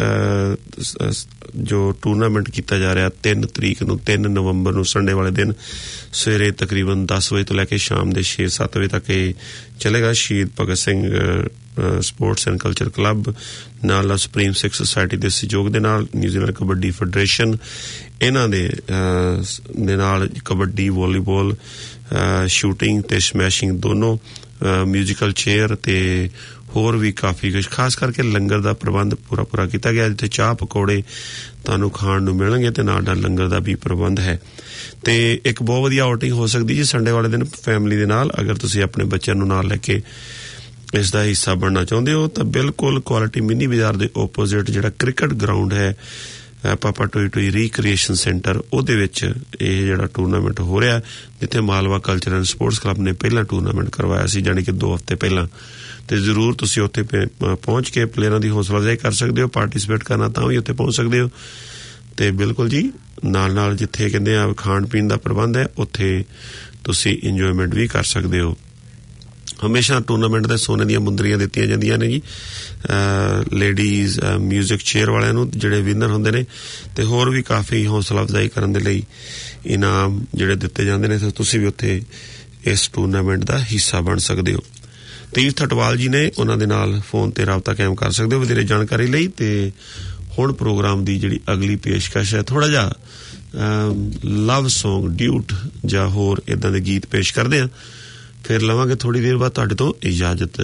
ਜੋ ਟੂਰਨਾਮੈਂਟ ਕੀਤਾ ਜਾ ਰਿਹਾ 3 ਤਰੀਕ ਨੂੰ 3 ਨਵੰਬਰ ਨੂੰ ਸੰਡੇ ਵਾਲੇ ਦਿਨ ਸਵੇਰੇ ਤਕਰੀਬਨ 10 ਵਜੇ ਤੋਂ ਲੈ ਕੇ ਸ਼ਾਮ ਦੇ 6-7 ਵਜੇ ਤੱਕ ਇਹ ਚੱਲੇਗਾ Shaheed Bhagat Singh sports and culture club ਨਾਲ ਸੁਪਰੀਮ ਸਿੱਖ ਸੁਸਾਇਟੀ ਦੇ ਸਹਿਯੋਗ ਦੇ ਨਾਲ ਨਿਊਜ਼ੀਲੈਂਡ ਕਬੱਡੀ ਫੈਡਰੇਸ਼ਨ ਇਹਨਾਂ ਦੇ ਨਾਲ ਕਬੱਡੀ ਵਾਲੀਬਾਲ ਸ਼ੂਟਿੰਗ ਤੇ ਸਮੈਸ਼ਿੰਗ ਦੋਨੋਂ ਮਿਊਜ਼ੀਕਲ ਚੇਅਰ ਤੇ ਹੋਰ ਵੀ ਕਾਫੀ ਕੁਝ ਖਾਸ ਕਰਕੇ ਲੰਗਰ ਦਾ ਪ੍ਰਬੰਧ ਪੂਰਾ ਕੀਤਾ ਗਿਆ ਜਿੱਥੇ ਚਾਹ ਪਕੌੜੇ ਤੁਹਾਨੂੰ ਖਾਣ ਨੂੰ ਮਿਲਣਗੇ ਤੇ ਨਾਲ ਲੰਗਰ ਦਾ ਵੀ ਪ੍ਰਬੰਧ ਹੈ ਤੇ ਇੱਕ ਬਹੁਤ ਵਧੀਆ ਆਊਟਿੰਗ ਹੋ ਸਕਦੀ ਜੀ ਸੰਡੇ ਵਾਲੇ ਦਿਨ ਫੈਮਿਲੀ ਦੇ ਨਾਲ ਅਗਰ ਤੁਸੀਂ ਆਪਣੇ ਬੱਚਿਆਂ ਨੂੰ ਨਾਲ ਲੈ ਕੇ ਇਸ ਦਾ ਹਿੱਸਾ ਬਣਨਾ ਚਾਹੁੰਦੇ ਹੋ ਤਾਂ ਬਿਲਕੁਲ ਕੁਆਲਿਟੀ ਮਿੰਨੀ ਬਾਜ਼ਾਰ ਦੇ ਓਪੋਜ਼ਿਟ ਜਿਹੜਾ ਕ੍ਰਿਕਟ ਗਰਾਊਂਡ ਹੈ ਪਾਪਾ ਟੋਈ ਰੀਕ੍ਰੀਏਸ਼ਨ ਸੈਂਟਰ ਉਹਦੇ ਵਿੱਚ ਇਹ ਜਿਹੜਾ ਟੂਰਨਾਮੈਂਟ ਹੋ ਰਿਹਾ ਜਿੱਥੇ Malwa culture and sports club ਨੇ ਪਹਿਲਾਂ ਟੂਰਨਾਮੈਂਟ ਕਰਵਾਇਆ ਸੀ ਜਾਣੀ ਕਿ 2 ਹਫ਼ਤੇ ਪਹਿਲਾਂ ਤੇ ਜ਼ਰੂਰ ਤੁਸੀਂ ਉੱਥੇ ਪਹੁੰਚ ਕੇ ਪਲੇਅਰਾਂ ਦੀ ਹੌਸਲਾ ਅਫਜ਼ਾਈ ਕਰ ਸਕਦੇ ਹੋ ਪਾਰਟਿਸਿਪੇਟ ਕਰਨਾ ਤਾਂ ਵੀ ਉੱਥੇ ਪਹੁੰਚ ਸਕਦੇ ਹੋ ਤੇ ਬਿਲਕੁਲ ਜੀ ਨਾਲ ਜਿੱਥੇ ਕਹਿੰਦੇ ਆ ਖਾਣ ਪੀਣ ਦਾ ਪ੍ਰਬੰਧ ਹੈ ਉੱਥੇ ਤੁਸੀਂ ਇੰਜੋਇਮੈਂਟ ਵੀ ਕਰ ਸਕਦੇ ਹੋ ਹਮੇਸ਼ਾ ਟੂਰਨਾਮੈਂਟ ਦੇ ਸੋਨੇ ਦੀਆਂ ਮੁੰਦਰੀਆਂ ਦਿੱਤੀਆਂ ਜਾਂਦੀਆਂ ਨੇ ਜੀ ਲੇਡੀਜ਼ ਮਿਊਜ਼ਿਕ ਚੇਅਰ ਵਾਲਿਆਂ ਨੂੰ ਜਿਹੜੇ ਵਿਨਰ ਹੁੰਦੇ ਨੇ ਤੇ ਹੋਰ ਵੀ ਕਾਫੀ ਹੌਸਲਾ ਅਫਜ਼ਾਈ ਕਰਨ ਦੇ ਲਈ ਇਨਾਮ ਜਿਹੜੇ ਦਿੱਤੇ ਜਾਂਦੇ ਨੇ ਤੇ ਤੁਸੀਂ ਵੀ ਉੱਥੇ ਇਸ ਟੂਰਨਾਮੈਂਟ ਦਾ ਹਿੱਸਾ ਬਣ ਸਕਦੇ ਹੋ ਤੀਰਥ ਅਟਵਾਲ ਜੀ ਨੇ ਉਹਨਾਂ ਦੇ ਨਾਲ ਫੋਨ ਤੇ ਰਾਬਤਾ ਕਾਇਮ ਕਰ ਸਕਦੇ ਹੋ ਵਧੇਰੇ ਜਾਣਕਾਰੀ ਲਈ ਤੇ ਹੁਣ ਪ੍ਰੋਗਰਾਮ ਦੀ ਜਿਹੜੀ ਅਗਲੀ ਪੇਸ਼ਕਸ਼ ਹੈ ਥੋੜਾ ਜਿਹਾ ਲਵ ਸੌਂਗ ਡਿਊਟ ਜਾਂ ਹੋਰ ਇਦਾਂ ਦੇ ਗੀਤ ਪੇਸ਼ ਕਰਦੇ ਆ ਫਿਰ ਲਵਾਂਗੇ ਥੋੜੀ ਦੇਰ ਬਾਅਦ ਤੁਹਾਡੇ ਤੋਂ ਇਜਾਜ਼ਤ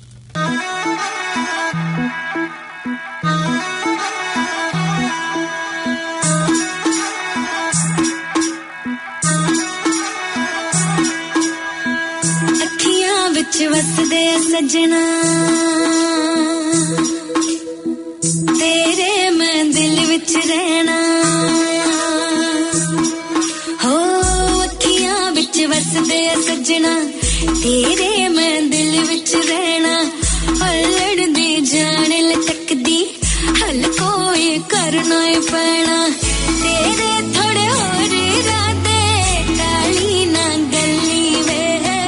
ਅੱਖੀਆਂ ਵਿੱਚ ਵਸਦੇ ਸੱਜਣਾ ਤੇਰੇ ਮੈਂ ਦਿਲ ਵਿੱਚ ਰਹਿਣਾ ਹੋ ਅੱਖੀਆਂ ਵਿੱਚ ਵਸਦੇ ਸੱਜਣਾ तेरे मैं दिल विच रहना लड़दी जान लटकदी हल कोई करना ही पैना तेरे थोड़े होर इरादे टाली ना गली वे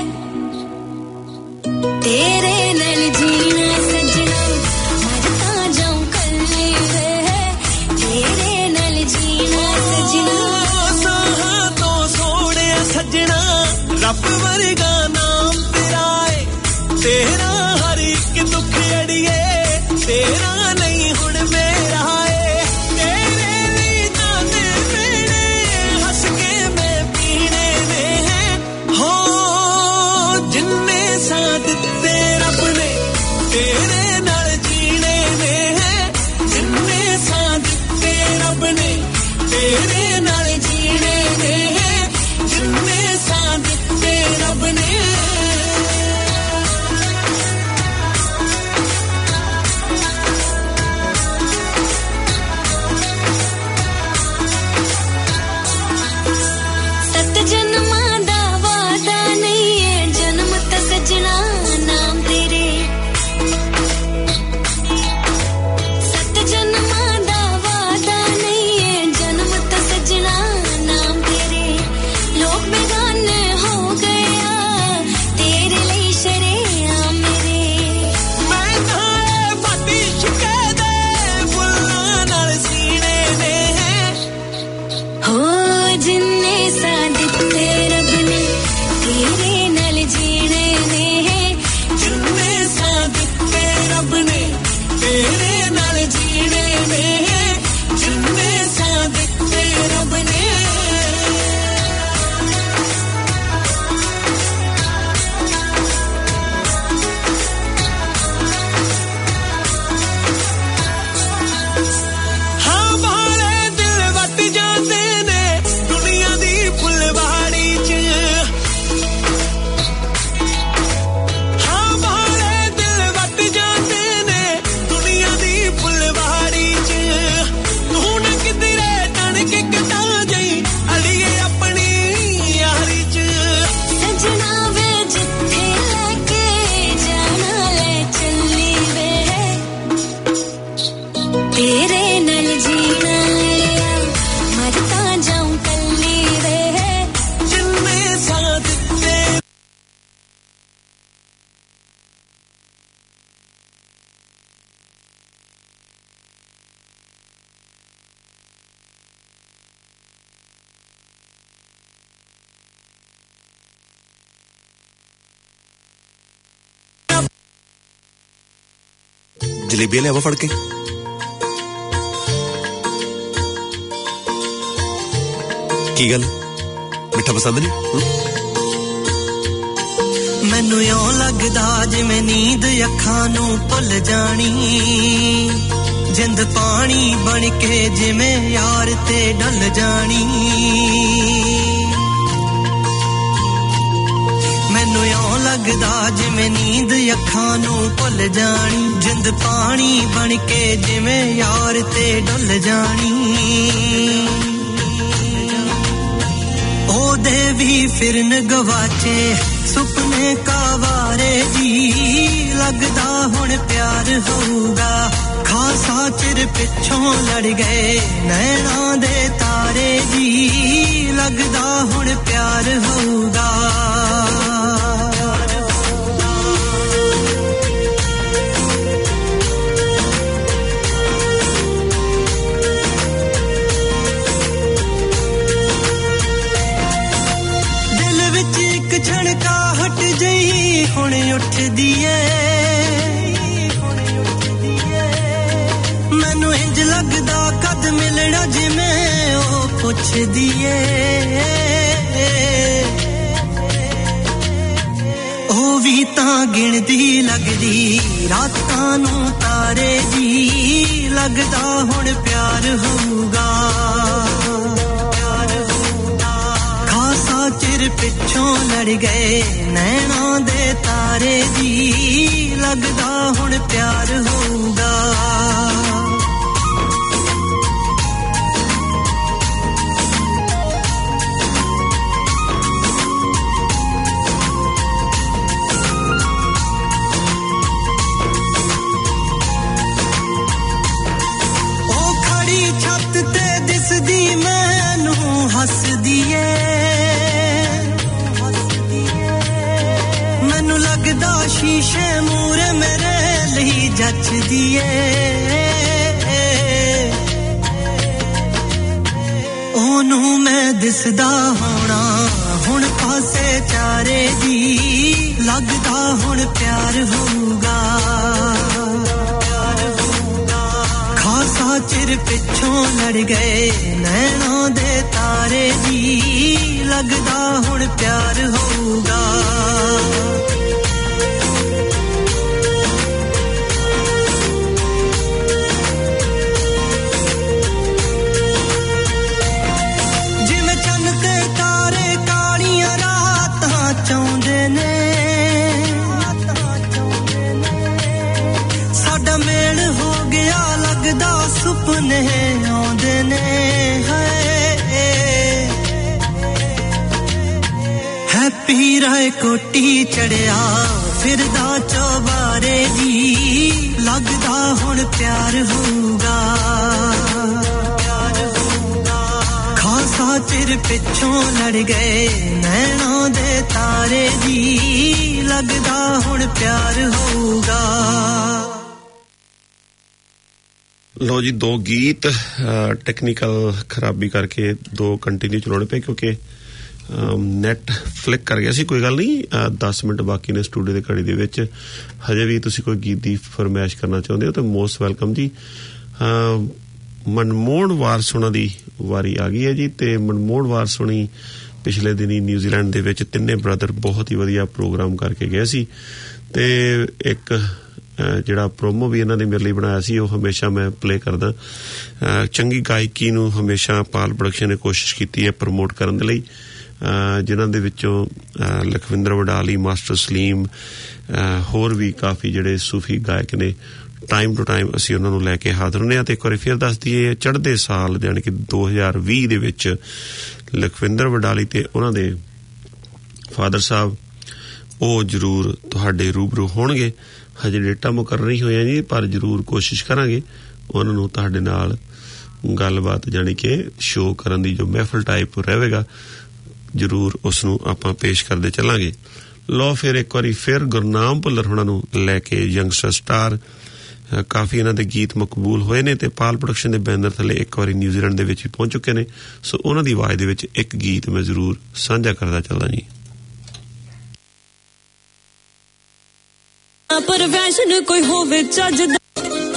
तेरे नाल जीना सजना मरता जाऊं कल्ली वे तेरे नाल जीना सजना साहा तो सोने सजना रब वर्गा तेरा हर एक दुख अड़िए तेरा नहीं हुण मेरा है तेरे लिए जाने मेरे हंस के मैं पीने में है हो जिन्ने साथ ते रब ने तेरे नाल जीने में है जिन्ने साथ ते रब ने तेरे नाल जीने में है जिन्ने साथ ते रब ने ਜਲੇਬੀਆਂ ਲਿਆਵਾ ਫੜ ਕੇ। ਕੀ ਗੱਲ, ਮਿੱਠਾ ਪਸੰਦ ਨਹੀਂ? ਮੈਨੂੰ ਇਉਂ ਲੱਗਦਾ ਜਿਵੇਂ ਨੀਂਦ ਅੱਖਾਂ ਨੂੰ ਭੁੱਲ ਜਾਣੀ, ਜਿੰਦ ਪਾਣੀ ਬਣ ਕੇ ਜਿਵੇਂ ਯਾਰ ਤੇ ਡੁੱਲ ਜਾਣੀ। ਮੈਨੂੰ ਇਉਂ ਲੱਗਦਾ ਜਿਵੇਂ ਨੀਂਦ ਅੱਖਾਂ ਨੂੰ ਭੁੱਲ ਜਾਣੀ, ਜਿੰਦ ਪਾਣੀ ਬਣ ਕੇ ਜਿਵੇਂ ਯਾਰ ਤੇ ਡੁੱਲ ਜਾਣੀ। ਉਹਦੇ ਵੀ ਫਿਰਨ ਗਵਾਚੇ ਸੁਪਨੇ ਕਾਵਾਰੇ ਜੀ, ਲੱਗਦਾ ਹੁਣ ਪਿਆਰ ਹੋਊਗਾ, ਖਾਸਾ ਚਿਰ ਪਿੱਛੋਂ ਲੜ ਗਏ ਨੈਣਾਂ ਦੇ ਤਾਰੇ ਜੀ, ਲੱਗਦਾ ਹੁਣ ਪਿਆਰ ਹੋਊਗਾ। ਛਣਕਾਹਟ ਜਈ ਹੁਣ ਉੱਠਦੀ ਏ, ਮੈਨੂੰ ਇੰਜ ਲੱਗਦਾ ਕਦ ਮਿਲਣਾ ਜਿਵੇਂ ਉਹ ਪੁੱਛਦੀ ਏ। ਉਹ ਵੀ ਤਾਂ ਗਿਣਦੀ ਲੱਗਦੀ ਰਾਤਾਂ ਨੂੰ ਤਾਰੇ ਜੀ, ਲੱਗਦਾ ਹੁਣ ਪਿਆਰ ਹੋਊਗਾ। ਚਿਰ ਪਿੱਛੋਂ ਲੜ ਗਏ ਨੈਣਾਂ ਦੇ ਤਾਰੇ ਜੀ, ਲੱਗਦਾ ਹੁਣ ਪਿਆਰ ਹੋਊਗਾ। ਉਹ ਖੜੀ ਛੱਤ ਤੇ ਦਿਸਦੀ ਮੈਨੂੰ ਹੱਸਦੀ ਏ, ਲੱਗਦਾ ਸ਼ੀਸ਼ੇ ਮੂਰੇ ਮੇਰੇ ਲਈ ਜੱਚਦੀ ਏ। ਉਹਨੂੰ ਮੈਂ ਦਿਸਦਾ ਹੋਣਾ ਹੁਣ ਪਾਸੇ ਚਾਰੇ ਜੀ, ਲੱਗਦਾ ਹੁਣ ਪਿਆਰ ਹੋਊਗਾ। ਖਾਸਾ ਚਿਰ ਪਿੱਛੋਂ ਲੜ ਗਏ ਨੈਣਾਂ ਦੇ ਤਾਰੇ ਜੀ, ਲੱਗਦਾ ਹੁਣ ਪਿਆਰ ਹੋਊਗਾ। ਚਾਹੁੰਦੇ ਨੇ ਸਾਡਾ ਮੇਲ ਹੋ ਗਿਆ, ਲੱਗਦਾ ਸੁਪਨੇ ਆਉਂਦੇ ਨੇ। ਹੈਪੀ ਰਾਏ ਕੋਟੀ ਚੜਿਆ ਫਿਰਦਾ ਚੌਬਾਰੇ ਜੀ, ਲੱਗਦਾ ਹੁਣ ਪਿਆਰ ਹੋਊਗਾ। ਖਾਸਾ ਚਿਰ ਪਿੱਛੋਂ ਲੜ ਗਏ ਨੈਣਾਂ ਦੇ ਤਾਰੇ ਜੀ, ਲੱਗਦਾ ਹੁਣ ਪਿਆਰ ਹੋਊਗਾ। ਲੋ ਜੀ, ਦੋ ਗੀਤ ਟੈਕਨੀਕਲ ਖਰਾਬੀ ਕਰਕੇ ਦੋ ਕੰਟੀਨਿਊ ਚਲਾਉਣੇ ਪਏ ਕਿਉਂਕਿ ਨੈਟ ਫਲਿਕ ਕਰ ਗਿਆ ਸੀ। ਕੋਈ ਗੱਲ ਨਹੀਂ, 10 ਮਿੰਟ ਬਾਕੀ ਨੇ ਸਟੂਡੀਓ ਦੇ ਘੜੀ ਦੇ ਵਿੱਚ। ਹਜੇ ਵੀ ਤੁਸੀਂ ਕੋਈ ਗੀਤ ਦੀ ਫਰਮਾਇਸ਼ ਕਰਨਾ ਚਾਹੁੰਦੇ ਹੋ ਤਾਂ ਮੋਸਟ ਵੈਲਕਮ ਜੀ। ਮਨਮੋਹਨ ਵਾਰਸ ਉਹਨਾਂ ਦੀ ਵਾਰੀ ਆ ਗਈ ਹੈ ਜੀ, ਤੇ ਮਨਮੋਹਨ ਵਾਰਸ ਹੋਣੀ ਪਿਛਲੇ ਦਿਨੀ ਨਿਊਜ਼ੀਲੈਂਡ ਦੇ ਵਿੱਚ ਤਿੰਨੇ ਬ੍ਰਦਰ ਬਹੁਤ ਹੀ ਵਧੀਆ ਪ੍ਰੋਗਰਾਮ ਕਰਕੇ ਗਏ ਸੀ, ਤੇ ਇੱਕ ਜਿਹੜਾ ਪ੍ਰੋਮੋ ਵੀ ਇਹਨਾਂ ਨੇ ਮੇਰੇ ਲਈ ਬਣਾਇਆ ਸੀ ਉਹ ਹਮੇਸ਼ਾ ਮੈਂ ਪਲੇ ਕਰਦਾ। ਚੰਗੀ ਗਾਇਕੀ ਨੂੰ ਹਮੇਸ਼ਾ ਪਾਲ ਪ੍ਰੋਡਕਸ਼ਨ ਨੇ ਕੋਸ਼ਿਸ਼ ਕੀਤੀ ਹੈ ਪ੍ਰਮੋਟ ਕਰਨ ਦੇ ਲਈ, ਜਿਨ੍ਹਾਂ ਦੇ ਵਿੱਚੋਂ ਲਖਵਿੰਦਰ ਵਡਾਲੀ, ਮਾਸਟਰ ਸਲੀਮ, ਹੋਰ ਵੀ ਕਾਫੀ ਜਿਹੜੇ ਸੂਫੀ ਗਾਇਕ ਨੇ। ਟਾਈਮ ਟੂ ਟਾਈਮ ਅਸੀਂ ਉਹਨਾਂ ਨੂੰ ਲੈ ਕੇ ਹਾਜ਼ਰ ਹੁੰਦੇ ਹਾਂ। ਤੇ ਇੱਕ ਵਾਰੀ ਫਿਰ ਦੱਸ ਦਈਏ, ਚੜ੍ਹਦੇ ਸਾਲ ਯਾਨੀ ਕਿ 2020 ਦੇ ਵਿੱਚ ਲਖਵਿੰਦਰ ਵਡਾਲੀ ਤੇ ਉਹਨਾਂ ਦੇ ਫਾਦਰ ਸਾਹਿਬ ਉਹ ਜ਼ਰੂਰ ਤੁਹਾਡੇ ਰੂਬਰੂ ਹੋਣਗੇ। ਹਜੇ ਡੇਟਾ ਮੁਕਰਰ ਨਹੀਂ ਹੋਇਆ ਜੀ, ਪਰ ਜ਼ਰੂਰ ਕੋਸ਼ਿਸ਼ ਕਰਾਂਗੇ ਉਹਨਾਂ ਨੂੰ ਤੁਹਾਡੇ ਨਾਲ ਗੱਲਬਾਤ ਜਾਣੀ ਕਿ ਸ਼ੋਅ ਕਰਨ ਦੀ ਜੋ ਮਹਿਫਲ ਟਾਈਪ ਰਹੇਗਾ ਜ਼ਰੂਰ ਉਸ ਨੂੰ ਆਪਾਂ ਪੇਸ਼ ਕਰਦੇ ਚੱਲਾਂਗੇ। ਲੋ ਫਿਰ ਇੱਕ ਵਾਰੀ ਫਿਰ ਗੁਰਨਾਮ ਭੁੱਲਰ ਹੋਣਾ ਨੂੰ ਲੈ ਕੇ ਯੰਗਸਟਰ ਸਟਾਰ, ਕਾਫੀ ਇਹਨਾਂ ਦੇ ਗੀਤ ਮਕਬੂਲ ਹੋਏ ਨੇ ਤੇ ਪਾਲ ਪ੍ਰੋਡਕਸ਼ਨ ਦੇ ਬੈਨਰ ਥੱਲੇ ਇੱਕ ਵਾਰੀ ਨਿਊਜ਼ੀਲੈਂਡ ਦੇ ਵਿੱਚ ਵੀ ਪਹੁੰਚ ਚੁੱਕੇ ਨੇ। ਸੋ ਉਹਨਾਂ ਦੀ ਆਵਾਜ਼ ਦੇ ਵਿੱਚ ਇੱਕ ਗੀਤ ਮੈਂ ਜ਼ਰੂਰ ਸਾਂਝਾ ਕਰਦਾ ਚੱਲਦਾ ਜੀ। ਪਰ ਵੈਸ਼ਨ ਕੋਈ ਹੋਵੇ ਚੱਜ ਦਾ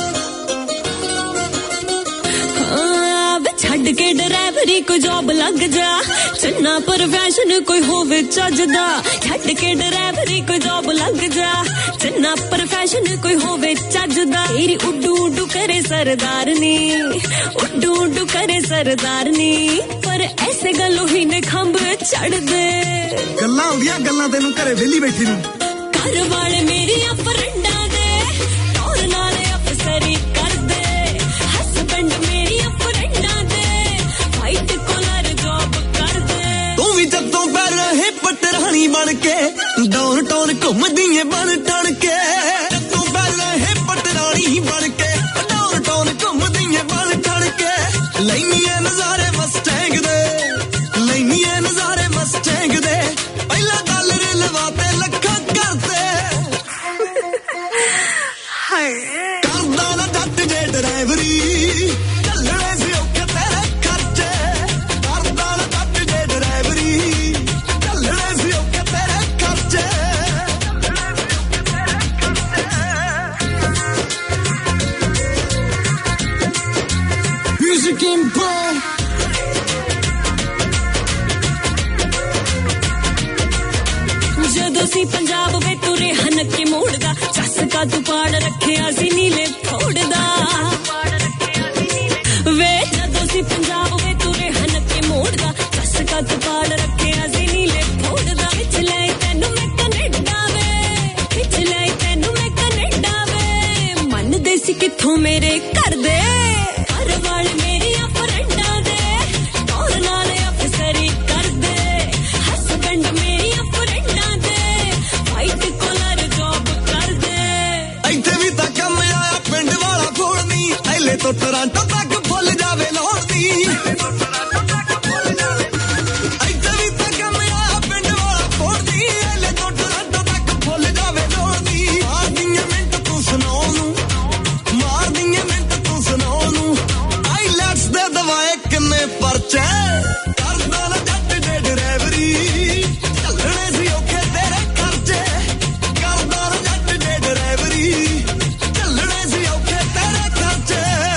ਛੱਡ ਕੇ ਡਰਾਈਵਰੀ ਕੋਈ ਜੌਬ ਲੱਗ ਜਾ ਚੰਨਾ ਪ੍ਰੋਫੈਸ਼ਨ ਕੋਈ ਹੋਵੇ ਚੱਜਦਾ ਛੱਡ ਕੇ ਡਰਾਈਵਰੀ ਕੋਈ ਜੌਬ ਲੱਗ ਜਾ ਚੰਨਾ ਪ੍ਰੋਫੈਸ਼ਨ ਕੋਈ ਹੋਵੇ ਚੱਜਦਾ ਤੇਰੀ ਉੱਡੂ ਉੱਡੂ ਕਰੇ ਸਰਦਾਰਨੀ ਉੱਡੂ ਉੱਡੂ ਕਰੇ ਸਰਦਾਰਨੀ ਪਰ ਐਸੇ ਗੱਲੋਂ ਹੀ ਨੇ ਖੰਭ ਛੱਡ ਦੇ ਗੱਲਾਂ ਹੁੰਦੀਆਂ ਗੱਲਾਂ ਤੈਨੂੰ ਘਰੇ ਵਿਹਲੀ ਬੈਠੀ ਨੂੰ ਘਰ ਵਾਲੇ ਮੇਰੀਆਂ ਫਰੈਂਡਾਂ ਦੇ ਟੌਰ ਨਾਲ ਅਫਸਰੀ ਕਰਦੇ ਹਸਬੈਂਡ ਮੇਰੀਆਂ ਫਰੈਂਡਾਂ ਦੇ ਵਾਈਟ ਕਾਲਰ ਜੌਬ ਕਰਦੇ ਤੂੰ ਵੀ ਜਦੋਂ ਬੈਠ ਰਹੇ ਪਟਰਾਣੀ ਬਣ ਕੇ ਡਾਊਨ ਟਾਊਨ ਘੁੰਮਦੀ ਏ ਬਣ ਟਣ ਕੇ ਜਦੋਂ ਬੈਠ ਰਹੇ ਪਟਰਾਣੀ ਬਣ ਕੇ ਡਾਊਨ ਟਾਊਨ ਘੁੰਮਦੀ ਏ ਬਣ ਟਣ ਕੇ ਲੈਨੀਏ ਨਜ਼ਾਰੇ ਮਸਟੈਂਗ ਦੇ ਲੈਨੀਏ ਨਜ਼ਾਰੇ ਮਸਟੈਂਗ ਦੇ ਪਹਿਲਾ ਡਾਲਰ ਲਵਾਤੇ ਲੱਖਾਂ ਕਰਦੇ ਹਾਏ ਕਰਦਾ ਨਾ ਜੱਟ ਜੇ ਡਰਾਈਵਰੀ ਚੱਲਣੇ ਸੀ ਔਖੇ ਤੇਰੇ ਖਰਚੇ ਕਰਦਾ ਨਾ ਜੱਟ ਜੇ ਡਰਾਈਵਰੀ ਚੱਲਣੇ ਸੀ ਔਖੇ ਤੇਰੇ ਖਰਚੇ Music Info ਜਦੋਂ ਸੀ ਪੰਜਾਬ ਵੇ ਤੁਰੇ ਹਨਕੀ ਮੋੜਦਾ ਚੱਸ ਕਾ ਦੁਪਾੜ ਰੱਖਿਆ ਸੀ ਨੀਲੇ ਫੋੜਦਾ ਵੇ ਜਦੋਂ ਸੀ ਪੰਜਾਬ ਵੇ ਤੁਰੇ ਹਨਕੀ ਮੋੜਦਾ ਚੱਸ ਕਾ ਦੁਪਾੜ ਰੱਖਿਆ ਸੀ ਨੀਲੇ ਫੋੜਦਾ ਵਿੱਚ ਲੈ ਤੈਨੂੰ ਮੈਂ ਕੈਨੇਡਾ ਵੇ ਵਿੱਚ ਲੈ ਤੈਨੂੰ ਮੈਂ ਕੈਨੇਡਾ ਵੇ ਮੰਨਦੇ ਸੀ ਕਿੱਥੋਂ ਮੇਰੇ ਘਰ ਦੇ ਘਰ ਵਾਲੇ ਮੇਰੀਆਂ ਫਰੈਂਡਾਂ ਦੇ ਟੌਰ ਨਾਲ ਅਫਸਰੀ ਕਰਦੇ ਹਸਬੈਂਡ ਮੇਰੀਆਂ ਫਰੈਂਡਾਂ ਦੇ ਵਾਈਟ ਕਾਲਰ ਜੌਬ ਕਰਦੇ ਇੱਥੇ ਵੀ ਤਾਂ ਕੰਮ ਆਇਆ ਪਿੰਡ ਵਾਲਾ ਫੋੜਨੀ ਐਲੇ ਤੋਂ ਟੋਰਾਂਟੋ ਤੱਕ ਫੁੱਲ ਜਾਵੇ ਲੋੜਦੀ ਇੱਥੇ ਵੀ ਤਾਂ ਕੰਮ ਆਇਆ ਪਿੰਡ ਵਾਲਾ ਫੋੜਨੀ ਐਲੇ ਤੋਂ ਟੋਰਾਂਟੋ ਤੱਕ ਫੁੱਲ ਜਾਵੇ ਲੋੜਦੀ ਮਾਰਦੀਆਂ ਮਿੰਟ ਤੂੰ ਸੁਣਾਉ ਨੂੰ ਮਾਰਦੀਆਂ ਮਿੰਟ ਤੂੰ ਸੁਣਾਉ ਨੂੰ ਆਈਲੈਟਸ ਦੇ ਦਵਾਏ ਕਿੰਨੇ ਪਰਚੇ ਕਰਦਾ ਨਾ ਜੱਟ ਦੇ ਡਰਾਈਵਰੀ ਚੱਲਣੇ ਸੀ ਔਖੇ ਤੇਰੇ ਖਰਚੇ ਕਰਦਾ ਨਾ ਜੱਟ ਦੇ ਡਰਾਈਵਰੀ ਚੱਲਣੇ ਸੀ ਔਖੇ ਤੇਰੇ ਖਰਚੇ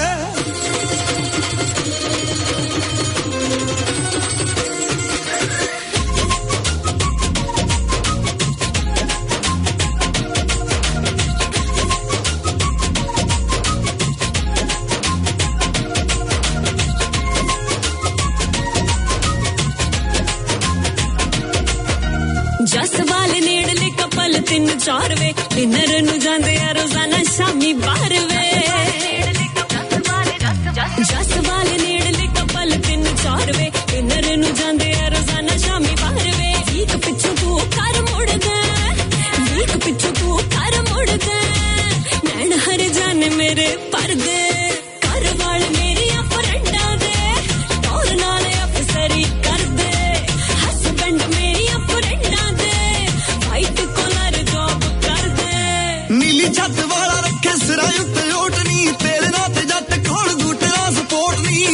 ਜਸ ਵਾਲੇ ਨੇੜਲੇ ਕਪਲ 3-4 ਵੇ ਡਿਨਰ ਨੂੰ ਜਾਂਦੇ ਆ ਰੋਜ਼ਾਨਾ ਸ਼ਾਮੀ ਬਾਹਰ ਵੇ ਜਸ ਵਾਲੇ ਨੇੜਲੇ ਕਪਲ 3-4 ਵੇ ਡਿਨਰ ਨੂੰ ਜਾਂਦੇ ਆ ਰੋਜ਼ਾਨਾ ਸ਼ਾਮੀ ਬਾਹਰ ਵੇ ਵੀਕ ਪਿੱਛੋਂ ਤੂੰ ਘਰ ਮੁੜਦਾ ਵੀਕ ਪਿੱਛੋਂ ਤੂੰ ਘਰ ਮੁੜਦਾ ਨੈਣ ਹਰ ਜਾਣੇ ਮੇਰੇ ਪਰਦੇ ਘਰ ਵਾਲੇ ਮੇਰੀਆਂ ਫਰੈਂਡਾਂ ਦੇ ਟੌਰ ਨਾਲ ਅਫਸਰੀ ਕਰਦੇ ਹਸਬੈਂਡ ਮੇਰੀਆਂ ਫਰੈਂਡਾਂ ਦੇ ਵਾਈਟ ਕਾਲਰ ਜੌਬ ਕਰਦੇ ਨੀਲੀ ਛੱਤ ਵਾਲਾ ਰੱਖੇ ਸਿਰਾਂ ਉੱਤੇ ਓਟਨੀ ਤੇਰੇ ਨਾਲ ਤੇ ਜੱਟ ਖੋੜ ਦੂਟਰਾ ਸਪੋਰਟ ਨਹੀਂ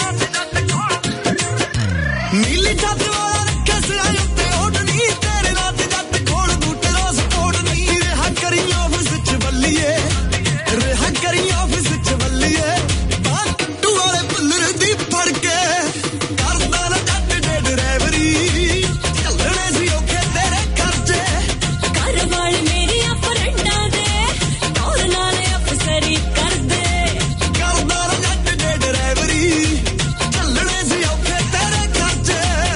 ਨੀਲੀ ਛੱਤ ਵਾਲਾ ਰੱਖੇ ਸਿਰਾਂ ਉੱਤੇ ਓਟਨੀ ਤੇਰੇ ਨਾਲ ਤੇ ਜੱਟ ਖੋੜ ਦੂਟਰਾ ਸਪੋਰਟ ਨਹੀਂ ਰਿਹਾ ਕਰੀ ਆਫਿਸ ਚ ਬੱਲੀਏ ਰਿਹਾ ਕਰੀ ਆਫਿਸ ਚ ਬੱਲੀਏ ਤਾਂ ਕੱਟੂ ਵਾਲੇ ਪੁੱਲਰ ਦੀ ਫੜ ਕੇ ਕਰਦਾ ਨਾ ਜੱਟ ਦੇ ਡਰਾਈਵਰੀ ਚੱਲਣੇ ਸੀ ਔਖੇ ਤੇਰੇ ਖਰਚੇ ਘਰ ਵਾਲੇ ਮੇਰੀਆਂ ਫਰੈਂਡਾਂ ਦੇ ਟੌਰ ਨਾਲ ਅਫਸਰੀ ਕਰਦੇ ਕਰਦਾ ਨਾ ਜੱਟ ਦੇ ਡਰਾਈਵਰੀ ਚੱਲਣੇ ਸੀ ਔਖੇ ਤੇਰੇ ਖਰਚੇ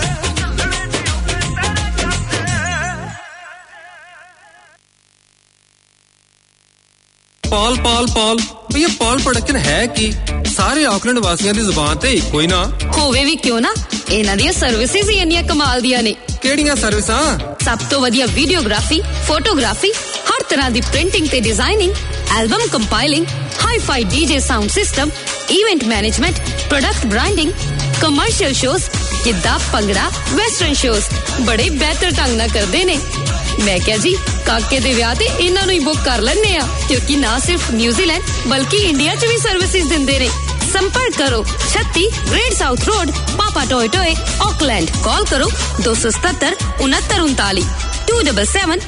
ਪਾਲ ਪਾਲ ਪਾਲ ਭਈਆ ਪਾਲ ਪ੍ਰੋਡਕਸ਼ਨ ਹੈ ਕੀ ਸਾਰੇ ਆਕਲੈਂਡ ਵਾਸੀਆਂ ਦੀ ਜ਼ੁਬਾਨ ਤੇ ਇੱਕੋ ਹੀ ਨਾ ਹੋਵੇ ਵੀ ਕਿਉਂ ਨਾ ਇਹਨਾਂ ਦੀਆਂ ਸਰਵਿਸਿਜ਼ ਹੀ ਇੰਨੀਆਂ ਕਮਾਲ ਦੀਆਂ ਨੇ ਕਿਹੜੀਆਂ ਸਰਵਿਸਾਂ ਸਭ ਤੋਂ ਵਧੀਆ ਵੀਡੀਓਗ੍ਰਾਫੀ ਫੋਟੋਗ੍ਰਾਫੀ ਹਰ ਤਰ੍ਹਾਂ ਦੀ ਪ੍ਰਿੰਟਿੰਗ ਤੇ designing album compiling hi-fi DJ sound system event management product branding commercial shows giddha bhangra western shows ਬੜੇ ਬਿਹਤਰ ਢੰਗ ਨਾਲ ਕਰਦੇ ਨੇ ਮੈਂ ਕਿਹਾ ਜੀ ਕਾਕੇ ਦੇ ਵਿਆਹ ਤੇ ਇਹਨਾਂ ਨੂੰ ਹੀ ਬੁੱਕ ਕਰ ਲੈਣੇ ਆ ਕਿਉਂਕਿ ਨਾ ਸਿਰਫ ਨਿਊਜ਼ੀਲੈਂਡ ਬਲਕਿ ਇੰਡੀਆ 'ਚ ਵੀ ਸਰਵਿਸਿਜ਼ ਦਿੰਦੇ ਨੇ संपर्क करो 36 great south road Papatoetoe Auckland call करो 277 6939 277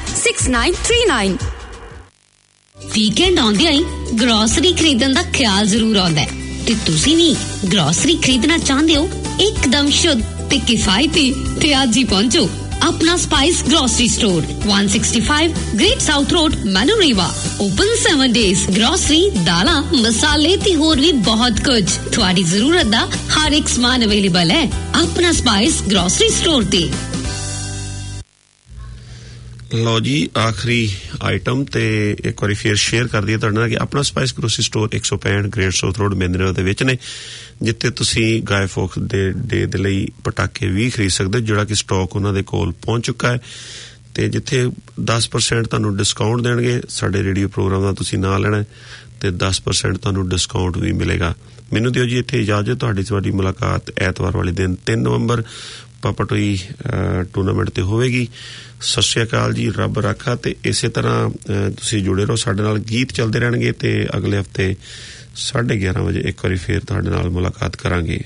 6939 ਵੀਕਐਂਡ ਆਉਂਦੇ ਹੀ ਗਰੋਸਰੀ ਖਰੀਦਣ ਦਾ ਖਿਆਲ ਜ਼ਰੂਰ ਆਉਂਦਾ ਹੈ ਤੇ ਤੁਸੀਂ ਵੀ ਗਰੋਸਰੀ ਖਰੀਦਣਾ ਚਾਹੁੰਦੇ ਹੋ ਇੱਕਦਮ ਸ਼ੁੱਧ ਤੇ ਕਿਫਾਇਤੀ ਤੇ ਅੱਜ ਹੀ ਪਹੁੰਚੋ अपना spice grocery store 165 great south road Manurewa open 7 days grocery दाला मसाले ते होर भी बहुत कुछ थोड़ी जरूरत दा हर एक सामान अवेलेबल है अपना स्पाइस ग्रोसरी स्टोर ते ਲਓ ਜੀ ਆਖਰੀ ਆਈਟਮ ਤੇ ਇੱਕ ਵਾਰੀ ਫੇਰ ਸ਼ੇਅਰ ਕਰ ਦਈਏ ਤੁਹਾਡੇ ਨਾਲ ਕਿ Apna spice grocery store 165 great south road Manurewa ਦੇ ਵਿੱਚ ਨੇ ਜਿੱਥੇ ਤੁਸੀਂ ਗਾਏ ਫੋਕਸ ਦੇ ਡੇ ਦੇ ਲਈ ਪਟਾਕੇ ਵੀ ਖਰੀਦ ਸਕਦੇ ਜਿਹੜਾ ਕਿ ਸਟਾਕ ਉਹਨਾਂ ਦੇ ਕੋਲ ਪਹੁੰਚ ਚੁੱਕਾ ਹੈ ਤੇ ਜਿੱਥੇ 10% ਤੁਹਾਨੂੰ ਡਿਸਕਾਊਂਟ ਦੇਣਗੇ ਸਾਡੇ ਰੇਡੀਓ ਪ੍ਰੋਗਰਾਮ ਦਾ ਤੁਸੀਂ ਨਾਂ ਲੈਣਾ ਤੇ 10% ਤੁਹਾਨੂੰ ਡਿਸਕਾਊਂਟ ਵੀ ਮਿਲੇਗਾ ਮੈਨੂੰ ਦਿਓ ਜੀ ਇੱਥੇ ਇਜਾਜ਼ਤ ਤੁਹਾਡੀ ਮੁਲਾਕਾਤ ਐਤਵਾਰ ਵਾਲੇ ਦਿਨ 3 ਨਵੰਬਰ ਪਾਪਟੋਈ ਟੂਰਨਾਮੈਂਟ ਤੇ ਹੋਵੇਗੀ ਸਤਿ ਸ਼੍ਰੀ ਅਕਾਲ ਜੀ ਰੱਬ ਰਾਖਾ ਤੇ ਇਸੇ ਤਰ੍ਹਾਂ ਤੁਸੀਂ ਜੁੜੇ ਰਹੋ ਸਾਡੇ ਨਾਲ ਗੀਤ ਚੱਲਦੇ ਰਹਿਣਗੇ ਤੇ ਅਗਲੇ ਹਫਤੇ 11:30 ਵਜੇ ਇੱਕ ਵਾਰੀ ਫੇਰ ਤੁਹਾਡੇ ਨਾਲ ਮੁਲਾਕਾਤ ਕਰਾਂਗੇ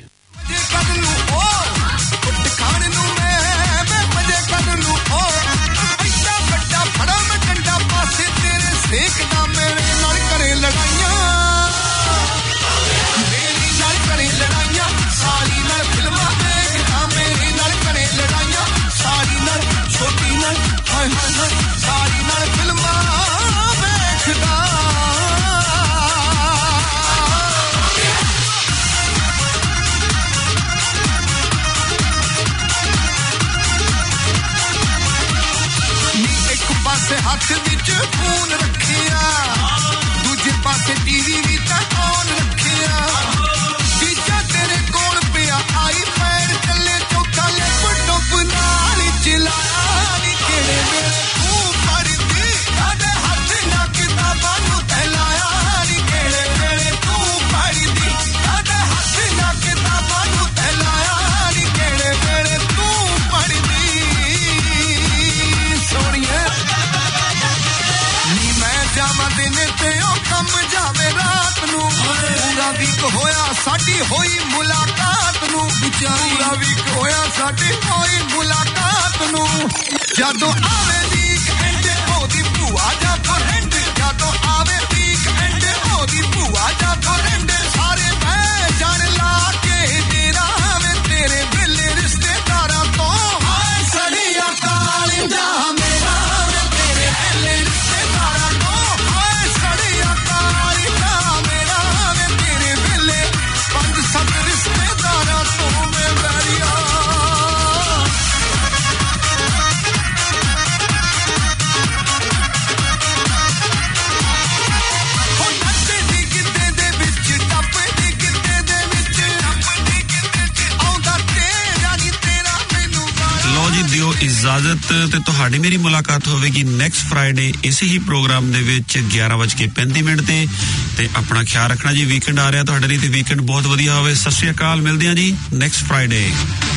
ਹੱਥ ਵਿੱਚ ਫੋਨ ਰੱਖਿਆ ਦੂਜੇ ਪਾਸੇ ਟੀਵੀ ਵੀ ਤਾਂ ਔਨ ਰੱਖਿਆ ਤੀਜਾ ਤੇਰੇ ਕੋਲ ਪਿਆ ਆਈਪੈਡ ਚੱਲੇ ਚੌਥਾ ਲੈਪਟਾਪ ਨਾਲ ਚਲਾਇਆ ਨੀ ਕਿਹੜੇ ਵੇਲੇ ਤੂੰ ਪੜ੍ਹਦੀ ਸਾਡੇ ਹੱਥ ਨਾ ਕਿਤਾਬਾਂ ਨੂੰ ਤਹਿਲਾਇਆ ਨੀ ਕਿਹੜੇ ਵੇਲੇ ਤੂੰ ਪੜ੍ਹਦੀ ਸਾਡੇ ਹੱਥ ਨਾ ਕਿਤਾਬਾਂ ਨੂੰ ਤਹਿਲਾਇਆ ਨੀ ਕਿਹੜੇ ਵੇਲੇ ਤੂੰ ਪੜ੍ਹਦੀ ਸੋਹਣੀਏ ਜਾਵਾਂ ਦਿਨ ਤੇ ਉਹ ਕੰਮ ਜਾਵੇ ਰਾਤ ਨੂੰ ਪੂਰਾ ਵੀਕ ਹੋਇਆ ਸਾਡੀ ਹੋਈ ਮੁਲਾਕਾਤ ਨੂੰ ਪੂਰਾ ਵੀਕ ਹੋਇਆ ਸਾਡੀ ਹੋਈ ਮੁਲਾਕਾਤ ਨੂੰ ਜਦੋਂ ਆਵੇ ਵੀਕ ਐਂਡ ਉਹਦੀ ਭੂਆ ਜਾ ਫਰੈਂਡ ਜਦੋਂ ਆਵੇ ਵੀਕ ਐਂਡ ਉਹਦੀ ਭੂਆ ਜਾ ਫਰੈਂਡ ਸਾਰੇ ਮੈਂ ਜਾਣ ਲਾ ਕੇ ਤੇਰਾ ਵੇ ਤੇਰੇ ਵੇਲੇ ਰਿਸ਼ਤੇਦਾਰਾਂ ਤੋਂ ਹਾਏ ਸੜੀਆਂ ਕਾਲੀਆਂ ਮੇਰਾ ਵੇ ਤੇਰੇ ਵੇਲੇ ਰਿਸ਼ਤੇਦਾਰਾਂ ਤੋਂ ਸਭ ਰਿਸ਼ਤੇਦਾਰਾਂ ਤੋਂ ਮੈਂ ਵੈਰੀਆ ਹੁਣ ਨੱਚੇ ਦੀ ਗਿੱਧੇ ਦੇ ਵਿੱਚ ਟੱਪੇ ਦੀ ਗਿੱਧੇ ਦੇ ਵਿੱਚ ਆਉਂਦਾ ਤੇਰਾ ਨੀ ਤੇਰਾ ਮੈਨੂੰ ਲਓ ਜੀ ਦਿਓ ਇਜਾਜ਼ਤ ਤੇ ਤੁਹਾਡੀ ਮੇਰੀ ਮੁਲਾਕਾਤ ਹੋਵੇਗੀ ਨੈਕਸਟ ਫਰਾਈਡੇ ਇਸੇ ਹੀ ਪ੍ਰੋਗਰਾਮ ਦੇ ਵਿੱਚ 11:35 ਤੇ ਆਪਣਾ ਖਿਆਲ ਰੱਖਣਾ ਜੀ ਵੀਕਐਂਡ ਆ ਰਿਹਾ ਤੁਹਾਡੇ ਲਈ ਤੇ ਵੀਕਐਂਡ ਬਹੁਤ ਵਧੀਆ ਹੋਵੇ ਸਤਿ ਸ਼੍ਰੀ ਅਕਾਲ ਮਿਲਦੇ ਹਾਂ ਜੀ ਨੈਕਸਟ ਫਰਾਈਡੇ